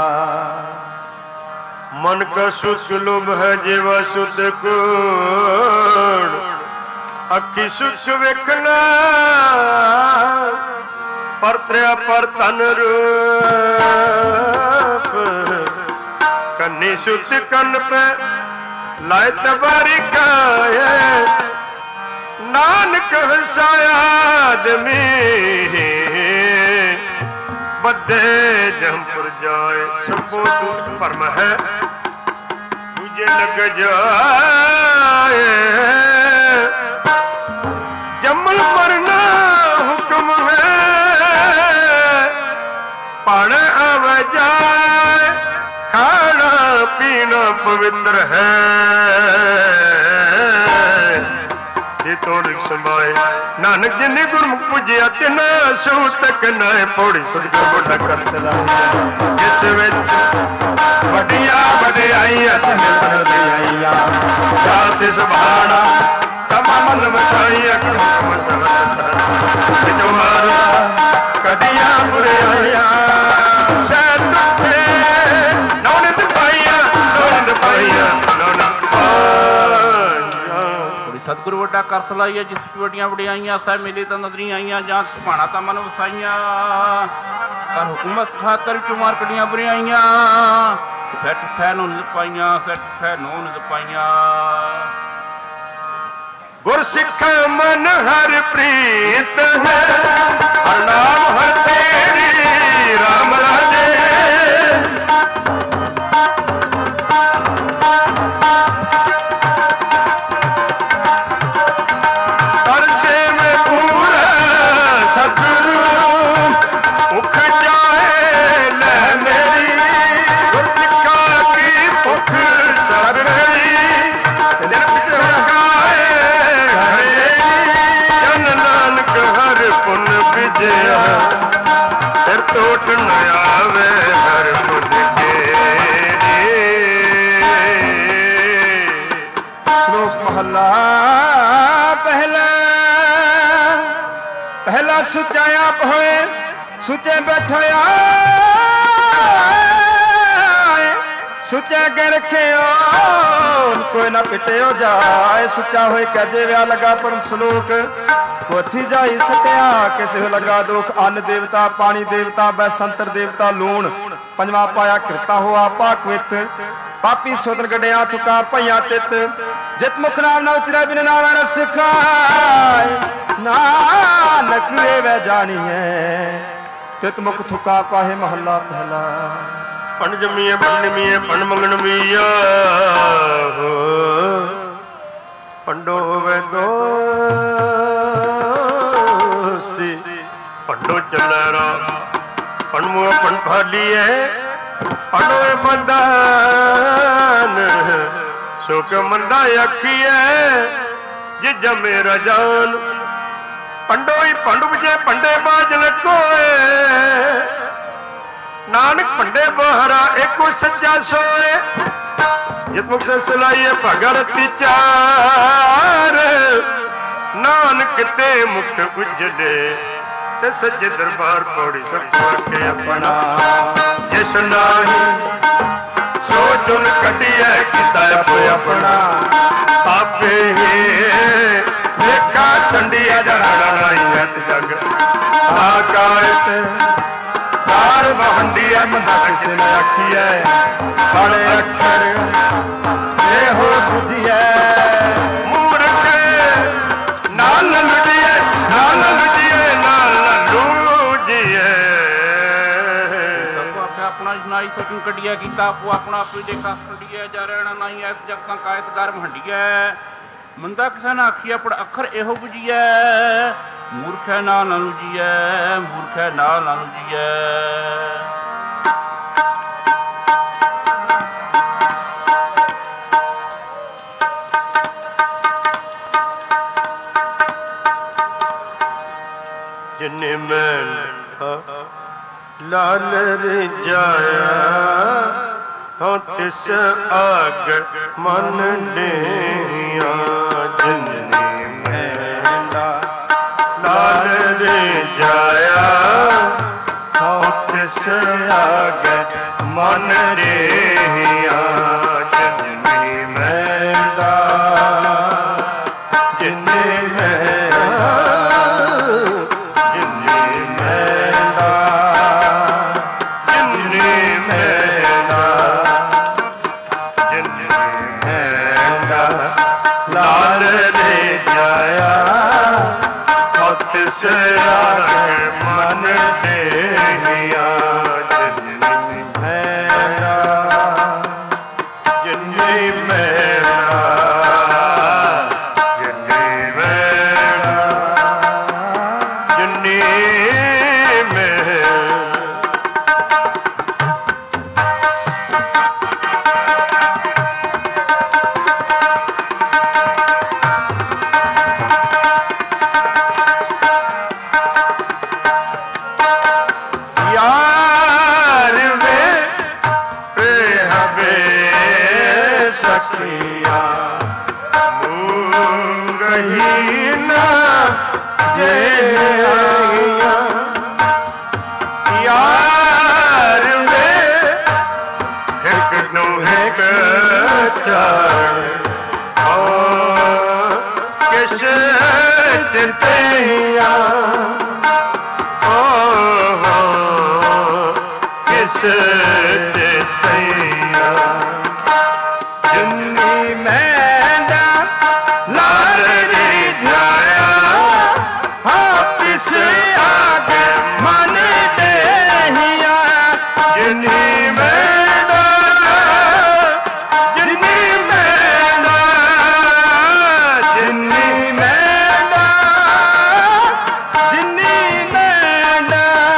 मन का सुख लुभ है जीवा सुध गुण अखी सुख वेखना पर त्रिया पर तन रूप कन्नी सुत कन पे लाए तबारी खाए नानक हसाया आदमी बदे जमपुर जाए सबो सुख परम है तुझे लग जाए जमल मरना हुक्म है पढ़ आव जाए खाना पीना पवित्र है ये तो समाए नानक जिन्हें गुरमुख पूजिया तिना सूत कनाए पौड़ी सतगुर बड़ा कर सलाहिया जिस विच वड्डियां वड्डियाइयां सिमरन दी आईयां जात सुभाना तमा मन वसाइयां कम सवत जवारा कदियां बुराइयां शैद तुथे नौनत पाइयां नौनत पाइयां नौनत सतगुरु वड्डा कर सलाइया जिस वड्डियां वड्डियाइयां सह मिले तो नजरी आईयां जां सुभाना ता मन वसाइयां कर हुकूमत खातर चुमार कड़ियां बुराइयां सैट फै नौ नित पाइयां सैट फै नौ नित पाइयां गुरसिख मन हर प्रीत है हर नाम हर तेरी राम राजे सुचा आप होए सुचे बैठा सुचे के रखे कोई ना पिटे हो जाए सुचा होए कजे व्या लगा पर सलोक कोथी जाई सटिया किसे हो लगा दुख अन्न देवता पानी देवता बैसंतर देवता लूण पंजवा पाया कृता हो आपा क्वित पापी सोदन गड्या थुका भैया तित जित मुख नाम ना उचरा बिन नाम रस खाए नानक वे जानी है तित मुख थुका पाहे महला पहला पन जमीए पन निमीए पन मंगन मिया पंडो वे दोस्ती पंडो चलरा पन मुँह पन फालिए पंडो मदान सुख मंदा अखिए जे जमे रजान पंडो ही पंडु जे पंडे बाजन कोए नानक पंडे बोहरा एको सच्चा सोए जित मुख से सलाइए भगरती चार नानक ते मुख उजले ते सच्चे दरबार पौड़ी सब के अपना जिस नाही सोच उन कटिया किताब अपना आपे देखा संडिया जड़ाई जग आकायत कार बहंडिया बंदा किसे ने आखी है बड़े अक्षर ये हो बुझिए मूर्ख नाल लुटिए नाल लुटिए नाल लूजिए सब अपना नाई सटन कटिया कीता आपो अपना आपे देखा संडिया जा रहना नहीं ऐस जगतां कायत गर्म हंडिया मंदा किसे ने आखी अपड़ अखर एहो बुझिए मूर्ख है ना लुजिए मूर्ख है ना लुजिए जिन्ने मैं लाल रिजाया हाँ तिस आग मन लिया जिन्ने लाल रिजाया हाँ तिस आग मन लिया जिन्ने मैंदा जिन्ने मन देहिया जिन्नी मेरा जिन्नी मेरा जिन्नी मेरा चाण किस चितैया किस चितैया जिन्नी मैंने लाल रिझाया हापिस आगे मन देहिया जिन्नी मैंने जिन्नी मैंने जिन्नी मैंने जिन्नी मैंने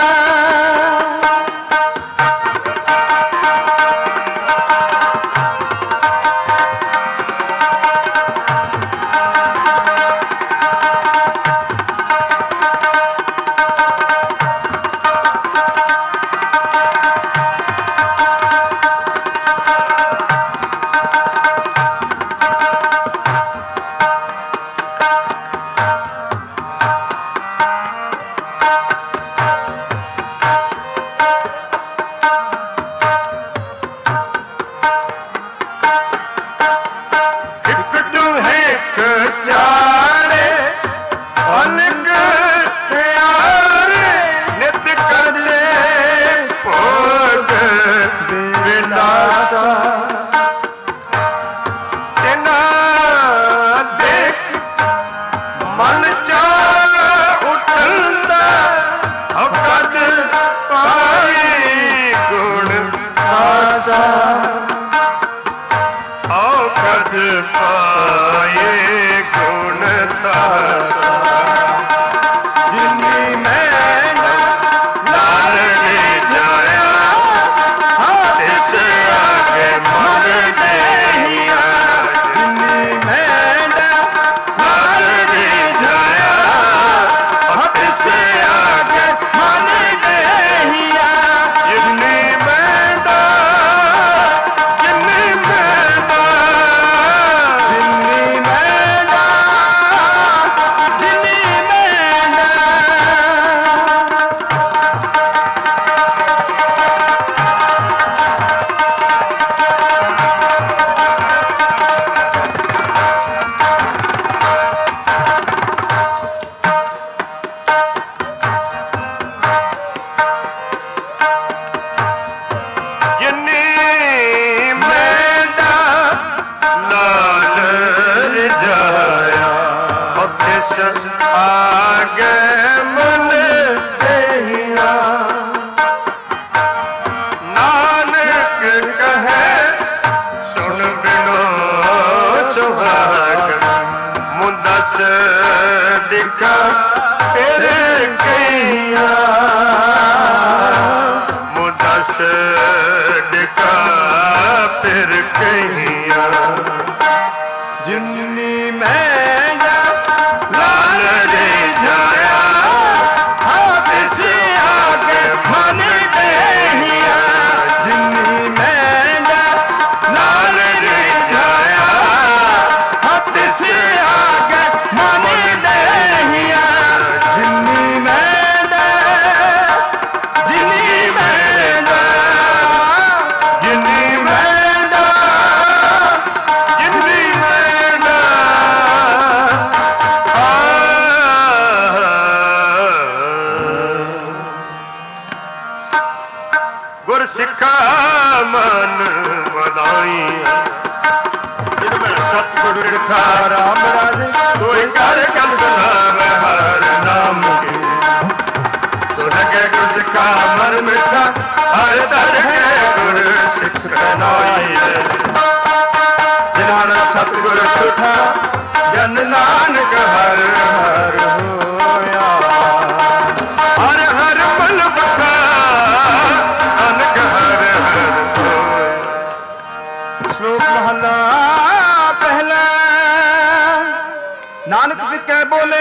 नानक फिके बोले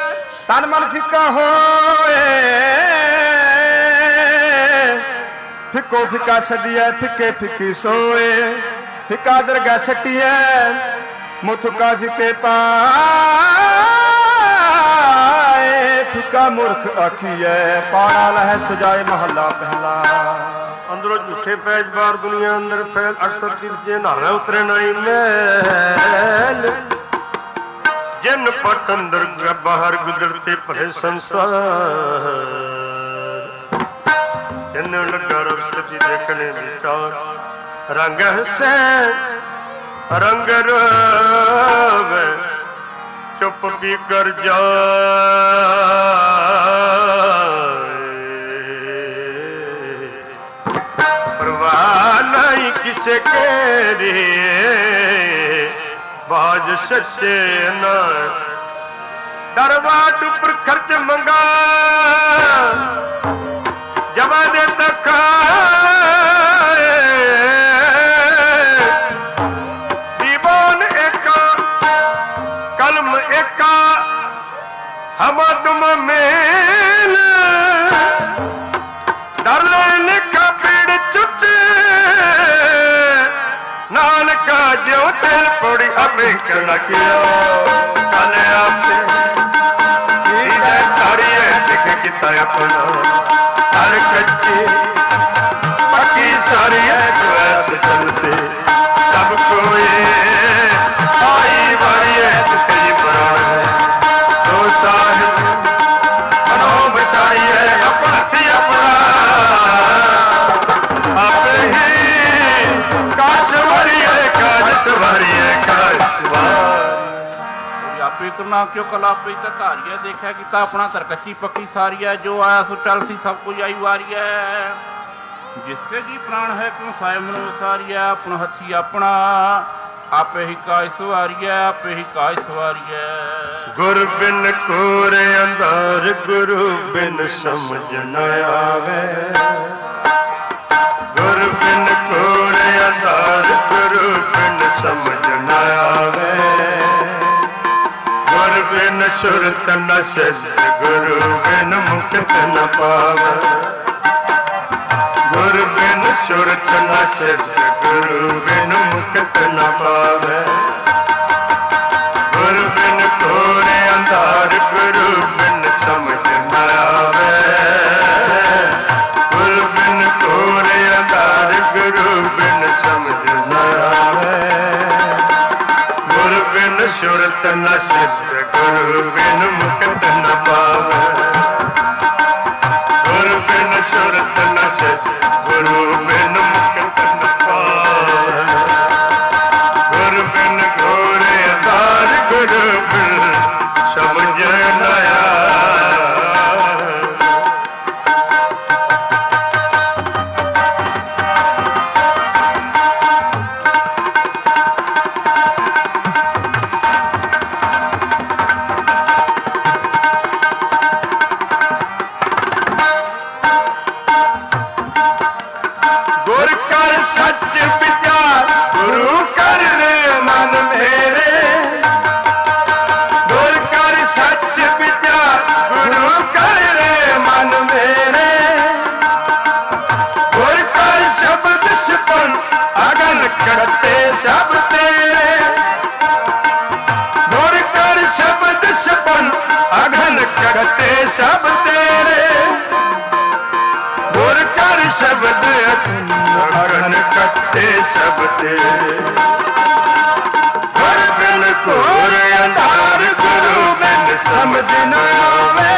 तन मन फिका होए फिको फिका सदिया फिके फिकी सोए फिका दरगाह सटिया मुथुका फिके पाए फिका मूर्ख आखिए पाना लह सजाए महला पहला। ਅੰਦਰੋਂ ਝੂਠੇ ਪੈਜ ਬਾਰ ਦੁਨੀਆ ਅੰਦਰ ਫੈਲ ਅਕਸਰ ਤਿਰਜੇ ਨਾਵੇਂ ਉਤਰੇ ਨਹੀਂ ਮੈਲ ਜਿਨ ਪਟ ਅੰਦਰ ਬਾਹਰ ਗੁਜ਼ਰਤੇ ਭਰੇ ਸੰਸਾਰ ਜਿਨ ਲੱਗਾ ਰਬ ਸਦੀ ਦੇਖਣੇ ਵਿਚਾਰ ਰੰਗ ਹਸੈਨ ਰੰਗ ਰਵੇ ਚੁੱਪ ਵੀ ਕਰ ਜਾ परवाह नहीं किसे के रे बाज सच्चे न दरबार पर खर्च मंगा जमा दे तक दीवान एका कलम एका हम तुम मेल डर लेने का पेड़ चुटे नानका जो तेल पड़ी अबे करना किया काले आपसे इधर तारी है देखे किता अपना हर कच्ची बाकी सारी है जो ऐसे चल से सबको ये आई बारी है तुझे ये पुराना है तो साहिब मनो बसाई है अपना थी अपना आप ही ਆਪੇ ਕਰਨਾ ਕਿਉਂ ਕਲਾ ਆਪੇ ਤਾਂ ਧਾਰੀਆ ਦੇਖਿਆ ਕੀਤਾ ਆਪਣਾ ਤਰਕਸ਼ੀ ਪੱਕੀ ਸਾਰੀਆ ਜੋ ਆਇਆ ਸੋ ਚੱਲ ਸੀ ਸਭ ਕੁਝ ਆਈ ਵਾਰੀਆ ਜਿਸਕੇ ਜੀ ਪ੍ਰਾਣ ਹੈ ਕਿਉਂ ਸਾਇ ਮਨੋ ਸਾਰੀਆ ਆਪਣਾ ਹੱਥੀ ਆਪਣਾ ਆਪੇ ਹੀ ਕਾਇ ਸਵਾਰੀਆ ਆਪੇ ਹੀ ਕਾਇ ਸਵਾਰੀਆ ਗੁਰ ਬਿਨ ਕੋਰ ਅੰਧਾਰ ਗੁਰੂ ਬਿਨ ਸਮਝ ਨ ਆਵੇ ਗੁਰ ਬਿਨ ਕੋਰ ਅੰਧਾਰ ਗੁਰੂ ਬਿਨ ਸਮਝ ਨ ਆਵੇ ਗੁਰ ਬਿਨ ਸੁਰਤ ਨ ਸਿਧ ਗੁਰੂ ਬਿਨ ਮੁਕਤ ਨ ਪਾਵੇ ਗੁਰ ਬਿਨ ਸੁਰਤ ਨ ਸਿਧ ਗੁਰੂ ਬਿਨ ਮੁਕਤ ਨ ਪਾਵੇ ਗੁਰ ਬਿਨ ਕੋਰ ਅੰਧਾਰ ਗੁਰੂ ਬਿਨ ਸਮਝ ਨ ਆਵੇ ਗੁਰ ਬਿਨ ਕੋਰ ਅੰਧਾਰ ਗੁਰੂ ਬਿਨ ਸਮਝ ਨ ਆਵੇ ਗੁਰ ਬਿਨ ਸੁਰਤ ਨ ਸਿਧ ਗੁਰੂ ਬਿਨ ਮੁਕਤ ਨ ਪਾਵੇ ਗੁਰ ਬਿਨ ਸੁਰਤ ਨ ਸਿਧ ਗੁਰੂ ਬਿਨ ਮੁਕਤ ਨ ਪਾਵੇ ਗੁਰ ਬਿਨ ਕੋਰ ਅੰਧਾਰ ਗੁਰੂ ਬਿਨ ਸਮਝ ਨ सच विचार गुरु कर रे मन मेरे गुर कर सच विचार गुरु कर रे मन मेरे गुर कर शब्द सिपन अगन करते सब तेरे गुर कर शब्द सिपन अगन करते सब तेरे गुर कर शब्द अगन कट्टे सब तेरे गुर बिन कोर अंधार गुरु बिन समझ न आवे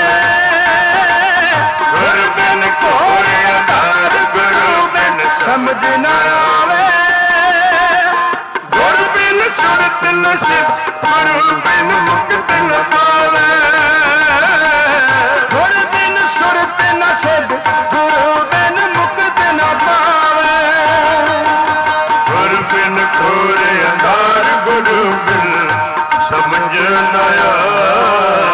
गुर बिन कोर अंधार गुरु बिन समझ न आवे गुर बिन सुरत न सिद्ध गुरु बिन मुक्त न पावे गुर बिन सुरत न सिद्ध गुरु बिन मुक्त न पावे गुर बिन कोर अंधार गुरु बिन समझ न आवे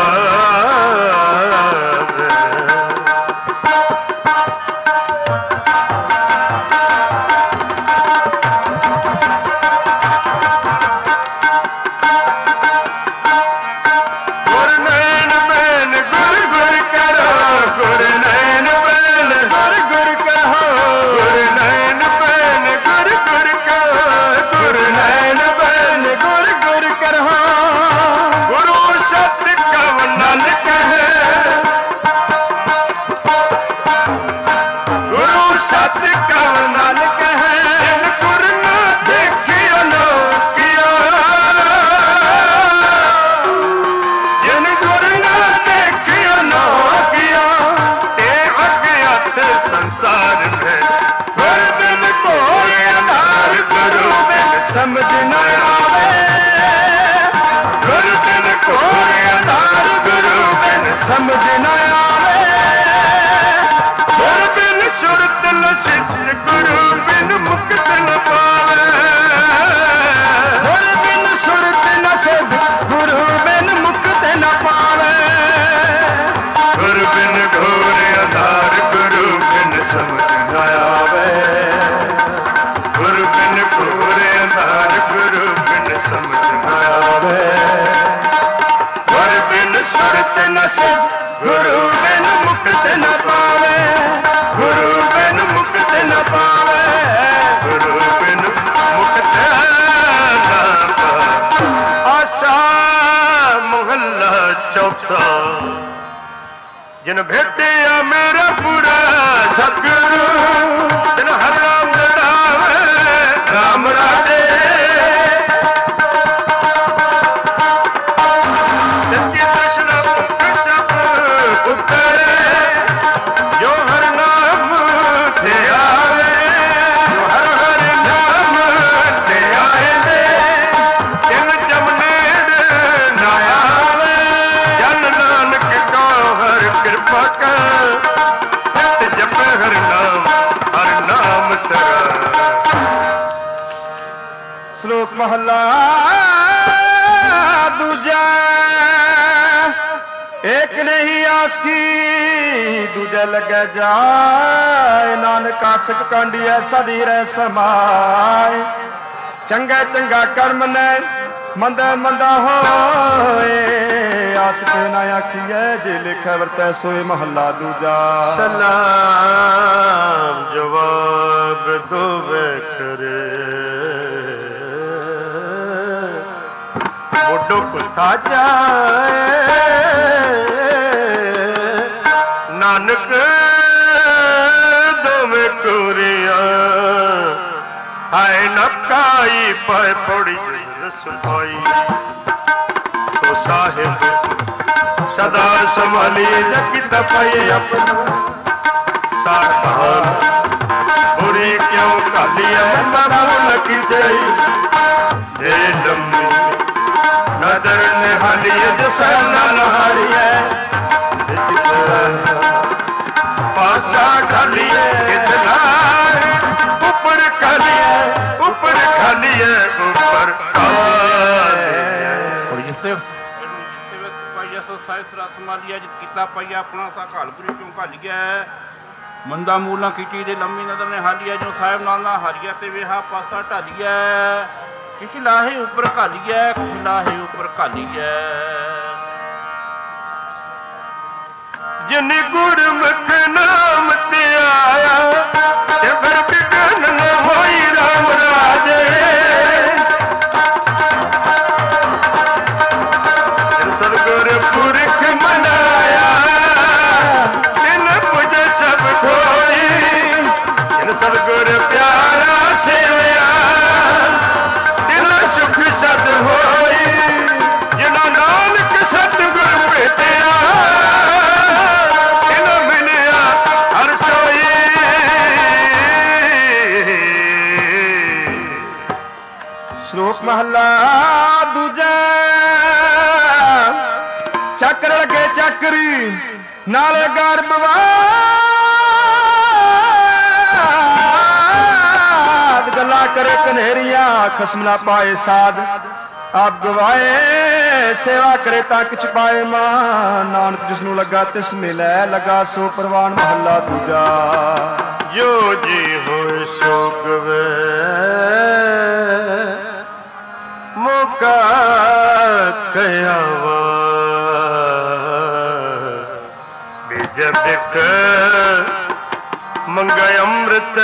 गुर नैन बैन गुर गुर करो गुर नैन बैन सत कव नाल कहे जिन गुर ना देखियो लोकियो जिन गुर ना देखियो लोकियो ते अज्ञात संसार में गुर बिन कोई आधार गुरु बिन समझ न आवे गुर बिन कोई आधार गुरु बिन समझ न आवे गुर बिन सुरत न शिष्य गुरु बिन मुक्त न पावे गुर बिन सुरत न शिष्य गुरु बिन मुक्त न पावे गुर बिन घोर आधार गुरु बिन समझ न आवे गुरु बिन घोर आधार गुरु बिन समझ न आवे गुर बिन सुरत न शिष्य गुरु बिन मुक्त न पावे गुरु बिन मुक्त न पावे गुरु बिन मुक्त न पावे। आशा मोहल्ला चौथा जिन भेटिया मेरा पूरा सतगुरु जिन हर राम लड़ावे राम राधे जिसकी तृष्णा सब उतरे जो हर नाम ते आवे जो हर हर नाम ते आए दे जिन जमने न आवे जन नानक को हर कृपा कर नित जपे हर नाम तेरा। श्लोक महला दूजा एक नहीं आस की दूजा लगे जाए नानक आसक कांडिया सदी रह समाए चंगा चंगा कर्म ने मंदा मंदा होए आस पे ना आखिए जे लिखे वरते सोए महला दूजा। सलाम जवाब दोवे करे मोडो कुथा जाए नानक दोवे कुरिया हाय नकाई पाए पड़ी सफाई तो साहिब सदा संभाली जगित पाए अपना साखान बुरी क्यों कालिया न की जई जे लम्बी नदर ने हालिए जसन नहारिए पासा ढालिए इतना ऊपर खालिए ऊपर खालिए ऊपर और जिससे पाइया सो साइस रसमालिया जित किता पाइया अपना सा घालपुरी क्यों घल गया मंदा मूला खिची दे लंबी नदर ने हालिया जो साहिब नाना हारिया ते वेहा पासा ढालिया किसी लाहे ऊपर घालिया किसी लाहे ऊपर घालिया जिन गुरमुख नाम ते आया ते फिर बिगन न होई राम राजे सतगुर पुरख मनाया जिन पुज सब खोई जिन सतगुर प्यारा सेवया दिल सुख सत होई जिना नानक सतगुर भेटिया श्लोक महला दूजा चक्र लगे चक्री नाले गर्भवाद गला करे कन्हेरिया खसम ना पाए साध आप गवाए सेवा करे ता किछ पाए मान नानक जिसनू लगा तिस मिलै लगा सो परवान महला दूजा। जो जी होए सो गवे मौका कयावा बिज बिक मंगा अमृत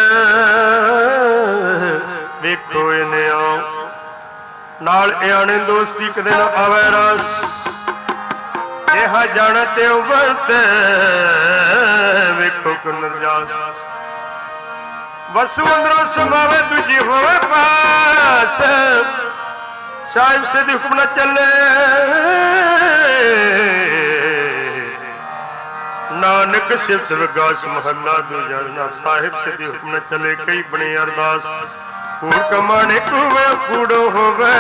वेखो इने आओ नाल आने दोस्ती कदे ना आवे रस यह जानते वर्त वेखो कुनर जास ਵਸੂ ਅੰਦਰੋਂ ਸਮਾਵੇ ਦੂਜੀ ਹੋਵੇ ਪਾਸ ਸਾਹਿਬ ਸਿੱਧ ਹੁਕਮ ਨਾ ਚੱਲੇ ਨਾਨਕ ਸਿਫਤ ਵਿਗਾਸ ਮਹੱਲਾ ਦੂਜਾ ਨਾ ਸਾਹਿਬ ਸਿੱਧ ਹੁਕਮ ਨਾ ਚੱਲੇ ਕਈ ਬਣੇ ਅਰਦਾਸ ਕੂੜ ਕਮਾਣੇ ਕੂਵੇ ਕੂੜੋ ਹੋਵੇ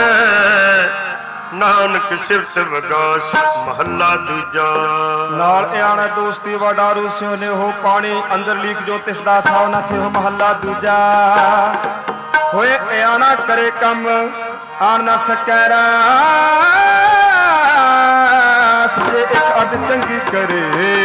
ਨਾਨਕ ਸਿਫਤ ਵਿਗਾਸ ਮਹੱਲਾ ਦੂਜਾ ਨਾਲ ਇਆਣਾ ਦੋਸਤੀ ਵਡਾਰੂ ਸਿਓ ਨੇ ਹੋ ਪਾਣੀ ਅੰਦਰ ਲੀਕ ਜੋ ਤਿਸ ਦਾ ਸਾਉ ਨਾ ਥੇ ਹੋ ਮਹੱਲਾ ਦੂਜਾ ਹੋਏ ਇਆਣਾ ਕਰੇ ਕੰਮ ਆਣ ਨਾ ਸਕੈ ਰਾਸ ਜੇ ਇੱਕ ਅੱਡ ਚੰਗੀ ਕਰੇ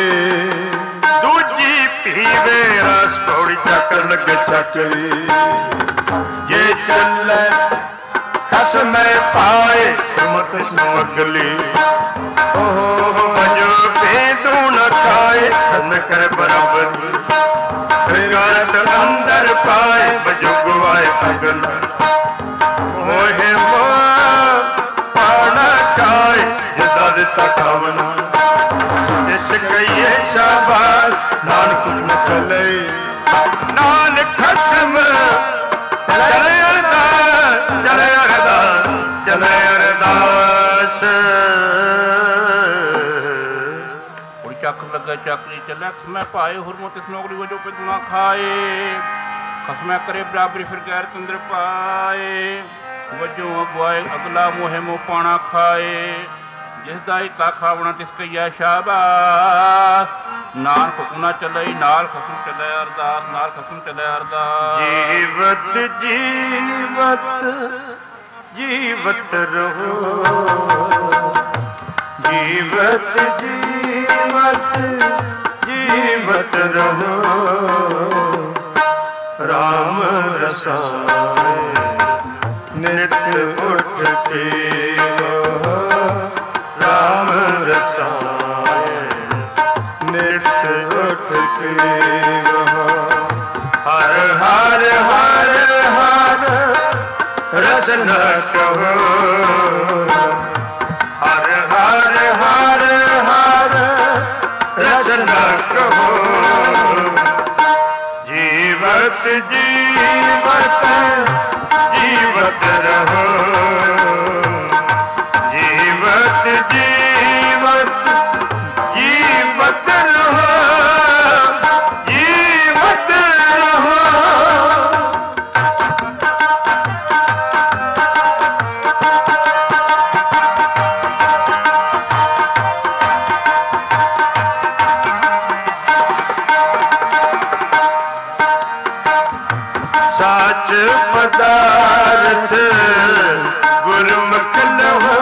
ਦੂਜੀ ਪੀਵੇ ਰਸ ਪੌੜੀ ਚੱਕਰ ਲੱਗੇ ਚੱਕਰੀ ਜੇ ਚੱਲੇ ਖਸਮੈ ਪਾਏ ਮਤ ਸਮਗਲੀ ਓਹ ਜੋ ਪੇਦੂ ਨ ਖਾਏ ਖਸਮ ਕਰ ਬਰਾਬਰ ਰਿਗਾਤ ਅੰਦਰ ਪਾਏ ਬਜੁਗਵਾਏ ਅਗਨ ਮੋਹਿ ਮਾ ਪਾਣਾ ਕਾਏ ਜਿਸਦਾ ਦਿੱਤਾ ਕਾਵਨਾ ਜਿਸ ਕਈਏ ਸ਼ਾਬਾਸ਼ ਨਾਨਕ ਨ ਚੱਲੇ ਨਾਨਕ ਖਸਮ ਚਲੇ ਅਰਦਾਸ ਚਲੇ ਅਰਦਾਸ ਚਲੇ ਅਰਦਾਸ ਕੋਈ ਚੱਕ ਲੱਗਾ ਚੱਕਰੀ ਚੱਲਿਆ ਖਸਮੈ ਭਾਏ ਹੁਰਮੋ ਤਿਸ ਨੌਕਰੀ ਵਜੋਂ ਪਿੰਦਣਾ ਖਾਏ ਖਸਮੈ ਕਰੇ ਬਰਾਬਰੀ ਫਿਰ ਗੈਰ ਤੰਦਰ ਪਾਏ ਵਜੋਂ ਅਗਵਾਏ ਅਗਲਾ ਮੋਹਿ ਮੋ ਪਾਣਾ ਖਾਏ ਜਿਸ ਦਾ ਹਿੱਤਾ ਖਾਵਣਾ ਤਿਸ ਕਈਆ ਸ਼ਾਬਾਸ਼ ਨਾਨਕ ਹੁਕਮ ਨਾ ਚੱਲੇ ਨਾਲ ਖਸਮ ਚੱਲੇ ਅਰਦਾਸ ਨਾਲ ਖਸਮ ਚੱਲੇ ਅਰਦਾਸ ਜੀਵਤ ਜੀਵਤ ਜੀਵਤ ਰਹੋ ਜੀਵਤ ਜੀਵਤ ਜੀਵਤ ਰਹੋ ਰਾਮ ਰਸਾਏ ਨਿਤ ਉੱਠ ਕੇ ਰਾਮ ਰਸਾਏ ਨਿਤ ਉੱਠ ਕੇ ਹਰ ਹਰ ਹਰ ਹਰ ਰਸਨ ਕਹੋ ਹਰ ਹਰ ਹਰ ਹਰ ਰਸਨ ਕਹੋ ਜੀਵਤ ਜੀਵਤ ਜੀਵਤ ਰਹੋ ਜੀਵਤ ਜੀਵਤ ਜੀਵਤ ਰਹੋ ਜੀਵਤ ਰਹੋ ਸਾਚ ਪਦਾਰਥ ਗੁਰਮੁਖ ਲਹੋ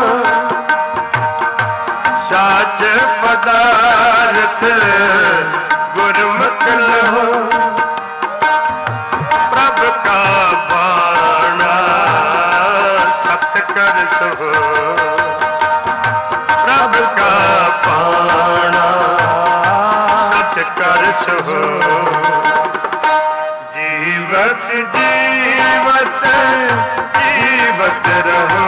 ਸਾਚ ਪਦਾਰਥ ਗੁਰਮੁਖ ਲਹੋ ਪ੍ਰਭ ਕਾ ਬਾਣਾ ਸਤ ਕਰ ਸੋ ਪ੍ਰਭ ਕਾ ਬਾਣਾ ਸਤ ਕਰ ਸੋ ਜੀਵਤ ਜੀਵਤ ਜੀਵਤ ਰਹੋ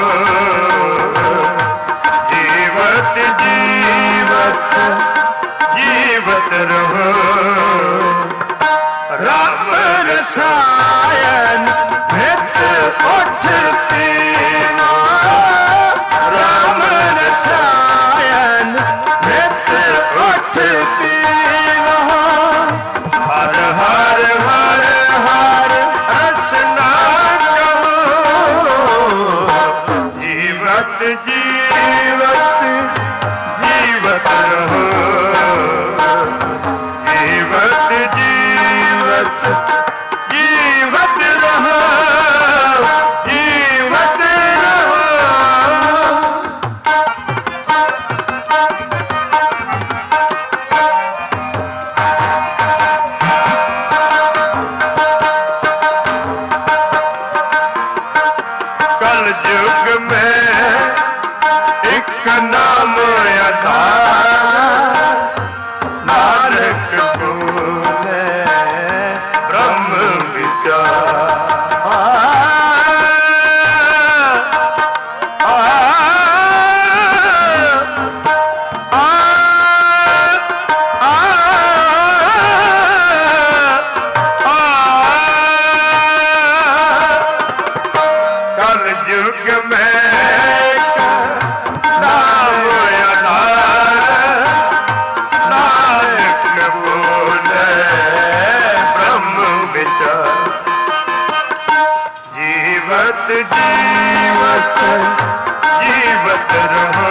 ਜੀਵਤ ਜੀਵਤ ਜੀਵਤ ਰਹੋ ਰਾਮ ਰਸਾਇਨ ਨਿਤ ਉੱਠ ਪੀਵਾ ਰਾਮ ਰਸਾਇਨ ਨਿਤ ਉੱਠ ਪੀਵਾ ਹਰ ਹਰ ਹਰ ਹਰ ਰਸਨਾ ਕਹੋ ਜੀਵਤ ਜੀਵਤ ਜੀਵਤ ਰਹੋ ਜੀਵਤ ਜੀਵਤ ਜੀਵਤ ਰਹੋ जीवत जीवत रहो,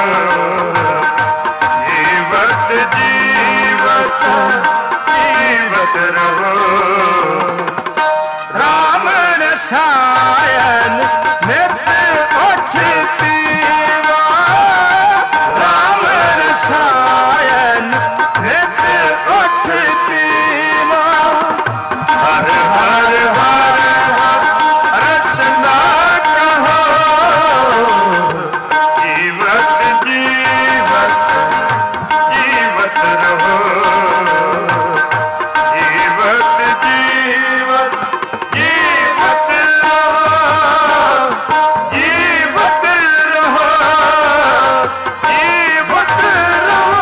जीवत जीवत जीवत रहो। राम रसायन नित उठ पीवा, राम रसायन नित उठ पीवा। हर हर हर रचना कहो, जीवत जीवत जीवत रहो, जीवत जीवत जीवत रहो, जीवत रहो, जीवत रहो।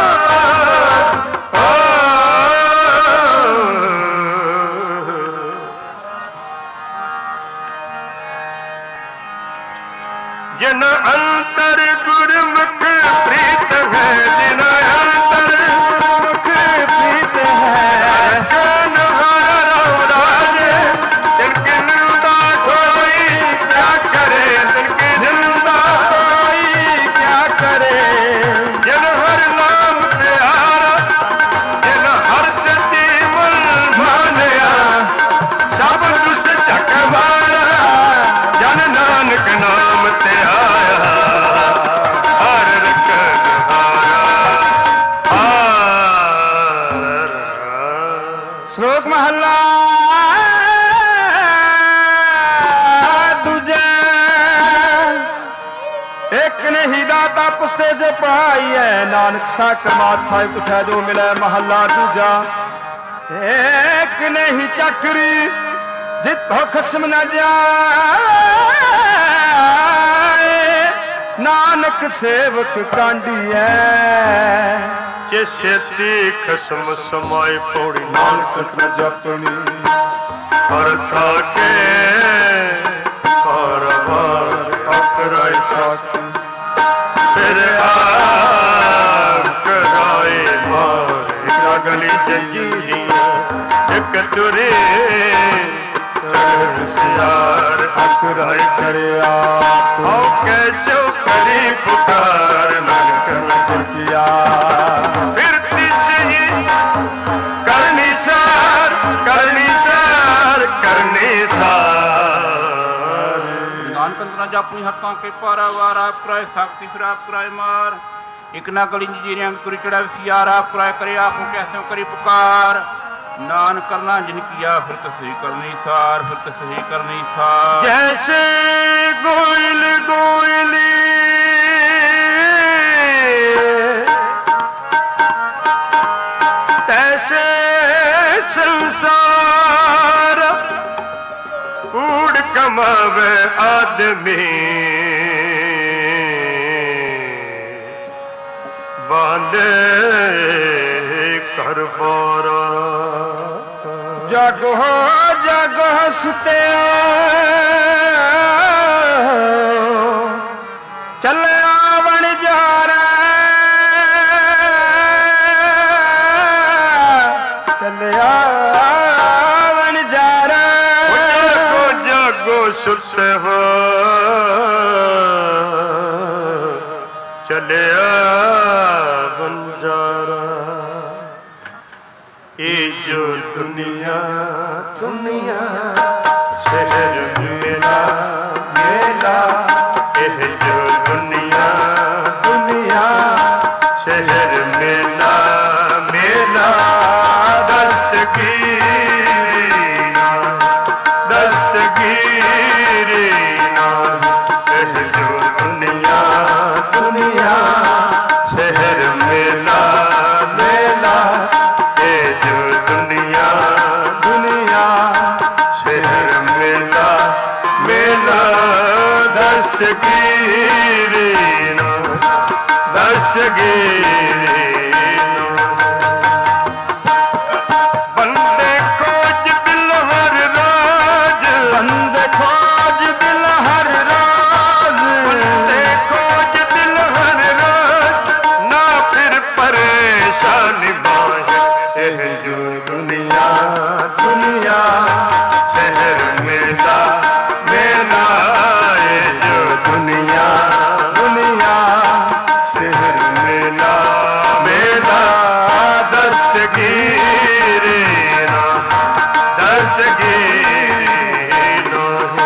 जिन अंतर गुरमुख प्रीत है, जिन अंतर मुख प्रीत है, ज्ञान हर राजे, जिनकी निंदा कोई क्या करे, जिनकी निंदा कोई क्या करे। जिन हर नाम प्यारा, जिन हर सची मन मानिया, सब दुष्ट झक मारा, जन नानक नाम ते आया, हर रखन श्लोक महला दूजा। एक नहीं दाता पुस्ते से पढ़ाई है, नानक सा कमात साहिब उठा जो मिले महला दूजा। एक नहीं चक्री जितो खसम न जाए, नानक सेवक कांडी है। जे छेती खसम समाए पौड़ी नानक न जपनी हर थाके हर बार अकराई साकी, फिर कराए मार एक गली जगी, एक तुरे सियार अकराई करे आओ कैसो करी पुकार, नानक न किया। फिरती सही करनी सार, करनी सार, करनी सार। ਨਾਨਕ ਜਾਪੀ ਹੱਥਾਂ ਕੇ ਪਾਰਾ ਵਾਰਾ ਪ੍ਰਾਇ ਸ਼ਕਤੀ ਫਿਰ ਆਪ ਕਰਾਇ ਮਾਰ, ਇਕ ਨਾ ਗਲੀ ਜੀਰਿਆਂ ਕੁਰੀ ਚੜਾ ਵਿਸਿਆਰਾ ਪ੍ਰਾਇ ਕਰੇ ਆਪ ਨੂੰ ਕੈਸੇ ਕਰੀ ਪੁਕਾਰ। ਨਾਨਕ ਕਰਨਾ ਜਿਨ ਕੀਆ ਫਿਰ ਤਸਹੀ ਕਰਨੀ ਸਾਰ, ਫਿਰ ਤਸਹੀ ਕਰਨੀ ਸਾਰ। जैसे गोइल गोइली तैसे संसार, कूड़ कमावे आदमी बांधे घर बारा। जागो जागो सुते चले आवण जा चले आवण जा जागो जागो सुते हो चले आवण जारा। ये जो दुनिया दुनिया शहर मेला मेला, ये जो दुनिया दुनिया शहर मेला मेला। दस्तगीरी दस्तगीरी ये जो दुनिया दुनिया शहर मेला मेला, ये जो दुनिया दुनिया शहर मेला मेला। दस्तगीरी दस्तगीरी बंदे खोज दिल हर राज, बंदे खोज दिल हर राज, बंदे खोज दिल हर राज, ना फिर परेशानी माहे। यह जो दुनिया दुनिया शहर मेला मेला, दुनिया दुनिया शहर मेला मेला दस्तगीर ना दस्तगीर ना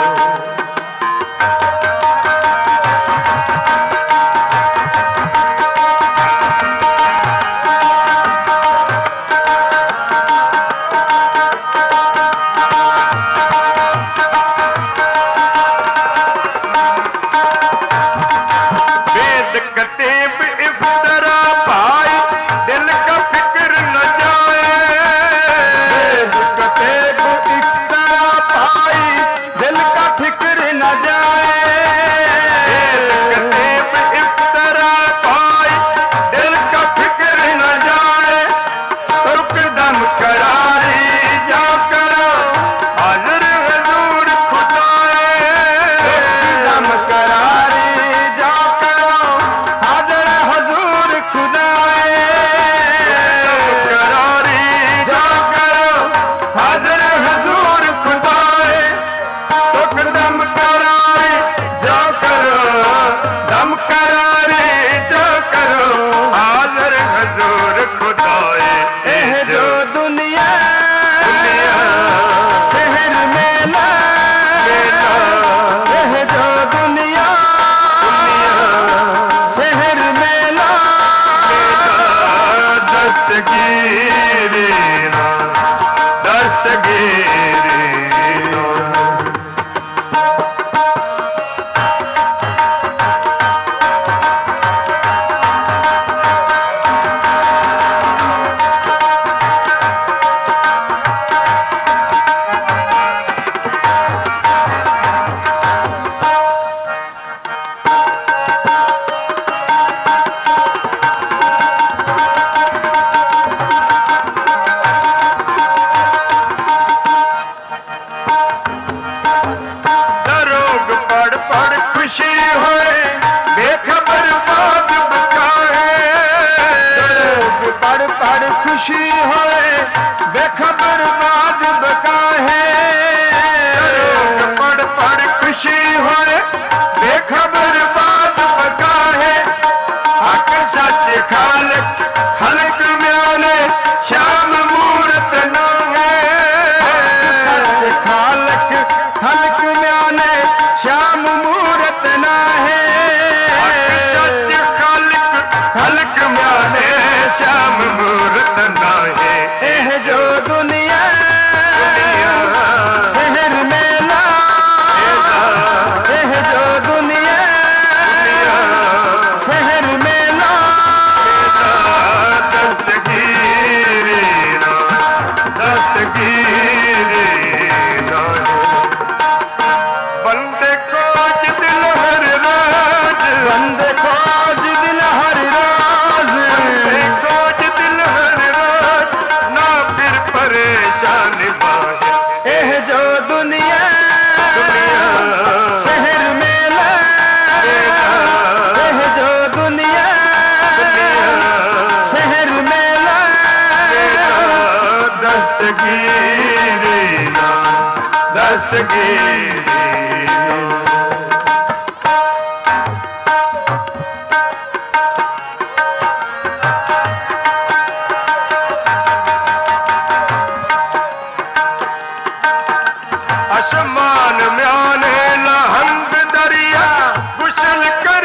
आसमान म्याने लहंग दरिया गुसल कर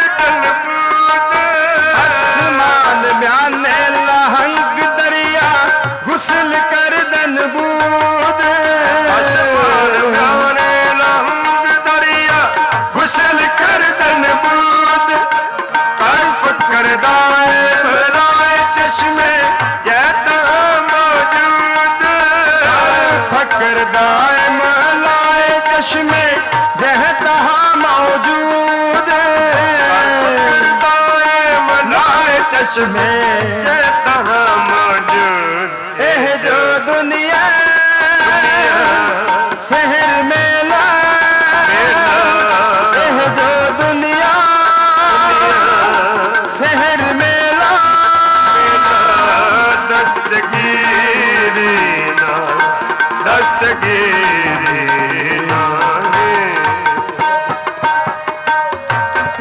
दनबूद आसमान म्याने लहंग दरिया गुसल कर दनबूद आसमान म्याने लहंग दरिया गुसल कर दनबूद अर्फ कर दाए भराए चश्मे ये तो मौजूद फकर दाए में जह तहा मौजूद मनाए चश्मे जह तहा मौजूद एह जो दुनिया शहर मेला एह जो दुनिया शहर मेला दस्तगीरी ना दस्तगीरी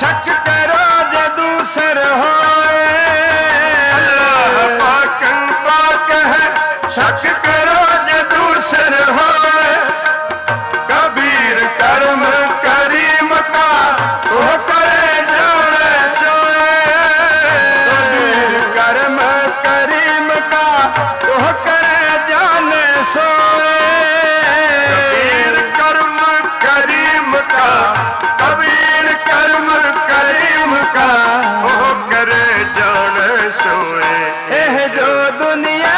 शक करो जे दूसर होए अल्लाह पाकन पाक है शक करो जे दूसर होए कबीर कर्म करीम का वो करे जाने सोए कबीर कर्म करीम का वो करे जाने सोए कबीर कर्म करीम का कबीर कर्म करीम का वो करे जाने सोए एह जो दुनिया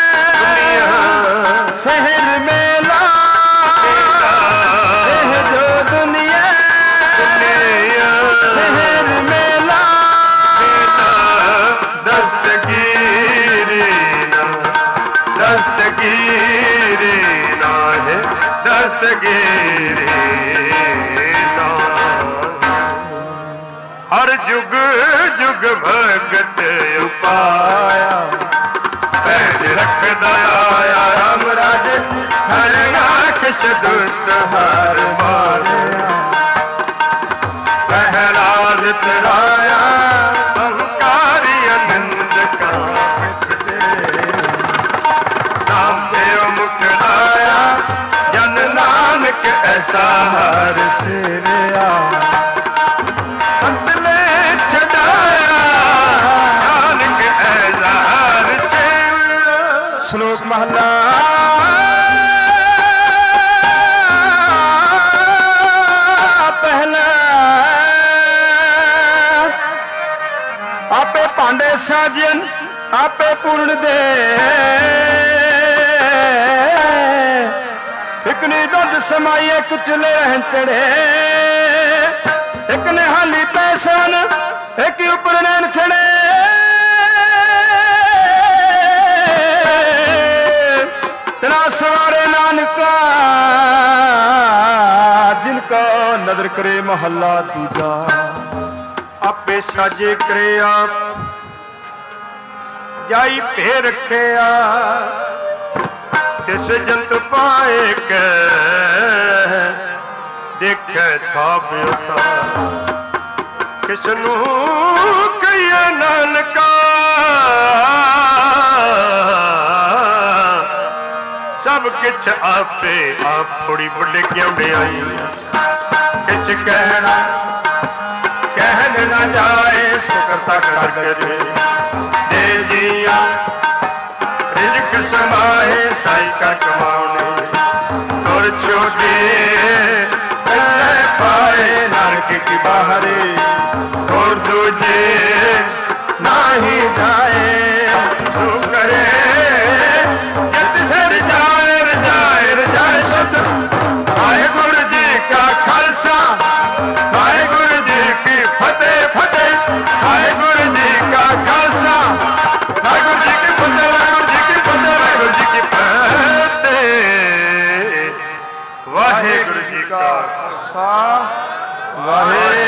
शहर मेला एह जो दुनिया शहर मेला दस्तगीरी दस्तगीरी ना है दस्तगीरी ना हर जुग जुग भगत उपाया पैज रख दया राम राज हर किस दुष्ट हर मारिया प्रहलाद तराया अहंकारी आनंद का नाम देव मुख लाया जन नानक ऐसा हर सिरिया अंतले छड़ाया नानक ऐसा हर सिरिया श्लोक महला पहला आपे पांडे साजन आपे पूर्ण दे एक ने दुध समाई एक चुले रहन चढ़े एक ने हाली पैसन एक ऊपर नैन खड़े तेरा सवारे नानका जिनका नजर करे महला दूजा आपे साजे करे आप जाई पे रखे किस जंत पाए के देखे था बेथा किसनू कहिए नानका सब किछ आपे आप थोड़ी बड़े क्यों आई किछ कहना कहन न जाए सुकरता कर दे दे दिया रिजक समाए साई का कमाने और छोड़े पाए नरक की बाहरे और तुझे नाही जाए तू करे सर जाए जाए सत आए गुरु जी का खालसा आए गुरु जी की फतेह फतेह आए गुरु जी का खालसा वाहिगुरु जी की फतेह वाहिगुरु जी की फतेह वाहिगुरु जी की फतेह वाहिगुरु जी का खालसा वाहे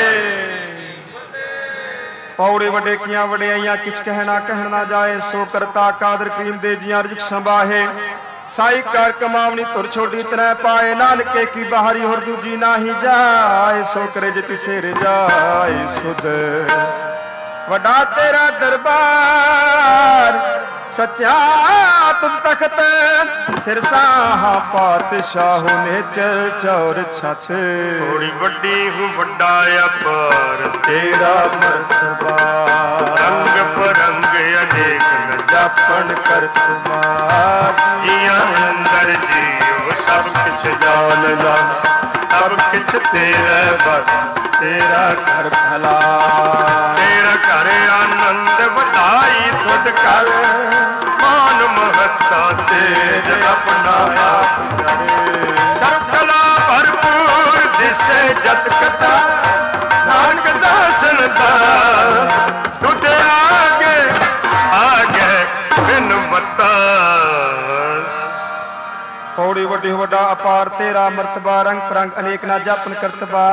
पौड़े वडे किया वडियाइयां किछ कहना कहना जाए सो करता कादर करीम दे जियां रिजक संभाहे साई कार कमावनी तुर छोटी तरह पाए नानके की बाहरी और दूजी नाही जाए सो करे जिति सिर जाए सुध वडा तेरा दरबार सच्चा तुम तख्त सिरसाहा पातशाह ने चल चौर छछ थोड़ी वड्डी हूँ वड्डा अपार तेरा मर्तबा रंग परंग अनेक न जापन करतबा जिया अंदर जियो सब कुछ जान ला सब कुछ तेरा बस तेरा घर भला तेरा घर आनंद ਵਧਾਈ खुद कर मान महत्ता तेज अपना आप करे सर्व कला भरपूर दिसे जत कथा नानक दासन दा टूटे आगे आगे बिन मता पौड़ी वड्डी वड्डा अपार तेरा मर्तबा रंग परंग अनेक ना जापन करतबा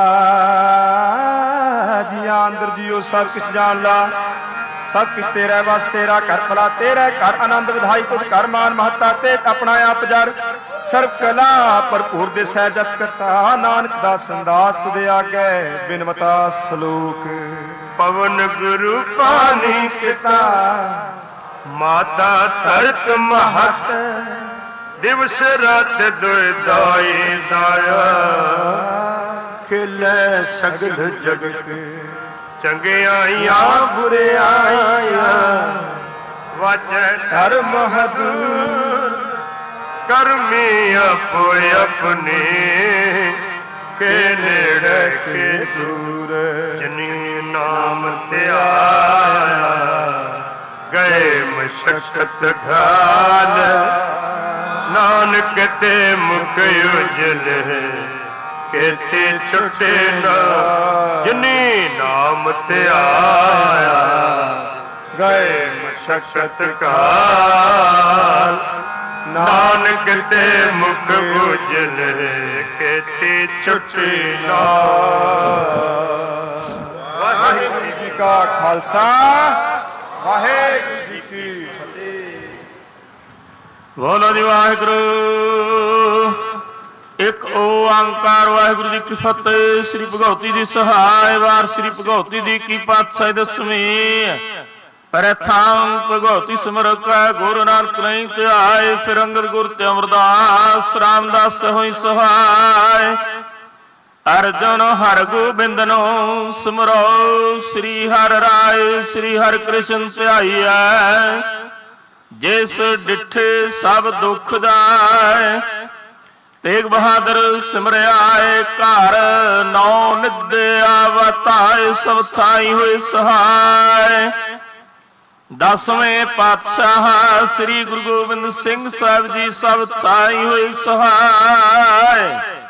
जिया अंदर जियो सब कुछ जान ला सब कुछ तेरा बस तेरा घर भला तेरा घर आनंद विधाई तुझ कर मान महत्ता ते अपना आप जर ਸਰਬ ਕਲਾ ਭਰਪੂਰ ਦੇ ਸਹਿਜਤ ਕਰਤਾ ਨਾਨਕ ਦਾਸ ਅੰਦਾਸ ਤੁਦੇ ਆਗੇ ਬਿਨਮਤਾ ਸਲੋਕ ਪਵਨ ਗੁਰੂ ਪਾਣੀ ਪਿਤਾ ਮਾਤਾ ਧਰਤ ਮਹਤ ਦਿਵਸ ਰਾਤ ਦੁਇ ਦਾਈ ਦਾਇਆ ਖਿਲੇ ਸਗਲ ਜਗਤ ਚੰਗਿਆਈਆਂ ਬੁਰਿਆਈਆਂ ਵਾਜੈ ਧਰਮ ਹਦੂਰ ਕਰਮੀ ਆਪੋ ਆਪਣੇ ਕੇ ਨੇੜੇ ਕੇ ਦੂਰ ਜਿਨੀ ਨਾਮ ਧਿਆਇਆ ਗਏ ਮਸ਼ਕਤ ਘਾਲ ਨਾਨਕ ਤੇ ਮੁਖ ਉਜਲ ਕੇਤੇ ਛੁੱਟੇ ਨਾ ਜਿਨੀ ਨਾਮ ਧਿਆਇਆ ਗਏ ਮਸ਼ਕਤ ਘਾਲ ਨਾਨਕ ਤੇ ਮੁਖ ਉਜਲ ਕੇਤੇ ਛੁੱਟੇ ਨਾ। ਵਾਹਿਗੁਰੂ ਜੀ ਕਾ ਖਾਲਸਾ ਵਾਹਿਗੁਰੂ ਜੀ ਕੀ ਫਤਿਹ। ਬੋਲੋ ਜੀ ਵਾਹਿਗੁਰੂ। ਇੱਕ ਓੰਕਾਰ ਵਾਹਿਗੁਰੂ ਜੀ ਕੀ ਫਤਿਹ। ਸ੍ਰੀ ਭਗਉਤੀ ਦੀ ਸਹਾਇ ਵਾਰ ਸ੍ਰੀ ਭਗਉਤੀ ਦੀ ਕੀ ਪਾਤਸ਼ਾਹੀ ਦਸਵੀਂ ਪ੍ਰਥਮ ਭਗਉਤੀ ਸਿਮਰ ਕੈ ਗੁਰੂ ਨਾਨਕ ਨਹੀਂ ਧਿਆਏ ਫਿਰ ਅੰਗਦ ਗੁਰ ਤੇ ਅਮਰਦਾਸ ਰਾਮਦਾਸ ਹੋਈ ਸਹਾਇ ਅਰਜਨ ਹਰਿ ਗੋਬਿੰਦਨੋ ਸਿਮਰੋ ਸ੍ਰੀ ਹਰਿ ਰਾਏ ਸ੍ਰੀ ਹਰਿ ਕ੍ਰਿਸ਼ਨ ਧਿਆਈਐ ਜਿਸ ਡਿਠੇ ਸਭ ਦੁਖ ਜਾਏ ਤੇਗ ਬਹਾਦਰ ਸਿਮਰਿਆਏ ਘਰ ਨੌ ਨਿਦ ਆਵਤਾਏ ਸਭ ਥਾਈ ਹੋਏ ਸਹਾਇ। ਦਸਵੇਂ ਪਾਤਸ਼ਾਹ ਸ੍ਰੀ ਗੁਰੂ ਗੋਬਿੰਦ ਸਿੰਘ ਸਾਹਿਬ ਜੀ ਸਭ ਥਾਈ ਹੋਏ ਸਹਾਇ।